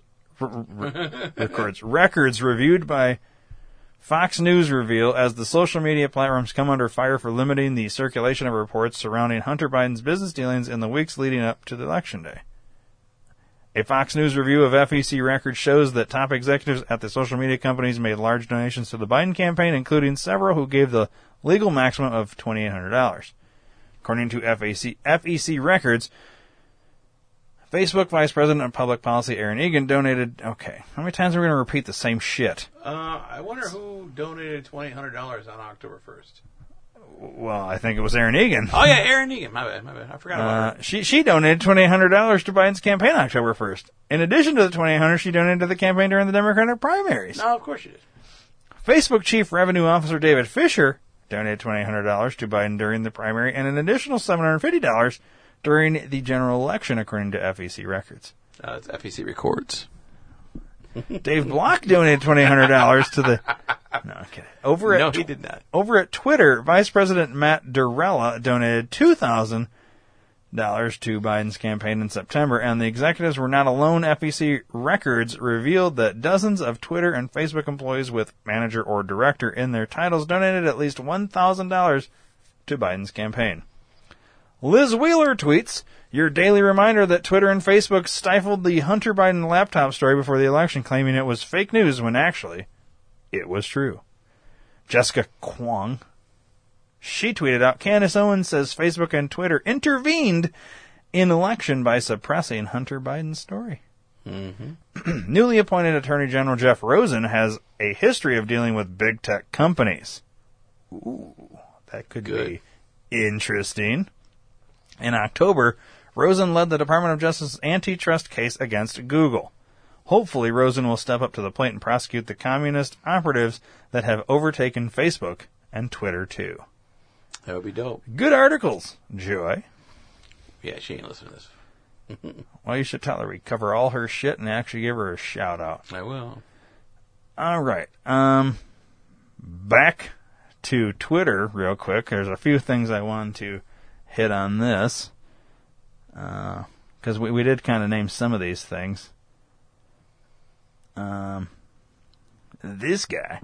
reviewed by Fox News reveal as the social media platforms come under fire for limiting the circulation of reports surrounding Hunter Biden's business dealings in the weeks leading up to the election day. A Fox News review of FEC records shows that top executives at the social media companies made large donations to the Biden campaign, including several who gave the legal maximum of $2,800. According to FEC records, Facebook Vice President of Public Policy Aaron Egan donated... Okay, how many times are we going to repeat the same shit? I wonder who donated $2,800 on October 1st. Well, I think it was Aaron Egan. Oh, yeah, Aaron Egan. My bad. I forgot about her. She donated $2,800 to Biden's campaign on October 1st. In addition to the $2,800 she donated to the campaign during the Democratic primaries. No, of course she did. Facebook Chief Revenue Officer David Fisher donated $2,800 to Biden during the primary and an additional $750 during the general election, according to FEC records. It's FEC records. Dave Block donated $2,800 to the... No, I'm kidding. He did not. Over at Twitter, Vice President Matt Durrella donated $2,000 to Biden's campaign in September, and the executives were not alone. FEC records revealed that dozens of Twitter and Facebook employees with manager or director in their titles donated at least $1,000 to Biden's campaign. Liz Wheeler tweets, your daily reminder that Twitter and Facebook stifled the Hunter Biden laptop story before the election, claiming it was fake news when actually it was true. Jessica Kwong, she tweeted out, Candace Owens says Facebook and Twitter intervened in election by suppressing Hunter Biden's story. Mm-hmm. Newly appointed Attorney General Jeff Rosen has a history of dealing with big tech companies. Ooh, that could be interesting. In October, Rosen led the Department of Justice's antitrust case against Google. Hopefully, Rosen will step up to the plate and prosecute the communist operatives that have overtaken Facebook and Twitter, too. That would be dope. Good articles, Joy. Yeah, she ain't listening to this. Well, you should tell her we cover all her shit and actually give her a shout-out. I will. All right. Back to Twitter real quick. There's a few things I wanted to hit on this. Because we did kind of name some of these things. This guy.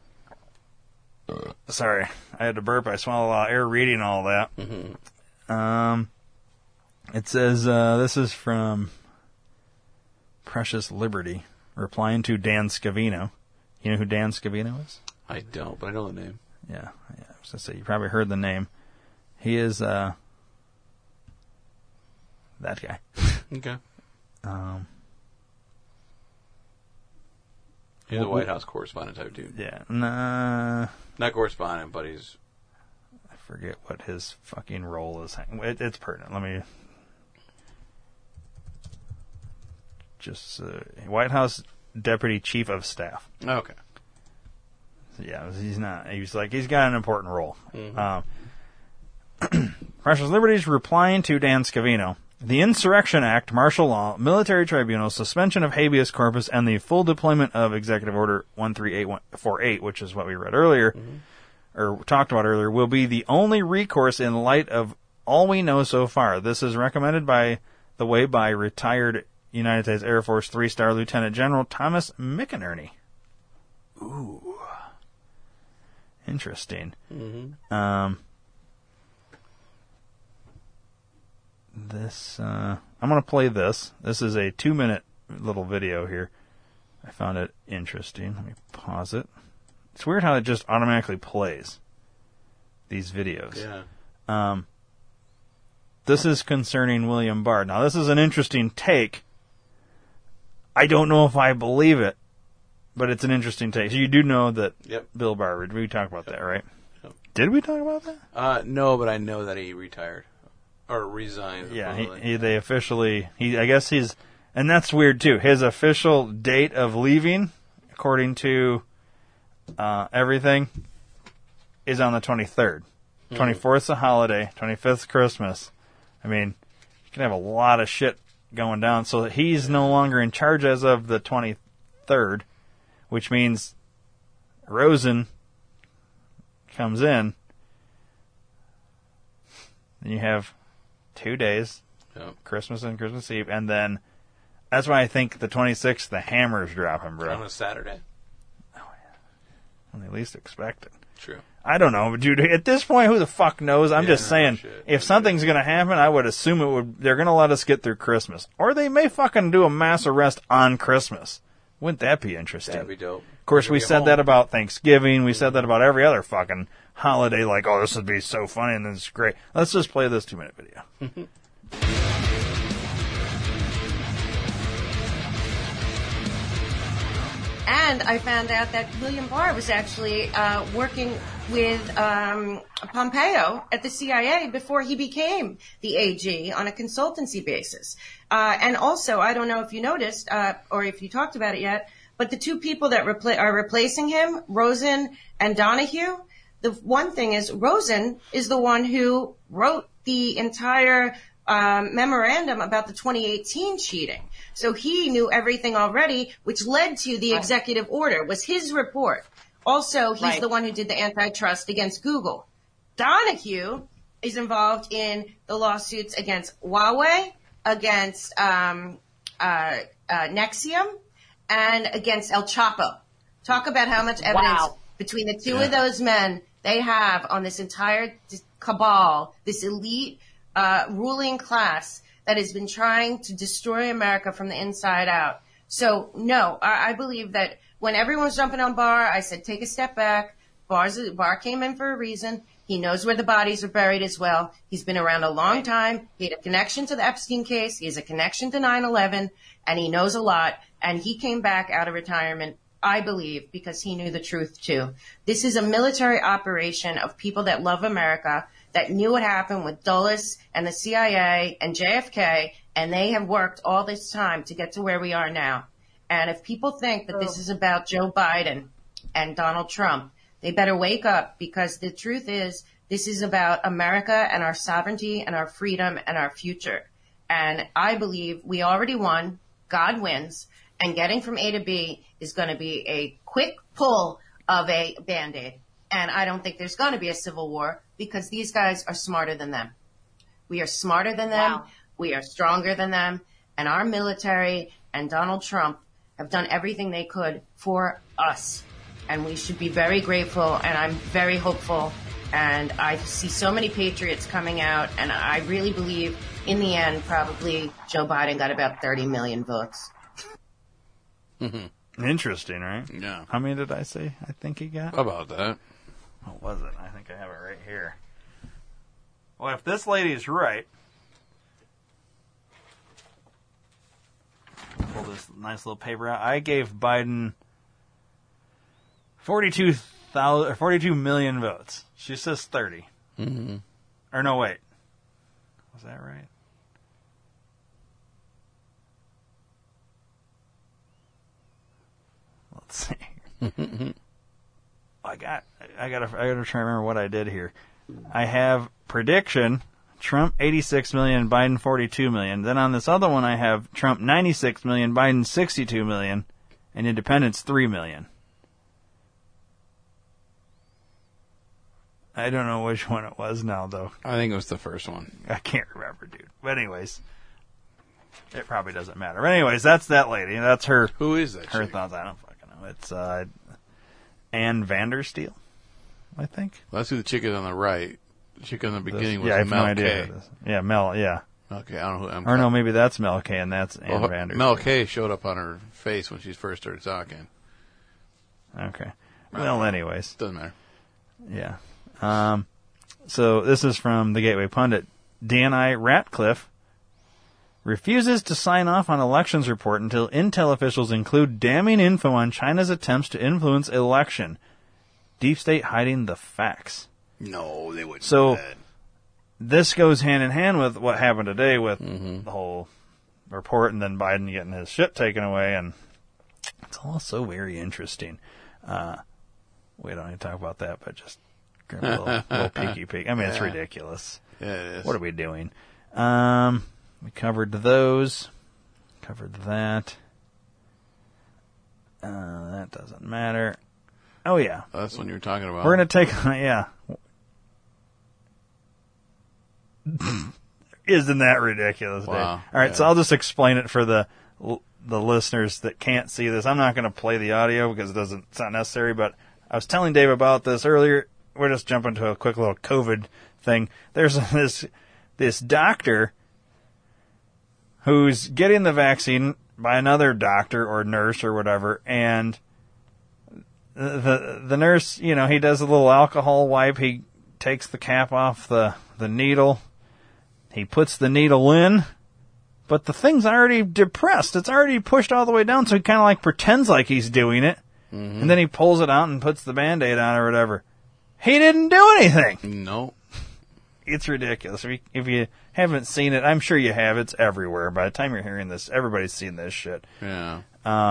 Sorry, I had to burp. I swallowed a lot of air reading all that. Mm-hmm. It says, this is from Precious Liberty, replying to Dan Scavino. You know who Dan Scavino is? I don't, but I know the name. Yeah. I was going to say, you probably heard the name. He is, that guy. Okay. He's a White House correspondent type dude. Yeah. Nah, Not correspondent, but he's... I forget what his fucking role is. It's pertinent. Let me... Just White House Deputy Chief of Staff. Okay. Yeah, he's not. He's got an important role. Mm-hmm. Precious Liberties replying to Dan Scavino. The Insurrection Act, martial law, military tribunals, suspension of habeas corpus, and the full deployment of Executive Order 13848, which is what we read earlier, or talked about earlier, will be the only recourse in light of all we know so far. This is recommended by retired United States Air Force 3-star Lieutenant General Thomas McInerney. Ooh. Interesting. Mm-hmm. I'm going to play this. This is a 2-minute little video here. I found it interesting. Let me pause it. It's weird how it just automatically plays these videos. Yeah. This is concerning William Barr. Now, this is an interesting take. I don't know if I believe it, but it's an interesting take. So you do know that Bill Barr, we talked about that, right? Yep. Did we talk about that? No, but I know that he retired. Or resigned. Yeah, they officially, I guess he's, and that's weird too. His official date of leaving, according to everything, is on the 23rd. 24th's a holiday, 25th's Christmas. I mean, you can have a lot of shit going down. So he's no longer in charge as of the 23rd, which means Rosen comes in, and you have 2 days, Christmas and Christmas Eve, and then that's why I think the 26th, the hammer's dropping, bro. On a Saturday. Oh, yeah. When they least expect it. True. I don't know, dude. At this point, who the fuck knows? I'm just saying, if something's going to happen, I would assume they're going to let us get through Christmas. Or they may fucking do a mass arrest on Christmas. Wouldn't that be interesting? That'd be dope. Of course, we said that about Thanksgiving. We said that about every other fucking holiday. Like, oh, this would be so funny and this is great. Let's just play this 2-minute video. And I found out that William Barr was actually working with Pompeo at the CIA before he became the AG on a consultancy basis. And also, I don't know if you noticed or if you talked about it yet, but the two people that are replacing him, Rosen and Donahue, the one thing is Rosen is the one who wrote the entire memorandum about the 2018 cheating. So he knew everything already, which led to the executive order, was his report. Also, he's the one who did the antitrust against Google. Donahue is involved in the lawsuits against Huawei, against Nexium, and against El Chapo. Talk about how much evidence between the two of those men they have on this entire cabal, this elite ruling class that has been trying to destroy America from the inside out. So, no, I believe that when everyone's jumping on Barr, I said, take a step back. Barr came in for a reason. He knows where the bodies are buried as well. He's been around a long time. He had a connection to the Epstein case. He has a connection to 9/11, and he knows a lot. And he came back out of retirement, I believe, because he knew the truth, too. This is a military operation of people that love America, that knew what happened with Dulles and the CIA and JFK, and they have worked all this time to get to where we are now. And if people think that this is about Joe Biden and Donald Trump, they better wake up, because the truth is this is about America and our sovereignty and our freedom and our future. And I believe we already won. God wins. And getting from A to B is going to be a quick pull of a Band-Aid. And I don't think there's going to be a civil war, because these guys are smarter than them. We are smarter than them. Wow. We are stronger than them. And our military and Donald Trump have done everything they could for us. And we should be very grateful. And I'm very hopeful. And I see so many patriots coming out. And I really believe in the end, probably Joe Biden got about 30 million votes. Interesting, right? Yeah. How many did I say I think he got? About that. What was it? I think I have it right here. Well, if this lady is right, pull this nice little paper out. I gave Biden 42 42 million votes. She says 30. Mm-hmm. Or no, wait. Was that right? Let's see. I gotta try to remember what I did here. I have prediction: Trump 86 million, Biden 42 million. Then on this other one, I have Trump 96 million, Biden 62 million, and Independents 3 million. I don't know which one it was now, though. I think it was the first one. I can't remember, dude. But anyways, it probably doesn't matter. But anyways, that's that lady. That's her. Who is that? Her chick? thoughts. I don't fucking know. It's Ann Vandersteel, I think. Well, that's who the chick is on the right. The chick in the beginning was I have Mel no idea K. who it is. Yeah, Mel. Yeah. Okay, I don't know who. Or no, maybe that's Mel K, and that's Ann Vandersteel. Mel K showed up on her face when she first started talking. Okay. Well, anyways, Doesn't matter. yeah. So this is from the Gateway Pundit. DNI Ratcliffe refuses to sign off on elections report until intel officials include damning info on China's attempts to influence election. Deep State hiding the facts. No, they wouldn't. So do that. this goes hand in hand with what happened today with the whole report and then Biden getting his shit taken away, and it's all so very interesting. We don't need to talk about that, but just grab a little peeky peek. I mean, it's ridiculous. Yeah, it is. What are we doing? We covered those. Covered that. That doesn't matter. Oh, yeah. That's what you were talking about. We're going to take, yeah. Isn't that ridiculous, Dave? Wow. All right, so I'll just explain it for the listeners that can't see this. I'm not going to play the audio because it's not necessary, but I was telling Dave about this earlier. We're just jumping to a quick little COVID thing. There's this doctor who's getting the vaccine by another doctor or nurse or whatever, and the nurse, he does a little alcohol wipe. He takes the cap off the needle. He puts the needle in, but the thing's already depressed. It's already pushed all the way down, so he kind of like pretends like he's doing it, and then he pulls it out and puts the Band-Aid on or whatever. He didn't do anything. No. It's ridiculous. If you haven't seen it, I'm sure you have. It's everywhere. By the time you're hearing this, everybody's seen this shit. Yeah.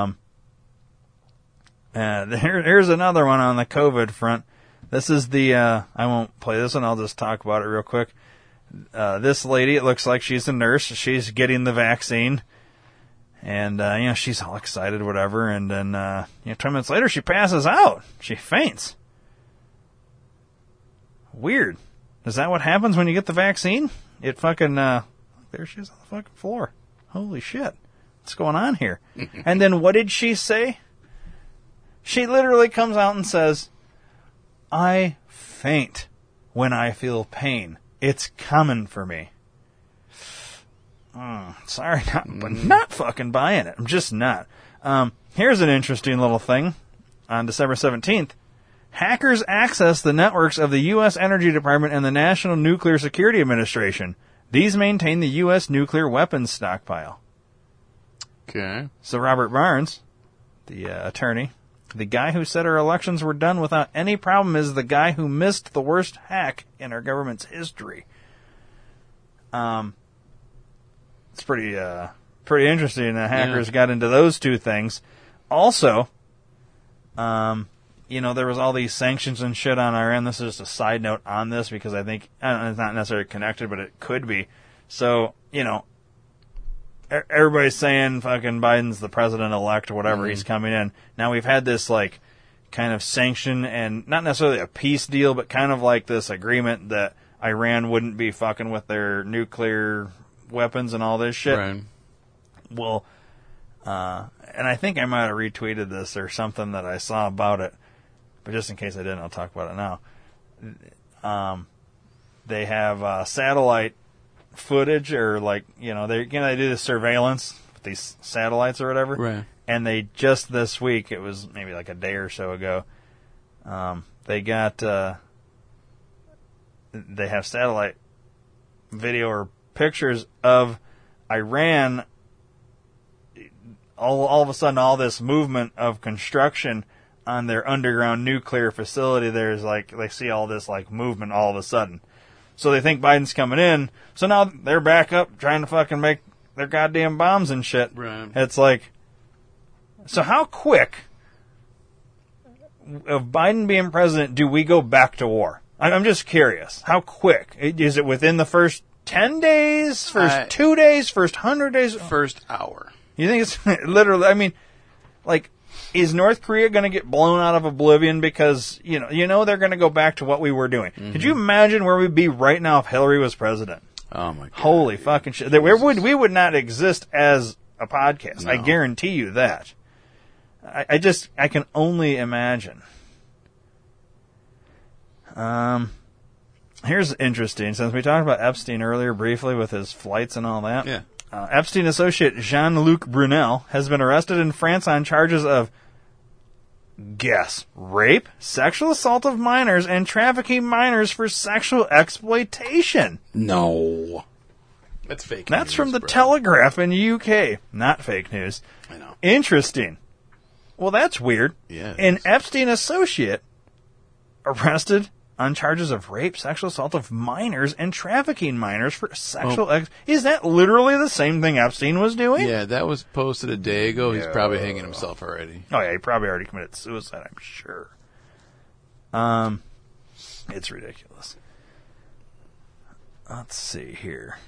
Here's another one on the COVID front. This is I won't play this one. I'll just talk about it real quick. This lady, it looks like she's a nurse. She's getting the vaccine. And, she's all excited, whatever. And then, 20 minutes later, she passes out. She faints. Weird. Is that what happens when you get the vaccine? It fucking, there she is on the fucking floor. Holy shit. What's going on here? And then what did she say? She literally comes out and says, I faint when I feel pain. It's coming for me. Sorry, but not fucking buying it. I'm just not. Here's an interesting little thing. On December 17th, hackers accessed the networks of the U.S. Energy Department and the National Nuclear Security Administration. These maintain the U.S. nuclear weapons stockpile. Okay. So Robert Barnes, the attorney, the guy who said our elections were done without any problem, is the guy who missed the worst hack in our government's history. It's pretty interesting that hackers got into those two things. Also, there was all these sanctions and shit on our end. This is just a side note on this because I think it's not necessarily connected, but it could be. So, everybody's saying fucking Biden's the president-elect or whatever. He's coming in. Now we've had this like kind of sanction and not necessarily a peace deal, but kind of like this agreement that Iran wouldn't be fucking with their nuclear weapons and all this shit. Right. Well, and I think I might have retweeted this or something that I saw about it, but just in case I didn't, I'll talk about it now. They have satellite footage, or they do the surveillance with these satellites or whatever. Right. And they just this week, it was maybe like a day or so ago, they got they have satellite video or pictures of Iran. All of a sudden, all this movement of construction on their underground nuclear facility, there's like, they see all this like movement all of a sudden. So they think Biden's coming in. So now they're back up trying to fucking make their goddamn bombs and shit. Right. It's like, so how quick of Biden being president do we go back to war? I'm just curious. How quick? Is it within the first 10 days, first 2 days, first 100 days? First hour. You think it's literally, I mean, like, is North Korea going to get blown out of oblivion because, you know they're going to go back to what we were doing? Could you imagine where we'd be right now if Hillary was president? Oh, my God. Holy fucking shit. We would not exist as a podcast. No. I guarantee you that. I can only imagine. Here's interesting. Since we talked about Epstein earlier briefly with his flights and all that. Yeah. Epstein associate Jean-Luc Brunel has been arrested in France on charges of, guess, rape, sexual assault of minors, and trafficking minors for sexual exploitation. No. That's fake news. That's from the Telegraph in the UK. Not fake news. I know. Interesting. Well, that's weird. Yeah. An Epstein associate arrested on charges of rape, sexual assault of minors, and trafficking minors for sexual Is that literally the same thing Epstein was doing? Yeah, that was posted a day ago. He's probably hanging himself already. Oh, yeah, he probably already committed suicide, I'm sure. It's ridiculous. Let's see here.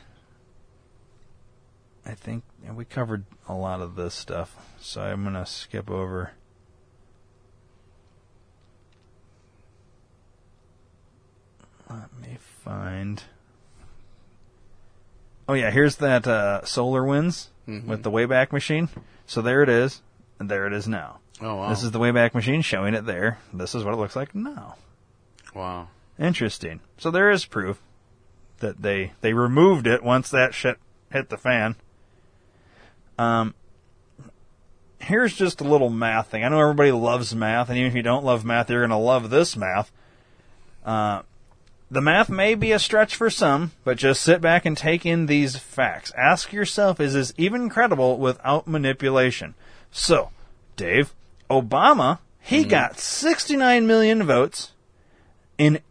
I think we covered a lot of this stuff, so I'm going to skip over. Let me find. Oh, yeah, here's that SolarWinds with the Wayback Machine. So there it is, and there it is now. Oh, wow. This is the Wayback Machine showing it there. This is what it looks like now. Wow. Interesting. So there is proof that they removed it once that shit hit the fan. Here's just a little math thing. I know everybody loves math, and even if you don't love math, you're going to love this math. The math may be a stretch for some, but just sit back and take in these facts. Ask yourself, is this even credible without manipulation? So, Dave, Obama, he got 69 million votes in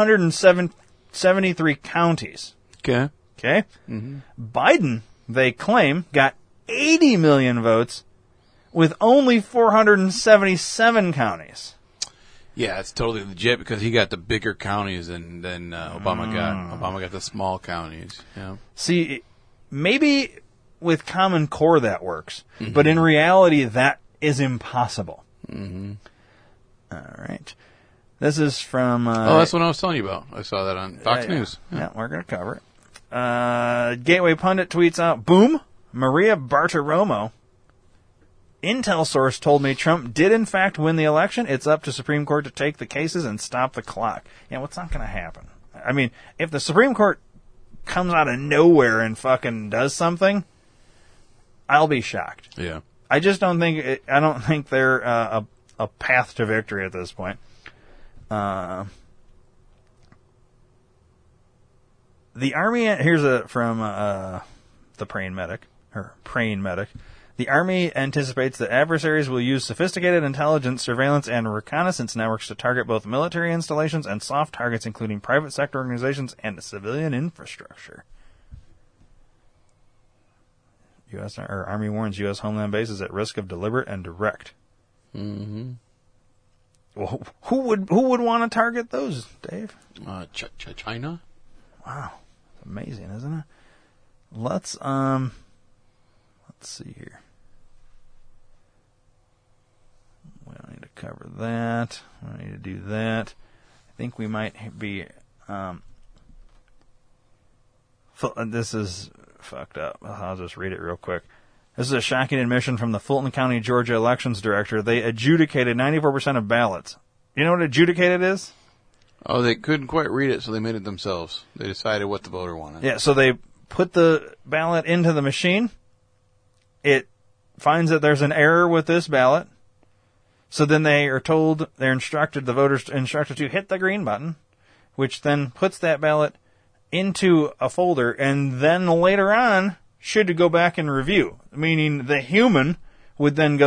873 counties. Okay. Okay? Biden, they claim, got 80 million votes with only 477 counties. Yeah, it's totally legit because he got the bigger counties than Obama got. Obama got the small counties. Yeah. See, maybe with Common Core that works, but in reality that is impossible. All right. This is from... that's what I was telling you about. I saw that on Fox News. Yeah, we're going to cover it. Gateway Pundit tweets out, boom, Maria Bartiromo. Intel source told me Trump did in fact win the election. It's up to Supreme Court to take the cases and stop the clock. Yeah, what's not going to happen? I mean, if the Supreme Court comes out of nowhere and fucking does something, I'll be shocked. Yeah. I just don't think I don't think they're a path to victory at this point. The Army, here's from the Praying Medic. The Army anticipates that adversaries will use sophisticated intelligence, surveillance, and reconnaissance networks to target both military installations and soft targets, including private sector organizations and civilian infrastructure. Army warns U.S. homeland bases at risk of deliberate and direct. Well, who would want to target those, Dave? China. Wow, it's amazing, isn't it? Let's see here. We don't need to cover that. We don't need to do that. I think we might be. This is fucked up. I'll just read it real quick. This is a shocking admission from the Fulton County, Georgia elections director. They adjudicated 94% of ballots. You know what adjudicated is? Oh, they couldn't quite read it, so they made it themselves. They decided what the voter wanted. Yeah, so they put the ballot into the machine. It finds that there's an error with this ballot. So then the voters instructed to hit the green button, which then puts that ballot into a folder, and then later on should go back and review, meaning the human would then go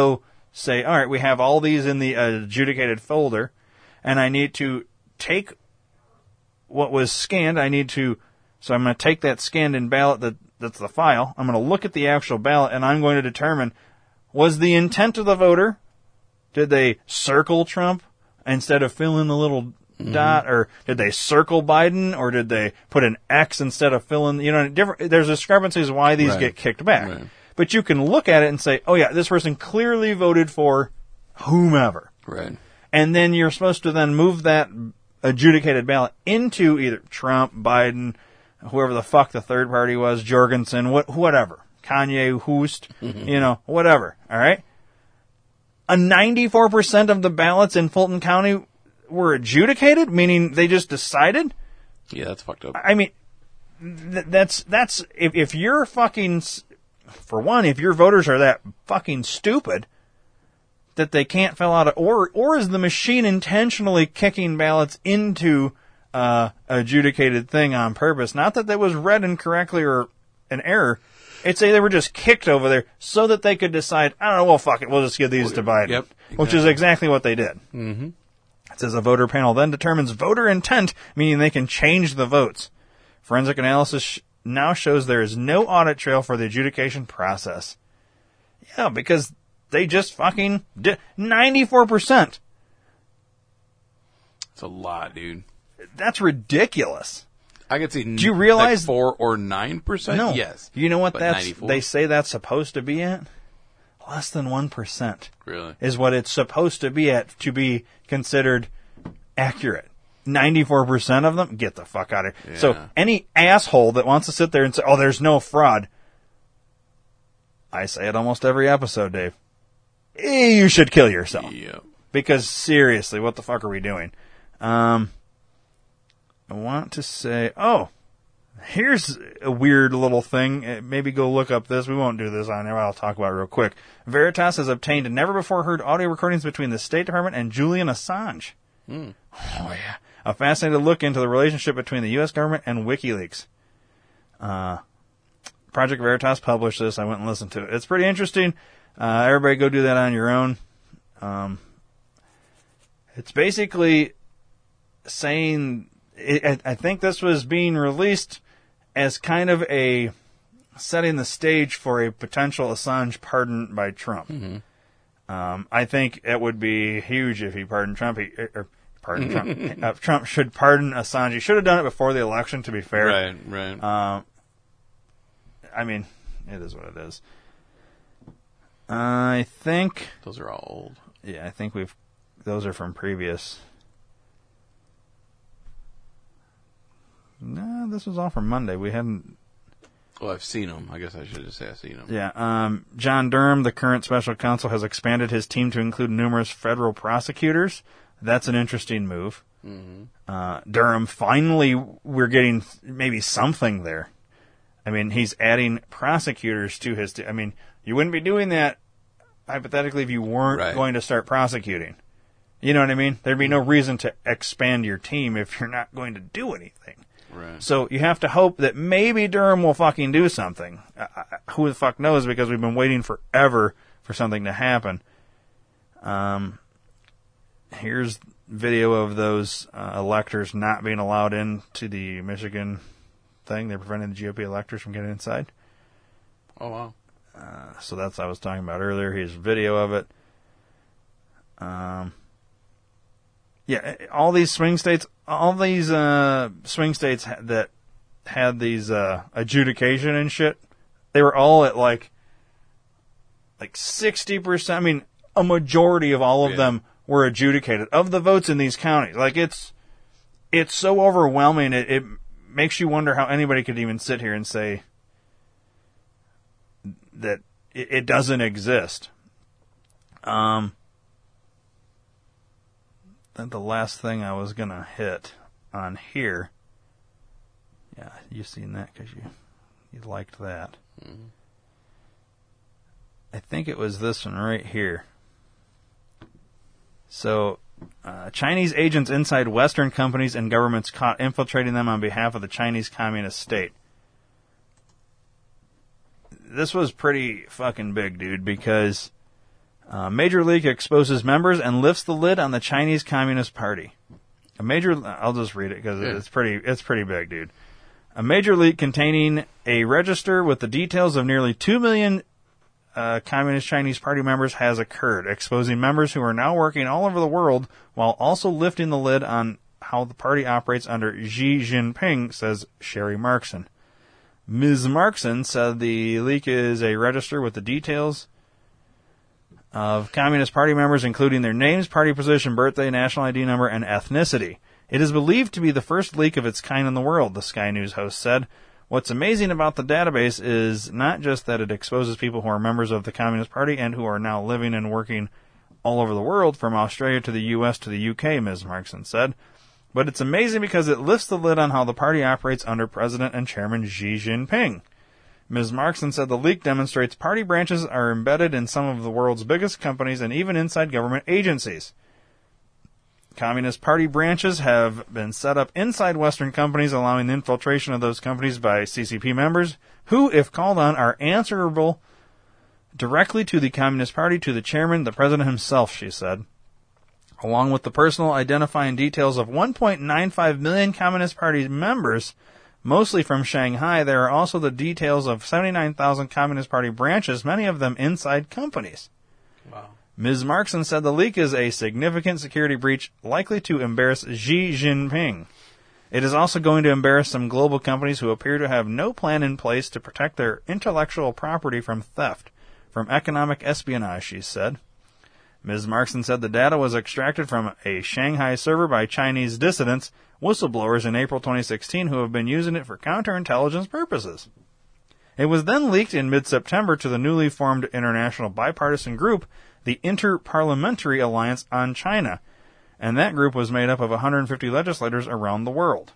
say, all right, we have all these in the adjudicated folder, and I need to take what was scanned. So I'm going to take that scanned in ballot that's the file. I'm going to look at the actual ballot, and I'm going to determine, was the intent of the voter, did they circle Trump instead of fill in the little dot, or did they circle Biden, or did they put an X instead of fill in, there's discrepancies why these get kicked back. Right. But you can look at it and say, oh yeah, this person clearly voted for whomever. Right. And then you're supposed to then move that adjudicated ballot into either Trump, Biden, whoever the fuck the third party was, Jorgensen, whatever, Kanye, Hoost, whatever. All right. A 94% of the ballots in Fulton County were adjudicated, meaning they just decided. Yeah, that's fucked up. I mean, that's if you're fucking, for one, if your voters are that fucking stupid that they can't fill out or is the machine intentionally kicking ballots into adjudicated thing on purpose? Not that was read incorrectly or an error. It's they were just kicked over there so that they could decide, I don't know, well, fuck it, we'll just give these to Biden. Yep, exactly. Which is exactly what they did. Mm-hmm. It says a voter panel then determines voter intent, meaning they can change the votes. Forensic analysis now shows there is no audit trail for the adjudication process. Yeah, because they just fucking did 94%. That's a lot, dude. That's ridiculous. I could see. Do you realize 4 or 9%? No. Yes. You know what but that's? 94? They say that's supposed to be at? Less than 1%. Really? Is what it's supposed to be at to be considered accurate. 94% of them, get the fuck out of here. Yeah. So any asshole that wants to sit there and say, oh, there's no fraud. I say it almost every episode, Dave. You should kill yourself. Yep. Because seriously, what the fuck are we doing? I want to say, here's a weird little thing. Maybe go look up this. We won't do this on there. I'll talk about it real quick. Veritas has obtained never-before-heard audio recordings between the State Department and Julian Assange. Oh, yeah. A fascinating look into the relationship between the U.S. government and WikiLeaks. Project Veritas published this. I went and listened to it. It's pretty interesting. Everybody go do that on your own. It's basically saying... I think this was being released as kind of a setting the stage for a potential Assange pardon by Trump. Mm-hmm. I think it would be huge if he pardoned Trump. Trump should pardon Assange. He should have done it before the election, to be fair. Right. I mean, it is what it is. I think... Those are all old. Yeah, I think those are from previous... No, this was all from Monday. We hadn't... Well, I've seen them. I guess I should just say I've seen them. Yeah. John Durham, the current special counsel, has expanded his team to include numerous federal prosecutors. That's an interesting move. Mm-hmm. Durham, finally, we're getting maybe something there. I mean, he's adding prosecutors to his... I mean, you wouldn't be doing that, hypothetically, if you weren't going to start prosecuting. You know what I mean? There'd be no reason to expand your team if you're not going to do anything. Right. So you have to hope that maybe Durham will fucking do something. Who the fuck knows, because we've been waiting forever for something to happen. Here's video of those electors not being allowed into the Michigan thing. They're preventing the GOP electors from getting inside. Oh, wow. So that's what I was talking about earlier. Here's video of it. Yeah, all these swing states that had these adjudication and shit, they were all at like 60%. I mean, a majority of all of them were adjudicated of the votes in these counties. Like it's so overwhelming. It makes you wonder how anybody could even sit here and say that it doesn't exist. The last thing I was going to hit on here. Yeah, you've seen that because you liked that. Mm-hmm. I think it was this one right here. So, Chinese agents inside Western companies and governments caught infiltrating them on behalf of the Chinese Communist state. This was pretty fucking big, dude, because Major leak exposes members and lifts the lid on the Chinese Communist Party. I'll just read it because it's pretty big, dude. A major leak containing a register with the details of nearly 2 million Communist Chinese Party members has occurred, exposing members who are now working all over the world while also lifting the lid on how the party operates under Xi Jinping, says Sherry Markson. Ms. Markson said the leak is a register with the details of Communist Party members, including their names, party position, birthday, national ID number, and ethnicity. It is believed to be the first leak of its kind in the world, the Sky News host said. What's amazing about the database is not just that it exposes people who are members of the Communist Party and who are now living and working all over the world, from Australia to the U.S. to the UK, Ms. Markson said, but it's amazing because it lifts the lid on how the party operates under President and Chairman Xi Jinping. Ms. Markson said the leak demonstrates party branches are embedded in some of the world's biggest companies and even inside government agencies. Communist Party branches have been set up inside Western companies, allowing the infiltration of those companies by CCP members, who, if called on, are answerable directly to the Communist Party, to the chairman, the president himself, she said. Along with the personal identifying details of 1.95 million Communist Party members, mostly from Shanghai, there are also the details of 79,000 Communist Party branches, many of them inside companies. Wow. Ms. Markson said the leak is a significant security breach likely to embarrass Xi Jinping. It is also going to embarrass some global companies who appear to have no plan in place to protect their intellectual property from theft, from economic espionage, she said. Ms. Markson said the data was extracted from a Shanghai server by Chinese dissidents, whistleblowers in April 2016, who have been using it for counterintelligence purposes. It was then leaked in mid-September to the newly formed international bipartisan group, the Inter-Parliamentary Alliance on China, and that group was made up of 150 legislators around the world.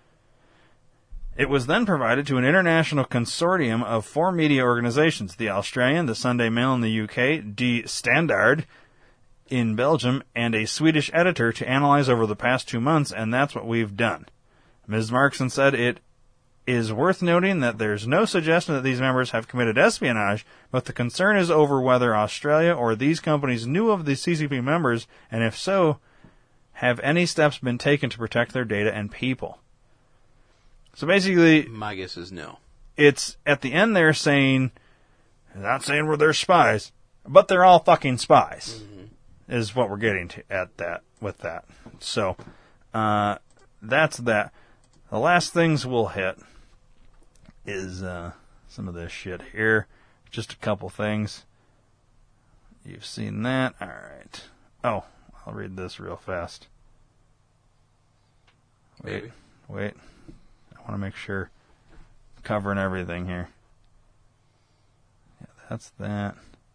It was then provided to an international consortium of 4 media organizations, the Australian, the Sunday Mail in the UK, Die Standard in Belgium, and a Swedish editor to analyze over the past 2 months, and that's what we've done. Ms. Markson said it is worth noting that there's no suggestion that these members have committed espionage, but the concern is over whether Australia or these companies knew of the CCP members, and if so, have any steps been taken to protect their data and people. So basically, My guess is no. It's at the end there saying, not saying we're their spies, but they're all fucking spies, is what we're getting to at that, with that. So, that's that. The last things we'll hit is, some of this shit here. Just a couple things. You've seen that. Alright. Oh, I'll read this real fast. Wait. I want to make sure I'm covering everything here. Yeah, that's that.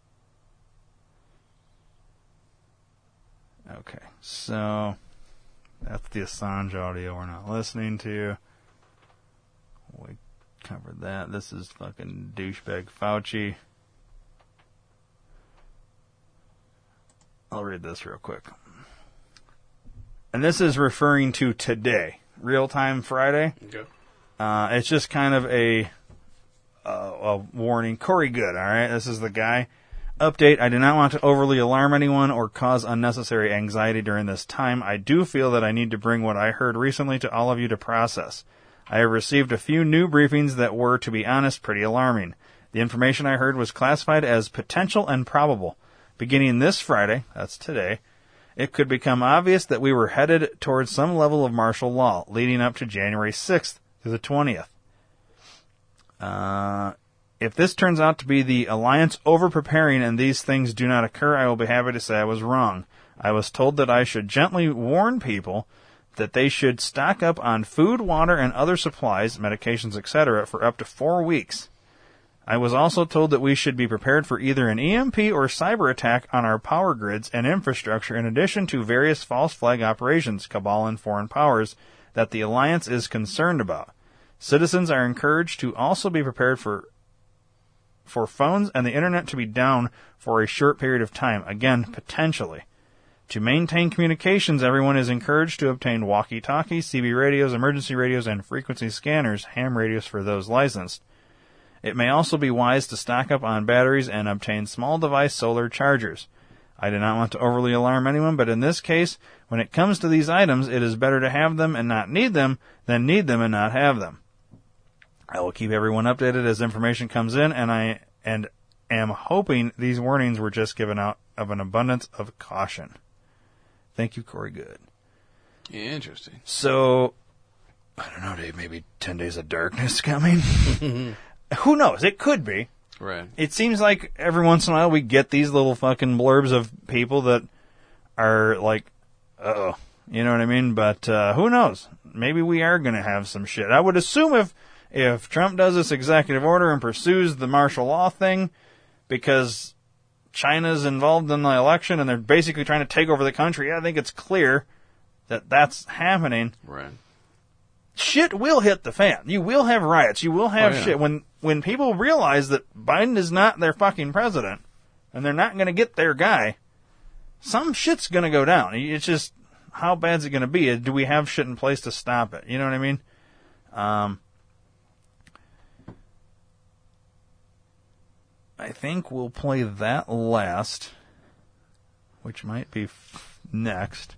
Okay, so that's the Assange audio we're not listening to. We covered that. This is fucking douchebag Fauci. I'll read this real quick. And this is referring to today, Real-Time Friday. Okay. It's just kind of a warning. Corey Good, all right? This is the guy. Update, I do not want to overly alarm anyone or cause unnecessary anxiety during this time. I do feel that I need to bring what I heard recently to all of you to process. I have received a few new briefings that were, to be honest, pretty alarming. The information I heard was classified as potential and probable. Beginning this Friday, that's today, it could become obvious that we were headed towards some level of martial law, leading up to January 6th through the 20th. If this turns out to be the alliance over-preparing and these things do not occur, I will be happy to say I was wrong. I was told that I should gently warn people that they should stock up on food, water, and other supplies, medications, etc., for up to 4 weeks. I was also told that we should be prepared for either an EMP or cyber attack on our power grids and infrastructure, in addition to various false flag operations, cabal and foreign powers, that the alliance is concerned about. Citizens are encouraged to also be prepared for phones and the internet to be down for a short period of time, again, potentially. To maintain communications, everyone is encouraged to obtain walkie-talkies, CB radios, emergency radios, and frequency scanners, ham radios for those licensed. It may also be wise to stock up on batteries and obtain small device solar chargers. I do not want to overly alarm anyone, but in this case, when it comes to these items, it is better to have them and not need them than need them and not have them. I will keep everyone updated as information comes in, and I am hoping these warnings were just given out of an abundance of caution. Thank you, Corey Good. Interesting. So, I don't know, Dave, maybe 10 Days of Darkness coming? Who knows? It could be. Right. It seems like every once in a while we get these little fucking blurbs of people that are like, uh-oh. You know what I mean? But who knows? Maybe we are going to have some shit. I would assume if Trump does this executive order and pursues the martial law thing because China's involved in the election and they're basically trying to take over the country, I think it's clear that that's happening. Right. Shit will hit the fan. You will have riots. You will have shit. When people realize that Biden is not their fucking president and they're not going to get their guy, some shit's going to go down. It's just, how bad's it going to be? Do we have shit in place to stop it? You know what I mean? I think we'll play that last, which might be next.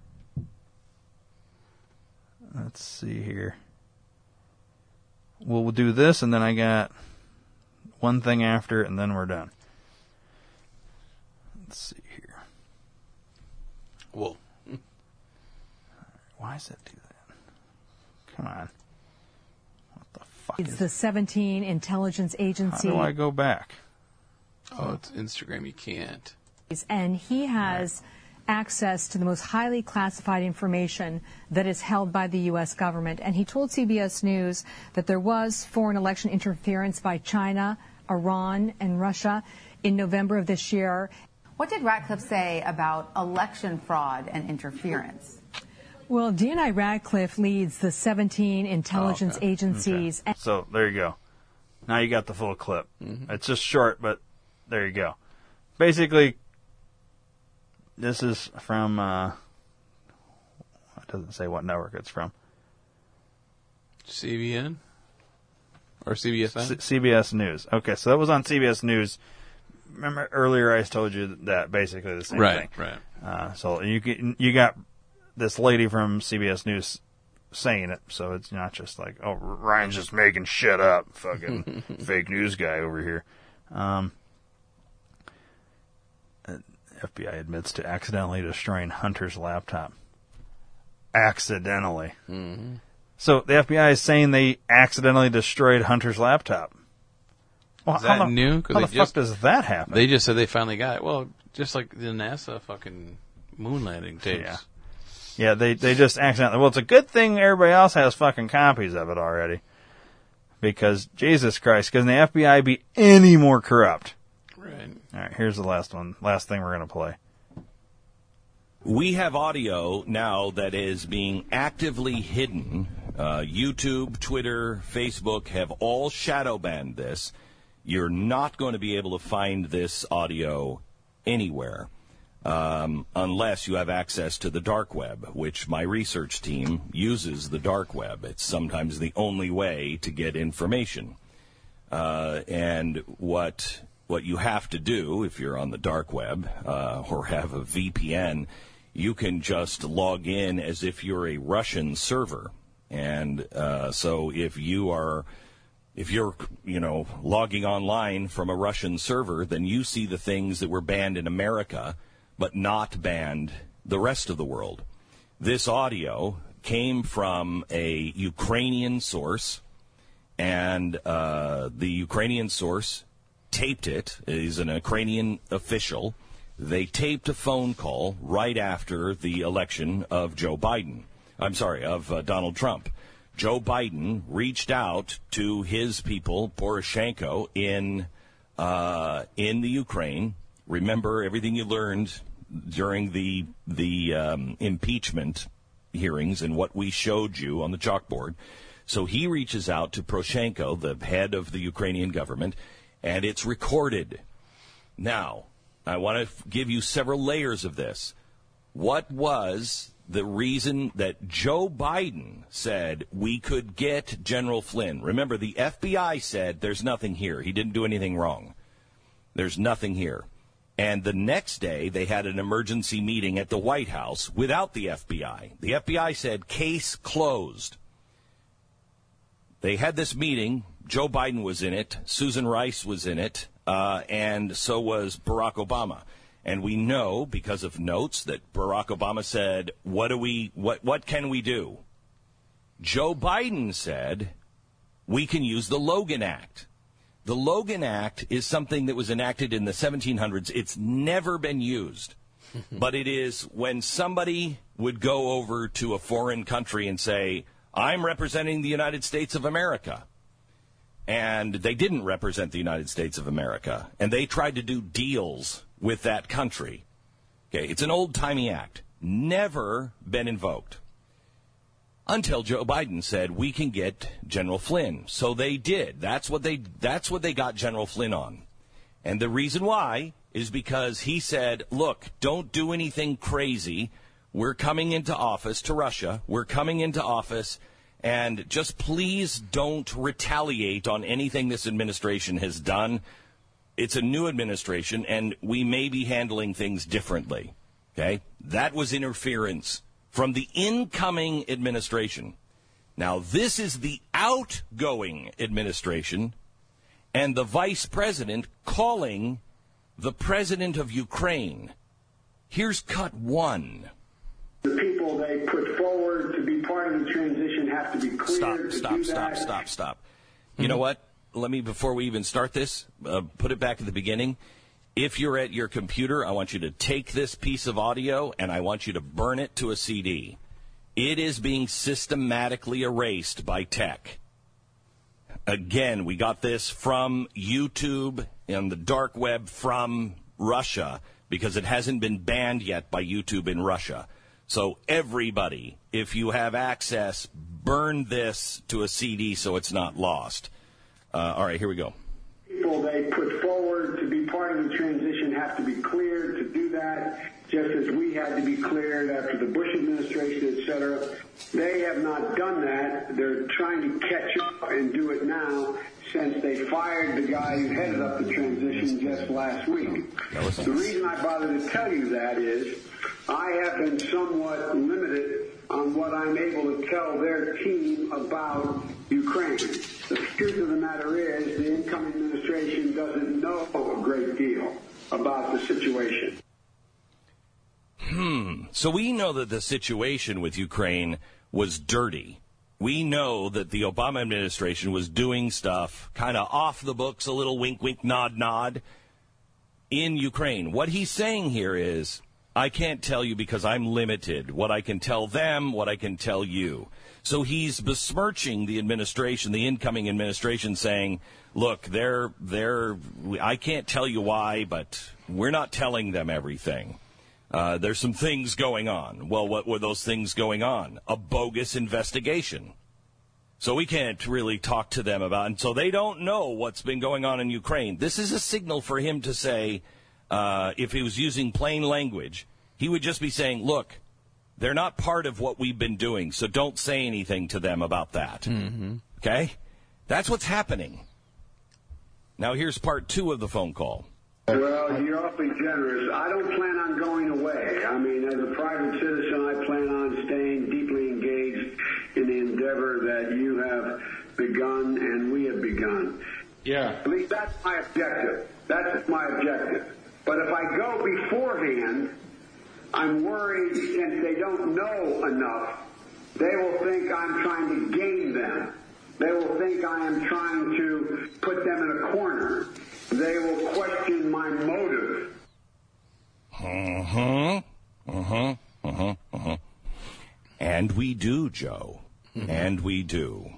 Let's see here. We'll do this, and then I got one thing after, and then we're done. Let's see here. Whoa. Why does it do that? Come on. What the fuck It's is the 17 intelligence agency. How do I go back? Oh, it's Instagram. You can't. And he has access to the most highly classified information that is held by the U.S. government. And he told CBS News that there was foreign election interference by China, Iran, and Russia in November of this year. What did Ratcliffe say about election fraud and interference? Well, DNI Radcliffe leads the 17 intelligence agencies. Okay. So, there you go. Now you got the full clip. Mm-hmm. It's just short, but there you go. Basically, this is from, it doesn't say what network it's from. CBN? Or CBSN? CBS News. Okay, so that was on CBS News. Remember earlier I told you that basically the same thing. Right. So you got this lady from CBS News saying it, so it's not just like, oh, Ryan's just making shit up, fucking fake news guy over here. FBI admits to accidentally destroying Hunter's laptop. Accidentally. Mm-hmm. So the FBI is saying they accidentally destroyed Hunter's laptop. Well, is that new? How the fuck does that happen? They just said they finally got it. Well, just like the NASA fucking moon landing tapes. Yeah, they just accidentally... Well, it's a good thing everybody else has fucking copies of it already. Because, Jesus Christ, can the FBI be any more corrupt? Right. All right, here's the last one. Last thing we're going to play. We have audio now that is being actively hidden. YouTube, Twitter, Facebook have all shadow banned this. You're not going to be able to find this audio anywhere unless you have access to the dark web, which my research team uses the dark web. It's sometimes the only way to get information. And what you have to do if you're on the dark web or have a VPN, you can just log in as if you're a Russian server. And so if you're logging online from a Russian server, then you see the things that were banned in America but not banned the rest of the world. This audio came from a Ukrainian source, and the Ukrainian source taped it. He's an Ukrainian official. They taped a phone call right after the election of Donald Trump. Joe Biden reached out to his people, Poroshenko, in the Ukraine. Remember everything you learned during the impeachment hearings and what we showed you on the chalkboard. So he reaches out to Poroshenko, the head of the Ukrainian government, and it's recorded. Now, I want to give you several layers of this. What was the reason that Joe Biden said we could get General Flynn? Remember, the FBI said there's nothing here. He didn't do anything wrong. There's nothing here. And the next day, they had an emergency meeting at the White House without the FBI. The FBI said, case closed. They had this meeting. Joe Biden was in it. Susan Rice was in it. And so was Barack Obama. And we know, because of notes, that Barack Obama said, what can we do? Joe Biden said, we can use the Logan Act. The Logan Act is something that was enacted in the 1700s. It's never been used. But it is when somebody would go over to a foreign country and say, I'm representing the United States of America. And they didn't represent the United States of America. And they tried to do deals with that country. Okay, it's an old-timey act. Never been invoked. Until Joe Biden said, we can get General Flynn. So they did. That's what they got General Flynn on. And the reason why is because he said, look, don't do anything crazy. We're coming into office to Russia. We're coming into office. And just please don't retaliate on anything this administration has done. It's a new administration, and we may be handling things differently. Okay? That was interference from the incoming administration. Now, this is the outgoing administration and the vice president calling the president of Ukraine. Here's cut one. The people they put forward to be part of the transition have to be clear. Stop. You know what? Let me, before we even start this, put it back at the beginning. If you're at your computer, I want you to take this piece of audio and I want you to burn it to a CD. It is being systematically erased by tech. Again, we got this from YouTube and the dark web from Russia because it hasn't been banned yet by YouTube in Russia. So everybody, if you have access, burn this to a CD so it's not lost. All right, here we go. People they put forward to be part of the transition have to be cleared to do that, just as we had to be cleared after the Bush administration, et cetera. They have not done that. They're trying to catch up and do it now since they fired the guy who headed up the transition just last week. The reason I bother to tell you that is I have been somewhat limited on what I'm able to tell their team about Ukraine. The truth of the matter is the incoming administration doesn't know a great deal about the situation. So we know that the situation with Ukraine was dirty. We know that the Obama administration was doing stuff kind of off the books, a little wink, wink, nod, nod in Ukraine. What he's saying here is, I can't tell you because I'm limited. What I can tell them, what I can tell you. So he's besmirching the administration, the incoming administration, saying, look, I can't tell you why, but we're not telling them everything. There's some things going on. Well, what were those things going on? A bogus investigation. So we can't really talk to them about, and so they don't know what's been going on in Ukraine. This is a signal for him to say, if he was using plain language, he would just be saying, look, they're not part of what we've been doing, so don't say anything to them about that. Mm-hmm. Okay? That's what's happening. Now here's part 2 of the phone call. Well, you're awfully generous. I don't plan on going away. I mean, as a private citizen, I plan on staying deeply engaged in the endeavor that you have begun and we have begun. Yeah. At least that's my objective. That's my objective. But if I go beforehand, I'm worried since they don't know enough, they will think I'm trying to game them. They will think I am trying to put them in a corner. They will question my motive. And we do, Joe. Mm-hmm. And we do.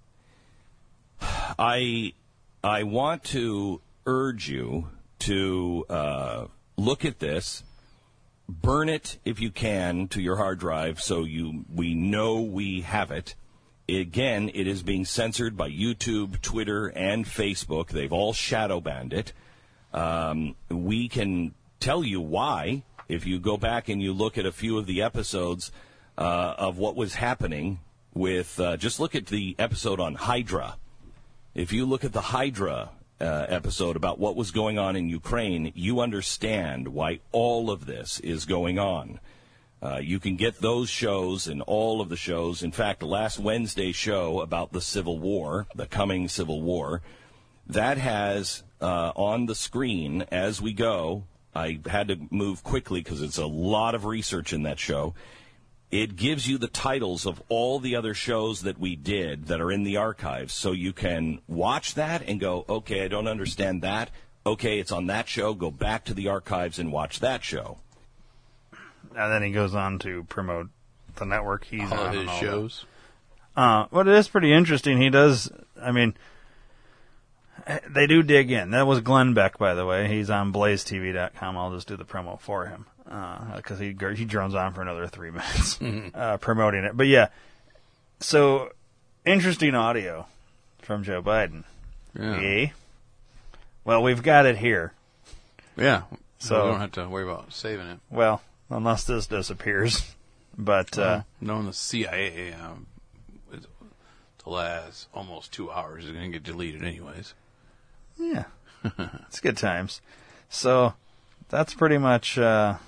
I want to urge you to look at this, burn it if you can to your hard drive so we know we have it. Again, it is being censored by YouTube, Twitter, and Facebook. They've all shadow banned it. We can tell you why if you go back and you look at a few of the episodes of what was happening with, just look at the episode on Hydra. If you look at the Hydra episode about what was going on in Ukraine, you understand why all of this is going on. You can get those shows and all of the shows. In fact, last Wednesday's show about the Civil War, the coming Civil War, that has on the screen as we go. I had to move quickly because it's a lot of research in that show. It gives you the titles of all the other shows that we did that are in the archives, so you can watch that and go, okay, I don't understand that. Okay, it's on that show. Go back to the archives and watch that show. And then he goes on to promote the network he's all on. Of his and shows. Well, it is pretty interesting. He does, I mean, they do dig in. That was Glenn Beck, by the way. He's on blazetv.com. I'll just do the promo for him because he drones on for another 3 minutes promoting it. But yeah, so interesting audio from Joe Biden. Yeah. Yeah. Well, we've got it here. Yeah. So we don't have to worry about saving it. Well, unless this disappears. But knowing the CIA, the last almost 2 hours is going to get deleted anyways. Yeah, it's good times. So that's pretty much it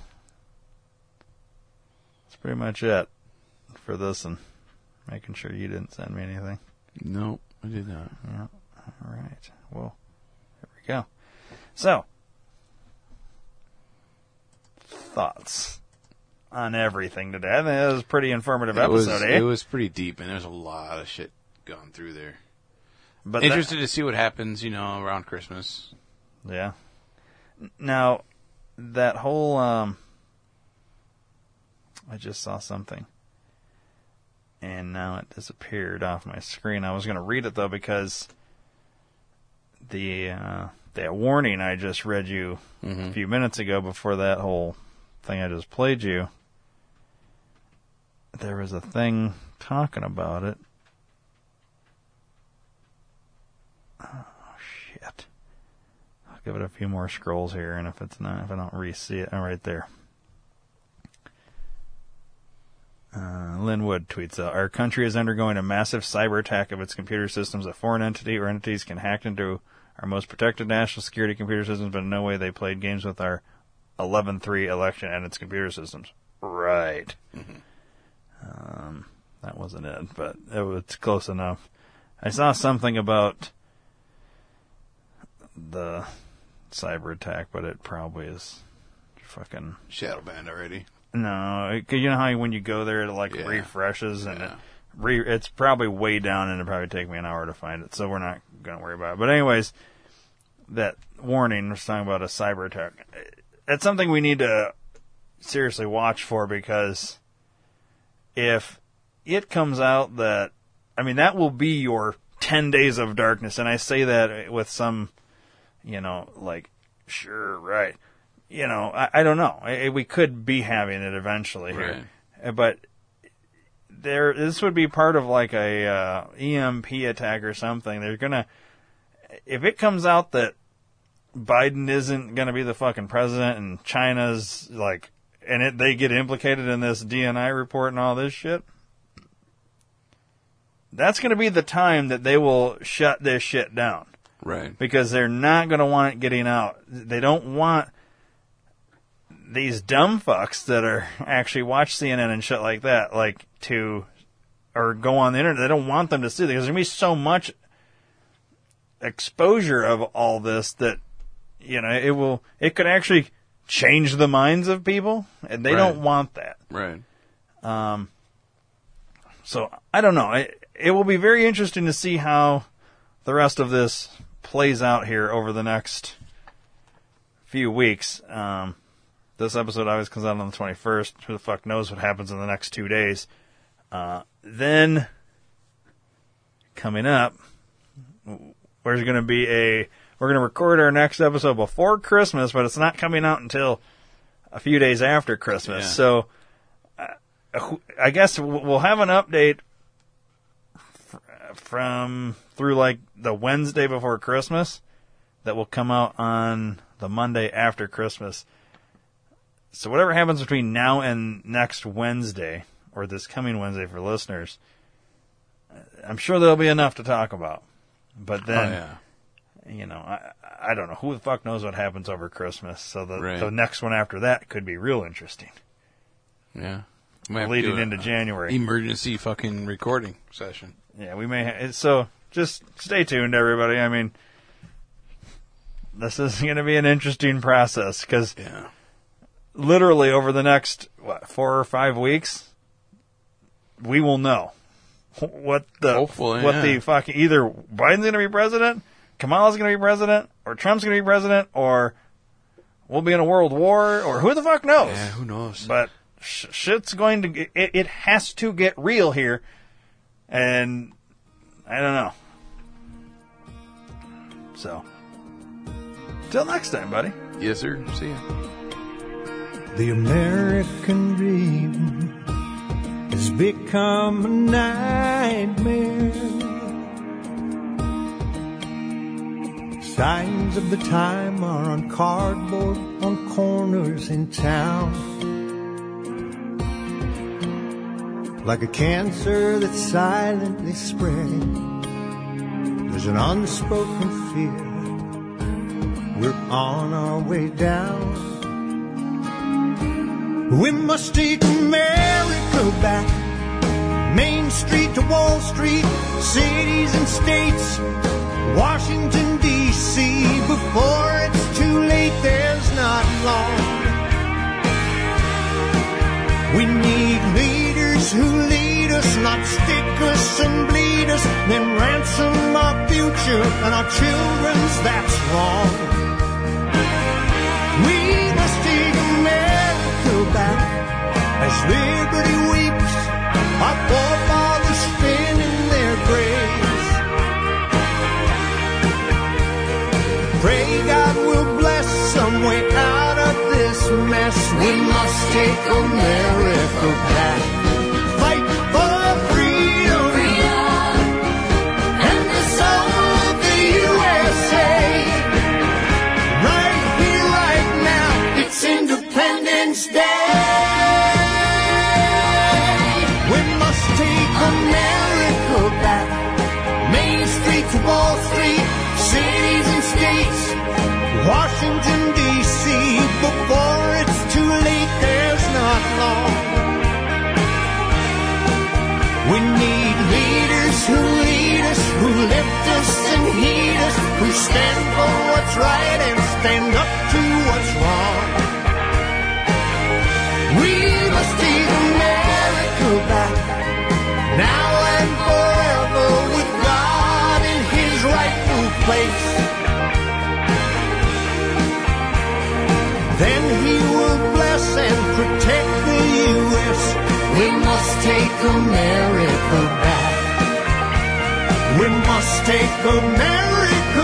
for this, and making sure you didn't send me anything. No, I did not. Yeah. All right. Well, there we go. So, thoughts on everything today. I think it was a pretty informative episode, It was pretty deep, and there's a lot of shit gone through there. But interested to see what happens, around Christmas. Yeah. Now, that whole, I just saw something, and now it disappeared off my screen. I was going to read it, though, because the warning I just read you a few minutes ago before that whole thing I just played you, there was a thing talking about it. Oh, shit. I'll give it a few more scrolls here, and if I don't re-see it, right there. Lynn Wood tweets, our country is undergoing a massive cyber attack of its computer systems. A foreign entity or entities can hack into our most protected national security computer systems, but in no way they played games with our 11-3 election and its computer systems. Right. That wasn't it, but it was close enough. I saw something about the cyber attack, but it probably is fucking shadow banned already. No, you know how when you go there, it refreshes, and it's probably way down, and it'll probably take me an hour to find it, so we're not going to worry about it. But anyways, that warning was talking about a cyber attack. It's something we need to seriously watch for, because if it comes out that, that will be your 10 days of darkness, and I say that with some, sure, right. I don't know. We could be having it eventually here. Right. But this would be part of like a EMP attack or something. If it comes out that Biden isn't going to be the fucking president and China's they get implicated in this DNI report and all this shit, that's going to be the time that they will shut this shit down. Right. Because they're not going to want it getting out. They don't want these dumb fucks that are actually watch CNN and shit like that, or go on the internet. They don't want them to see that, because there's going to be so much exposure of all this that, it could actually change the minds of people, and they don't want that. Right. So, I don't know. It will be very interesting to see how the rest of this plays out here over the next few weeks. This episode always comes out on the 21st. Who the fuck knows what happens in the next 2 days. Then, coming up, we're going to record our next episode before Christmas, but it's not coming out until a few days after Christmas. Yeah. So, I guess we'll have an update through the Wednesday before Christmas that will come out on the Monday after Christmas. So whatever happens between now and next Wednesday, or this coming Wednesday for listeners, I'm sure there'll be enough to talk about. But then, you know, I don't know. Who the fuck knows what happens over Christmas? So Right. the next one after that could be real interesting. Yeah. Might have to Leading do into January. Emergency fucking recording session. Yeah, we may. So just stay tuned, everybody. I mean, this is going to be an interesting process because literally over the next 4 or 5 weeks, we will know what the fucking either Biden's going to be president, Kamala's going to be president, or Trump's going to be president, or we'll be in a world war, or who the fuck knows? Yeah, who knows? But shit's going to it has to get real here, and I don't know. So, till next time, buddy. Yes, sir. See ya. The American dream has become a nightmare. Signs of the time are on cardboard on corners in town. Like a cancer that's silently spreading, there's an unspoken fear. We're on our way down. We must take America back. Main Street to Wall Street, cities and states, Washington, D.C. Before it's too late, there's not long. We need leaders who lead us, not stick us and bleed us, then ransom our future and our children's, that's wrong. We must take America back as liberty weeps, our forefathers spin in their graves. Pray God will bless some way out of this mess. We must take America back. Fight for freedom and the soul of the USA. Right here, right now, it's Independence Day. We must take America back. Main Street to Wall Street, cities and states, Washington, D.C. Before it's too late, there's not long. We need leaders who lead us, who lift us and heed us, who stand for what's right and stand up to what's wrong. We must take America back, now and forever, with God in His rightful place. Then He will bless and protect the U.S. We must take America back. We must take America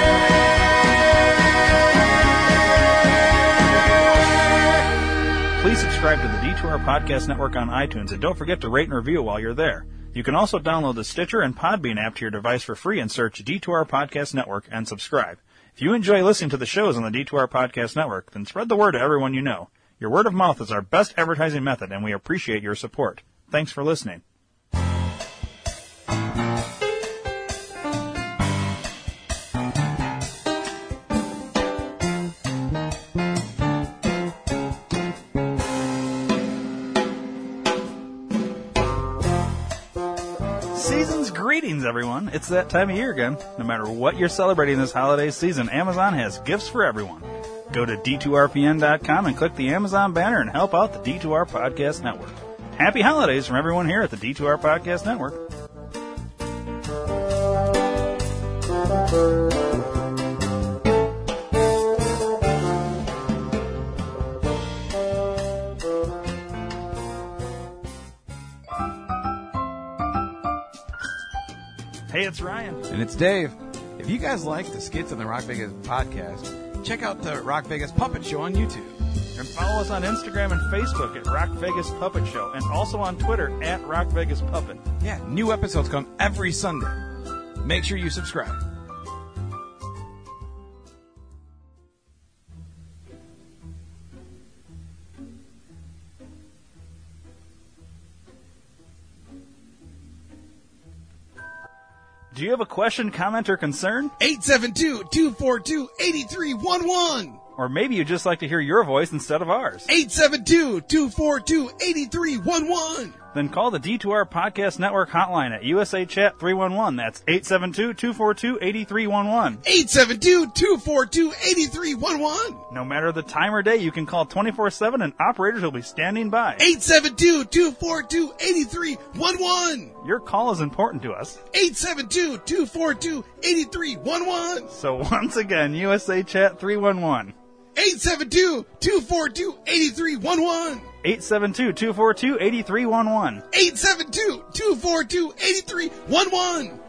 back. Please subscribe to the D2R Podcast Network on iTunes, and don't forget to rate and review while you're there. You can also download the Stitcher and Podbean app to your device for free and search D2R Podcast Network and subscribe. If you enjoy listening to the shows on the D2R Podcast Network, then spread the word to everyone you know. Your word of mouth is our best advertising method, and we appreciate your support. Thanks for listening. Season's greetings, everyone. It's that time of year again. No matter what you're celebrating this holiday season, Amazon has gifts for everyone. Go to D2RPN.com and click the Amazon banner and help out the D2R Podcast Network. Happy holidays from everyone here at the D2R Podcast Network. Hey, it's Ryan. And it's Dave. If you guys like the skits on the Rock Vegas podcast, check out the Rock Vegas Puppet Show on YouTube. And follow us on Instagram and Facebook at Rock Vegas Puppet Show, and also on Twitter at Rock Vegas Puppet. Yeah, new episodes come every Sunday. Make sure you subscribe. Do you have a question, comment, or concern? 872-242-8311. Or maybe you'd just like to hear your voice instead of ours. 872-242-8311. Then call the D2R Podcast Network hotline at USA Chat 311. That's 872-242-8311. 872-242-8311. No matter the time or day, you can call 24/7 and operators will be standing by. 872-242-8311. Your call is important to us. 872-242-8311. So once again, USA Chat 311. 872-242-8311. 872-242-8311. 872-242-8311.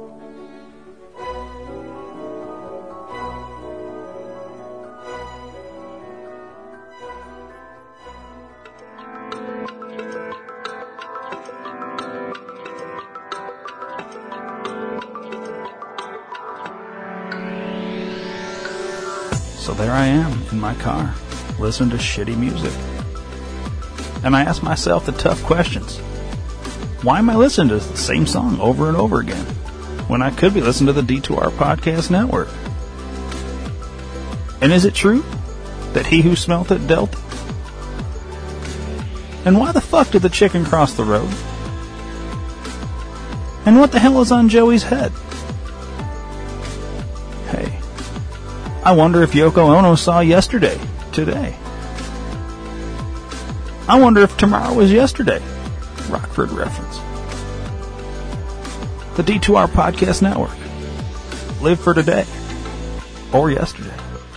So there I am in my car, listening to shitty music. And I ask myself the tough questions. Why am I listening to the same song over and over again when I could be listening to the D2R Podcast Network? And is it true that he who smelt it dealt it? And why the fuck did the chicken cross the road? And what the hell is on Joey's head? Hey, I wonder if Yoko Ono saw yesterday, today. I wonder if tomorrow was yesterday. Rockford reference. The D2R Podcast Network. Live for today. Or yesterday.